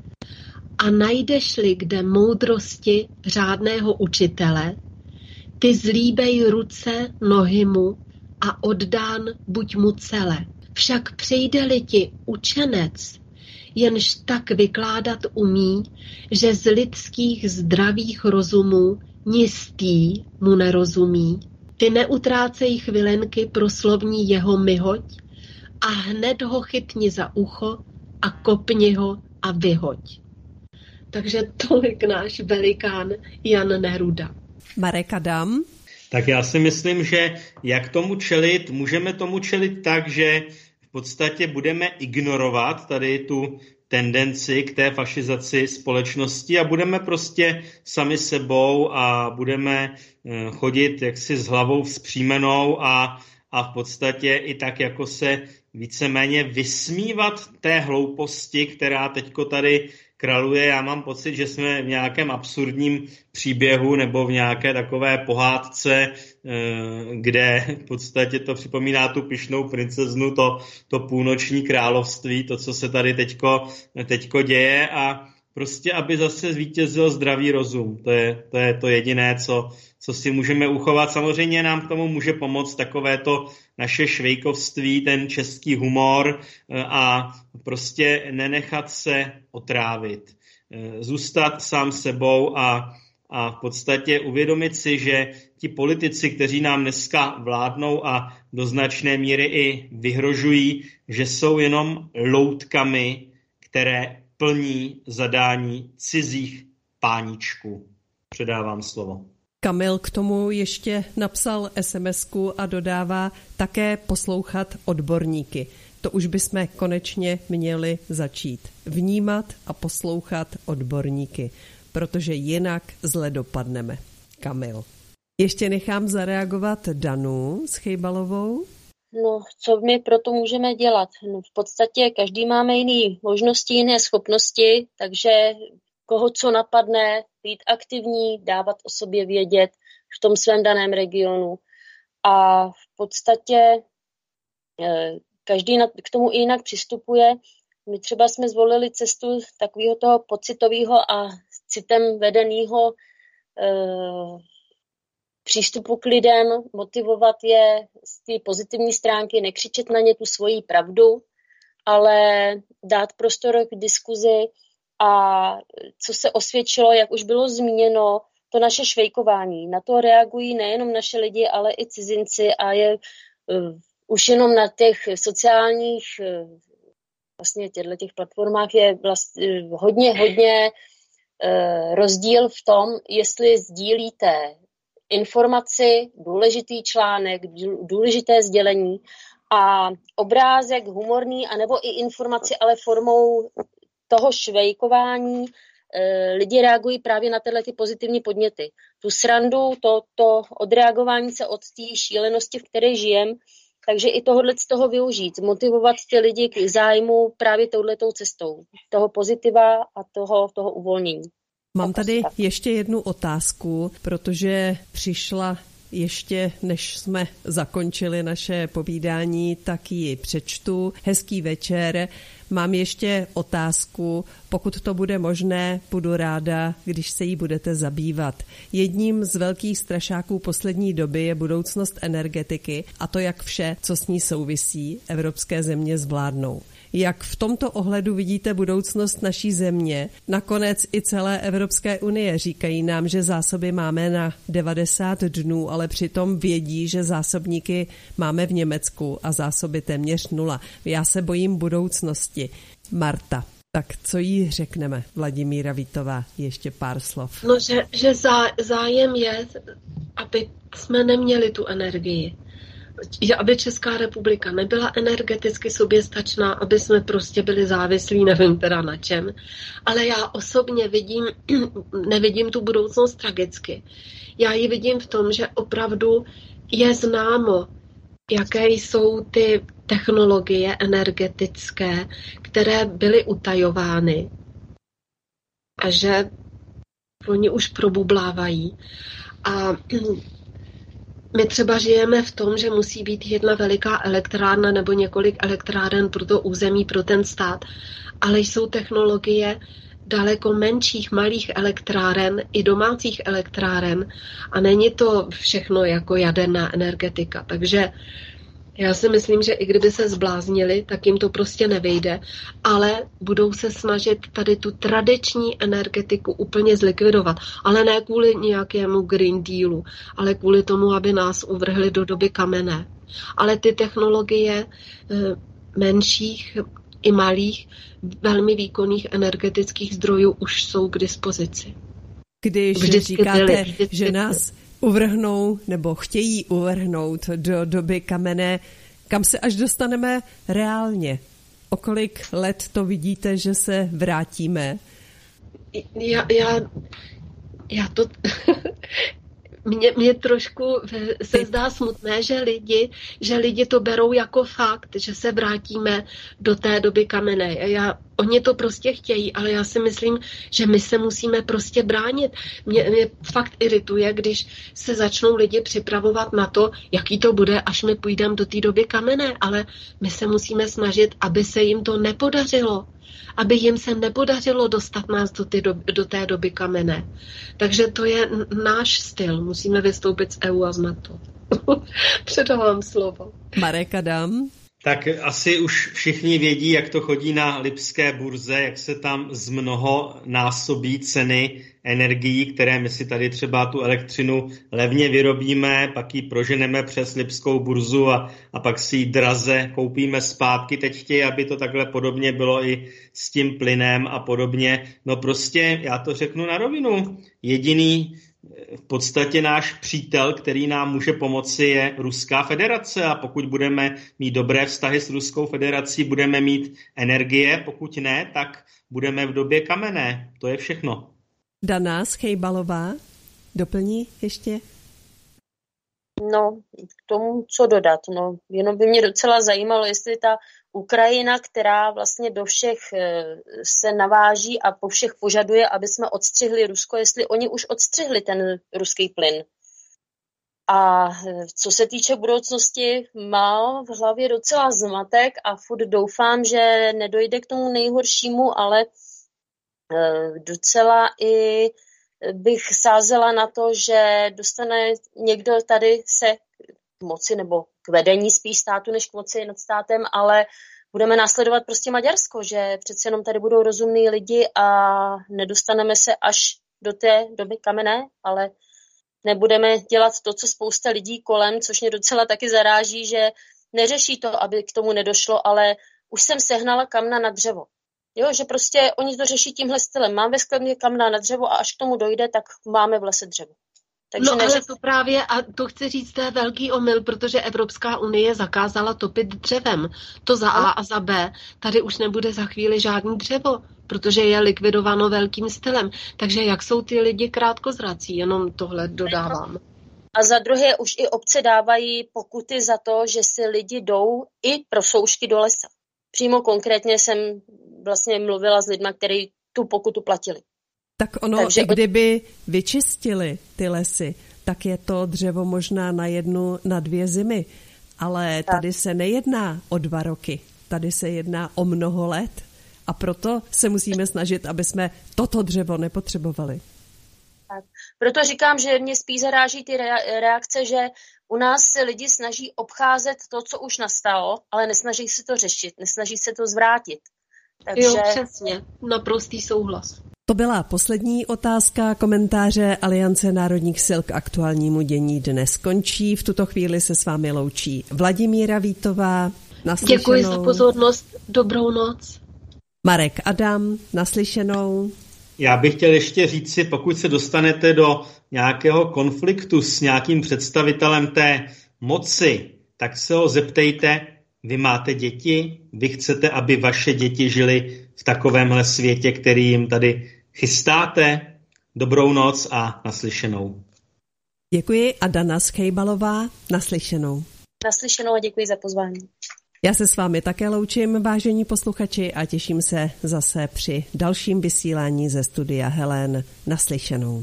A najdeš-li kde moudrosti řádného učitele, ty zlíbej ruce, nohy mu a oddán buď mu celé. Však přijde-li ti učenec, jenž tak vykládat umí, že z lidských zdravých rozumů nistý mu nerozumí. Ty neutrácej chvilenky pro slovní jeho myhoď a hned ho chytni za ucho a kopni ho a vyhoď. Takže tolik náš velikán Jan Neruda. Marek Adam. Tak já si myslím, že jak tomu čelit, můžeme tomu čelit tak, že v podstatě budeme ignorovat tady tu tendenci k té fašizaci společnosti a budeme prostě sami sebou a budeme chodit jaksi s hlavou vzpřímenou a, a v podstatě i tak jako se víceméně vysmívat té hlouposti, která teďko tady kraluje. Já mám pocit, že jsme v nějakém absurdním příběhu nebo v nějaké takové pohádce, kde v podstatě to připomíná tu pyšnou princeznu, to, to půlnoční království, to, co se tady teďko, teďko děje a prostě, aby zase zvítězil zdravý rozum. To je to, je to jediné, co, co si můžeme uchovat. Samozřejmě nám k tomu může pomoct takové to naše švejkovství, ten český humor a prostě nenechat se otrávit. Zůstat sám sebou a, a v podstatě uvědomit si, že ti politici, kteří nám dneska vládnou a do značné míry i vyhrožují, že jsou jenom loutkami, které plní zadání cizích páničků. Předávám slovo. Kamil k tomu ještě napsal es em esku a dodává také poslouchat odborníky. To už bychom konečně měli začít vnímat a poslouchat odborníky, protože jinak zle dopadneme. Kamil. Ještě nechám zareagovat Danu Schejbalovou. No, co my proto můžeme dělat? No, v podstatě každý máme jiné možnosti, jiné schopnosti, takže koho co napadne, být aktivní, dávat o sobě vědět v tom svém daném regionu. A v podstatě každý k tomu i jinak přistupuje. My třeba jsme zvolili cestu takového toho pocitového a citem vedeného přístupu k lidem, motivovat je z té pozitivní stránky, nekřičet na ně tu svoji pravdu, ale dát prostor k diskuzi a co se osvědčilo, jak už bylo zmíněno, to naše švejkování. Na to reagují nejenom naše lidi, ale i cizinci a je uh, už jenom na těch sociálních uh, vlastně těchto těch platformách je vlastně uh, hodně, hodně uh, rozdíl v tom, jestli sdílíte informaci, důležitý článek, důležité sdělení a obrázek humorný, anebo i informaci, ale formou toho švejkování e, lidi reagují právě na tyhle ty pozitivní podněty. Tu srandu, to, to odreagování se od té šílenosti, v které žijem, takže i tohohle z toho využít, motivovat ty lidi k zájmu právě touhletou cestou, toho pozitiva a toho, toho uvolnění. Mám tady ještě jednu otázku, protože přišla ještě než jsme zakončili naše povídání, tak ji přečtu. Hezký večer. Mám ještě otázku, pokud to bude možné, budu ráda, když se jí budete zabývat. Jedním z velkých strašáků poslední doby je budoucnost energetiky a to, jak vše, co s ní souvisí, evropské země zvládnou. Jak v tomto ohledu vidíte budoucnost naší země, nakonec i celé Evropské unie? Říkají nám, že zásoby máme na devadesát dnů, ale přitom vědí, že zásobníky máme v Německu a zásoby téměř nula. Já se bojím budoucnosti. Marta, tak co jí řekneme? Vladimíra Vítová, ještě pár slov. No, že, že zá, zájem je, aby jsme neměli tu energii. Aby Česká republika nebyla energeticky soběstačná, aby jsme prostě byli závislí, nevím teda na čem. Ale já osobně vidím, nevidím tu budoucnost tragicky. Já ji vidím v tom, že opravdu je známo, jaké jsou ty technologie energetické, které byly utajovány a že oni už probublávají. A my třeba žijeme v tom, že musí být jedna veliká elektrárna nebo několik elektráren pro to území, pro ten stát, ale jsou technologie daleko menších, malých elektráren i domácích elektráren a není to všechno jako jaderná energetika. Takže já si myslím, že i kdyby se zbláznili, tak jim to prostě nevejde, ale budou se snažit tady tu tradiční energetiku úplně zlikvidovat. Ale ne kvůli nějakému Green Dealu, ale kvůli tomu, aby nás uvrhli do doby kamenné. Ale ty technologie menších i malých, velmi výkonných energetických zdrojů už jsou k dispozici. Když vždycky říkáte, byli, vždycky že nás uvrhnou nebo chtějí uvrhnout do doby kamenné, kam se až dostaneme reálně? O kolik let to vidíte, že se vrátíme? Já, já, já to... Mně, mně trošku se zdá smutné, že lidi, že lidi to berou jako fakt, že se vrátíme do té doby kamenné. Já, oni to prostě chtějí, ale já si myslím, že my se musíme prostě bránit. Mě, mě fakt irituje, když se začnou lidi připravovat na to, jaký to bude, až my půjdeme do té doby kamenné, ale my se musíme snažit, aby se jim to nepodařilo. Aby jim se nepodařilo dostat nás do, ty do, do té doby kamenné. Takže to je náš styl. Musíme vystoupit z E U a z NATO. Předávám slovo. Marek Adam. Tak asi už všichni vědí, jak to chodí na lipské burze, jak se tam z mnoho násobí ceny energií, které my si tady třeba tu elektřinu levně vyrobíme, pak ji proženeme přes lipskou burzu a, a pak si ji draze koupíme zpátky. Teď chtějí, aby to takhle podobně bylo i s tím plynem a podobně. No prostě, já to řeknu na rovinu, jediný v podstatě náš přítel, který nám může pomoci, je Ruská federace a pokud budeme mít dobré vztahy s Ruskou federací, budeme mít energie, pokud ne, tak budeme v době kamenné. To je všechno. Dana Schejbalová, doplní ještě? No, k tomu, co dodat. No, jenom by mě docela zajímalo, jestli ta Ukrajina, která vlastně do všech se naváží a po všech požaduje, aby jsme odstřihli Rusko, jestli oni už odstřihli ten ruský plyn. A co se týče budoucnosti, mám v hlavě docela zmatek a furt doufám, že nedojde k tomu nejhoršímu, ale docela i bych sázela na to, že dostane někdo tady se k moci, nebo k vedení spíš státu, než k moci nad státem, ale budeme následovat prostě Maďarsko, že přece jenom tady budou rozumní lidi a nedostaneme se až do té doby kamenné, ale nebudeme dělat to, co spousta lidí kolem, což mě docela taky zaráží, že neřeší to, aby k tomu nedošlo, ale už jsem sehnala kamna na dřevo. Jo, že prostě oni to řeší tímhle stylem. Mám ve sklepě kamna na dřevo a až k tomu dojde, tak máme v lese dřevo. Takže no neřek... ale to právě, a to chci říct, to je velký omyl, protože Evropská unie zakázala topit dřevem. To za A a za B. Tady už nebude za chvíli žádný dřevo, protože je likvidováno velkým stylem. Takže jak jsou ty lidi krátkozrací, jenom tohle dodávám. A za druhé už i obce dávají pokuty za to, že si lidi jdou i pro soušky do lesa. Přímo konkrétně jsem vlastně mluvila s lidmi, kteří tu pokutu platili. Tak ono, takže... i kdyby vyčistili ty lesy, tak je to dřevo možná na jednu, na dvě zimy. Ale tak. Tady se nejedná o dva roky. Tady se jedná o mnoho let. A proto se musíme snažit, aby jsme toto dřevo nepotřebovali. Tak. Proto říkám, že mě spíš zaráží ty reakce, že u nás se lidi snaží obcházet to, co už nastalo, ale nesnaží se to řešit, nesnaží se to zvrátit. Takže... Jo, přesně. Naprostý souhlas. To byla poslední otázka. Komentáře Aliance národních sil k aktuálnímu dění dnes končí. V tuto chvíli se s vámi loučí Vladimíra Vítová. Naslyšenou. Děkuji za pozornost. Dobrou noc. Marek Adam. Naslyšenou. Já bych chtěl ještě říct si, pokud se dostanete do nějakého konfliktu s nějakým představitelem té moci, tak se ho zeptejte, vy máte děti, vy chcete, aby vaše děti žily v takovémhle světě, který jim tady chystáte. Dobrou noc a naslyšenou. Děkuji a Dana Schejbalová, naslyšenou. Naslyšenou a děkuji za pozvání. Já se s vámi také loučím, vážení posluchači, a těším se zase při dalším vysílání ze studia Helen. Naslyšenou.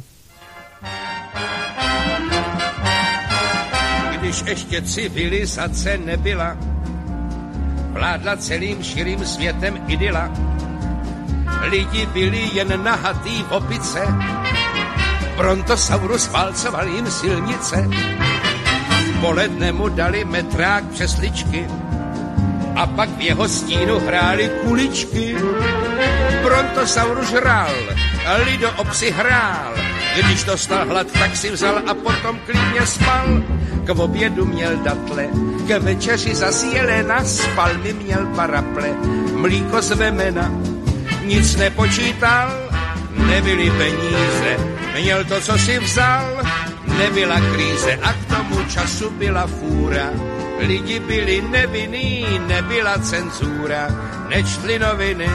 Když ještě civilizace nebyla, vládla celým širým světem idyla. Lidi byli jen nahatý v opice, Brontosaurus válcoval jim silnice. Poledne mu dali metrák přesličky a pak v jeho stínu hráli kuličky. Brontosaurus žral, lido obsi hrál, když dostal hlad, tak si vzal a potom klidně spal. K obědu měl datle, k večeři zas jelena, spal mi měl paraple, mlíko z vemena. Nic nepočítal, nebyly peníze, měl to, co si vzal, nebyla kríze a k tomu času byla fůra. Lidi byli nevinní, nebyla cenzura, nečtli noviny.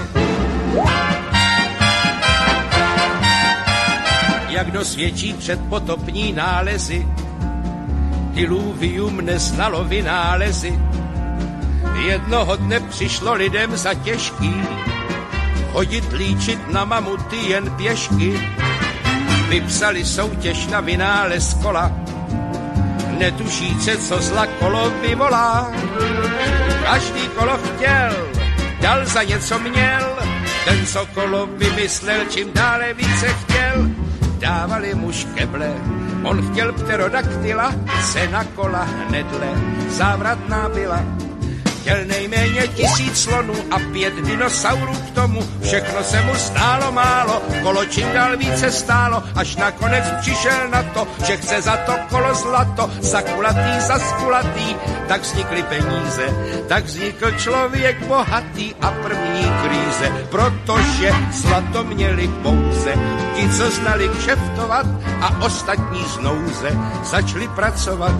Jak dosvědčí předpotopní nálezy, diluvium neznalo vynálezy. Jednoho dne přišlo lidem za těžký chodit líčit na mamuty jen pěšky. Vypsali soutěž na vynález kola, netušíce, co zla kolo vyvolá. Každý kolo chtěl, dal za něco měl, ten, co kolo vymyslel, čím dále více chtěl. Dávali mu škeble, on chtěl pterodaktyla, cena kola hnedle závratná byla. Chtěl nejméně tisíc slonů a pět dinosaurů k tomu, všechno se mu stálo málo, kolo čím dál více stálo, až nakonec přišel na to, že chce za to kolo zlato, za kulatý, za skulatý, tak vznikly peníze, tak vznikl člověk bohatý a první kríze, protože zlato měli pouze ti, co znali kšeftovat a ostatní z nouze začali pracovat.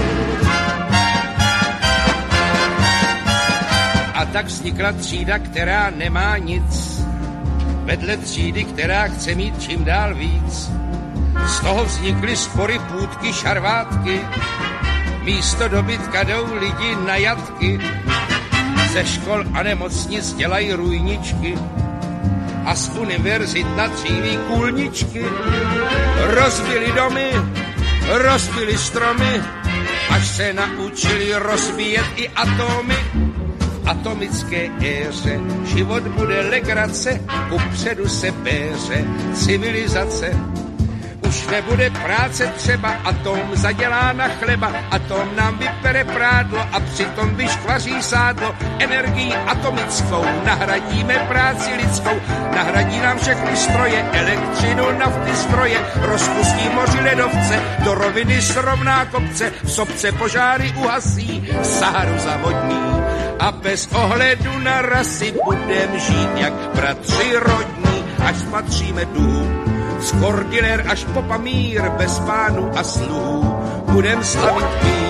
A tak vznikla třída, která nemá nic, vedle třídy, která chce mít čím dál víc. Z toho vznikly spory, půtky, šarvátky, místo dobytka jdou lidi na jatky. Ze škol a nemocnic dělají rujničky a z univerzit natříví kůlničky. Rozbili domy, rozbili stromy, až se naučili rozbíjet i atomy. Atomické éře život bude legrace, kupředu se péře civilizace. Už Už nebude práce třeba, atom zadělá na chleba, atom nám vypere prádlo a přitom vyškvaří sádlo. Energií atomickou nahradíme práci lidskou, nahradí nám všechny stroje, elektřinu, nafty, stroje, rozpustí moři ledovce, do roviny srovná kopce, v sopce požáry uhasí, Saharu zavodní. A bez ohledu na rasy budem žít jak bratři rodní, až spatříme dům. Z Kordiler až po Pamír, bez pánů a sluhů, budem slavit mír.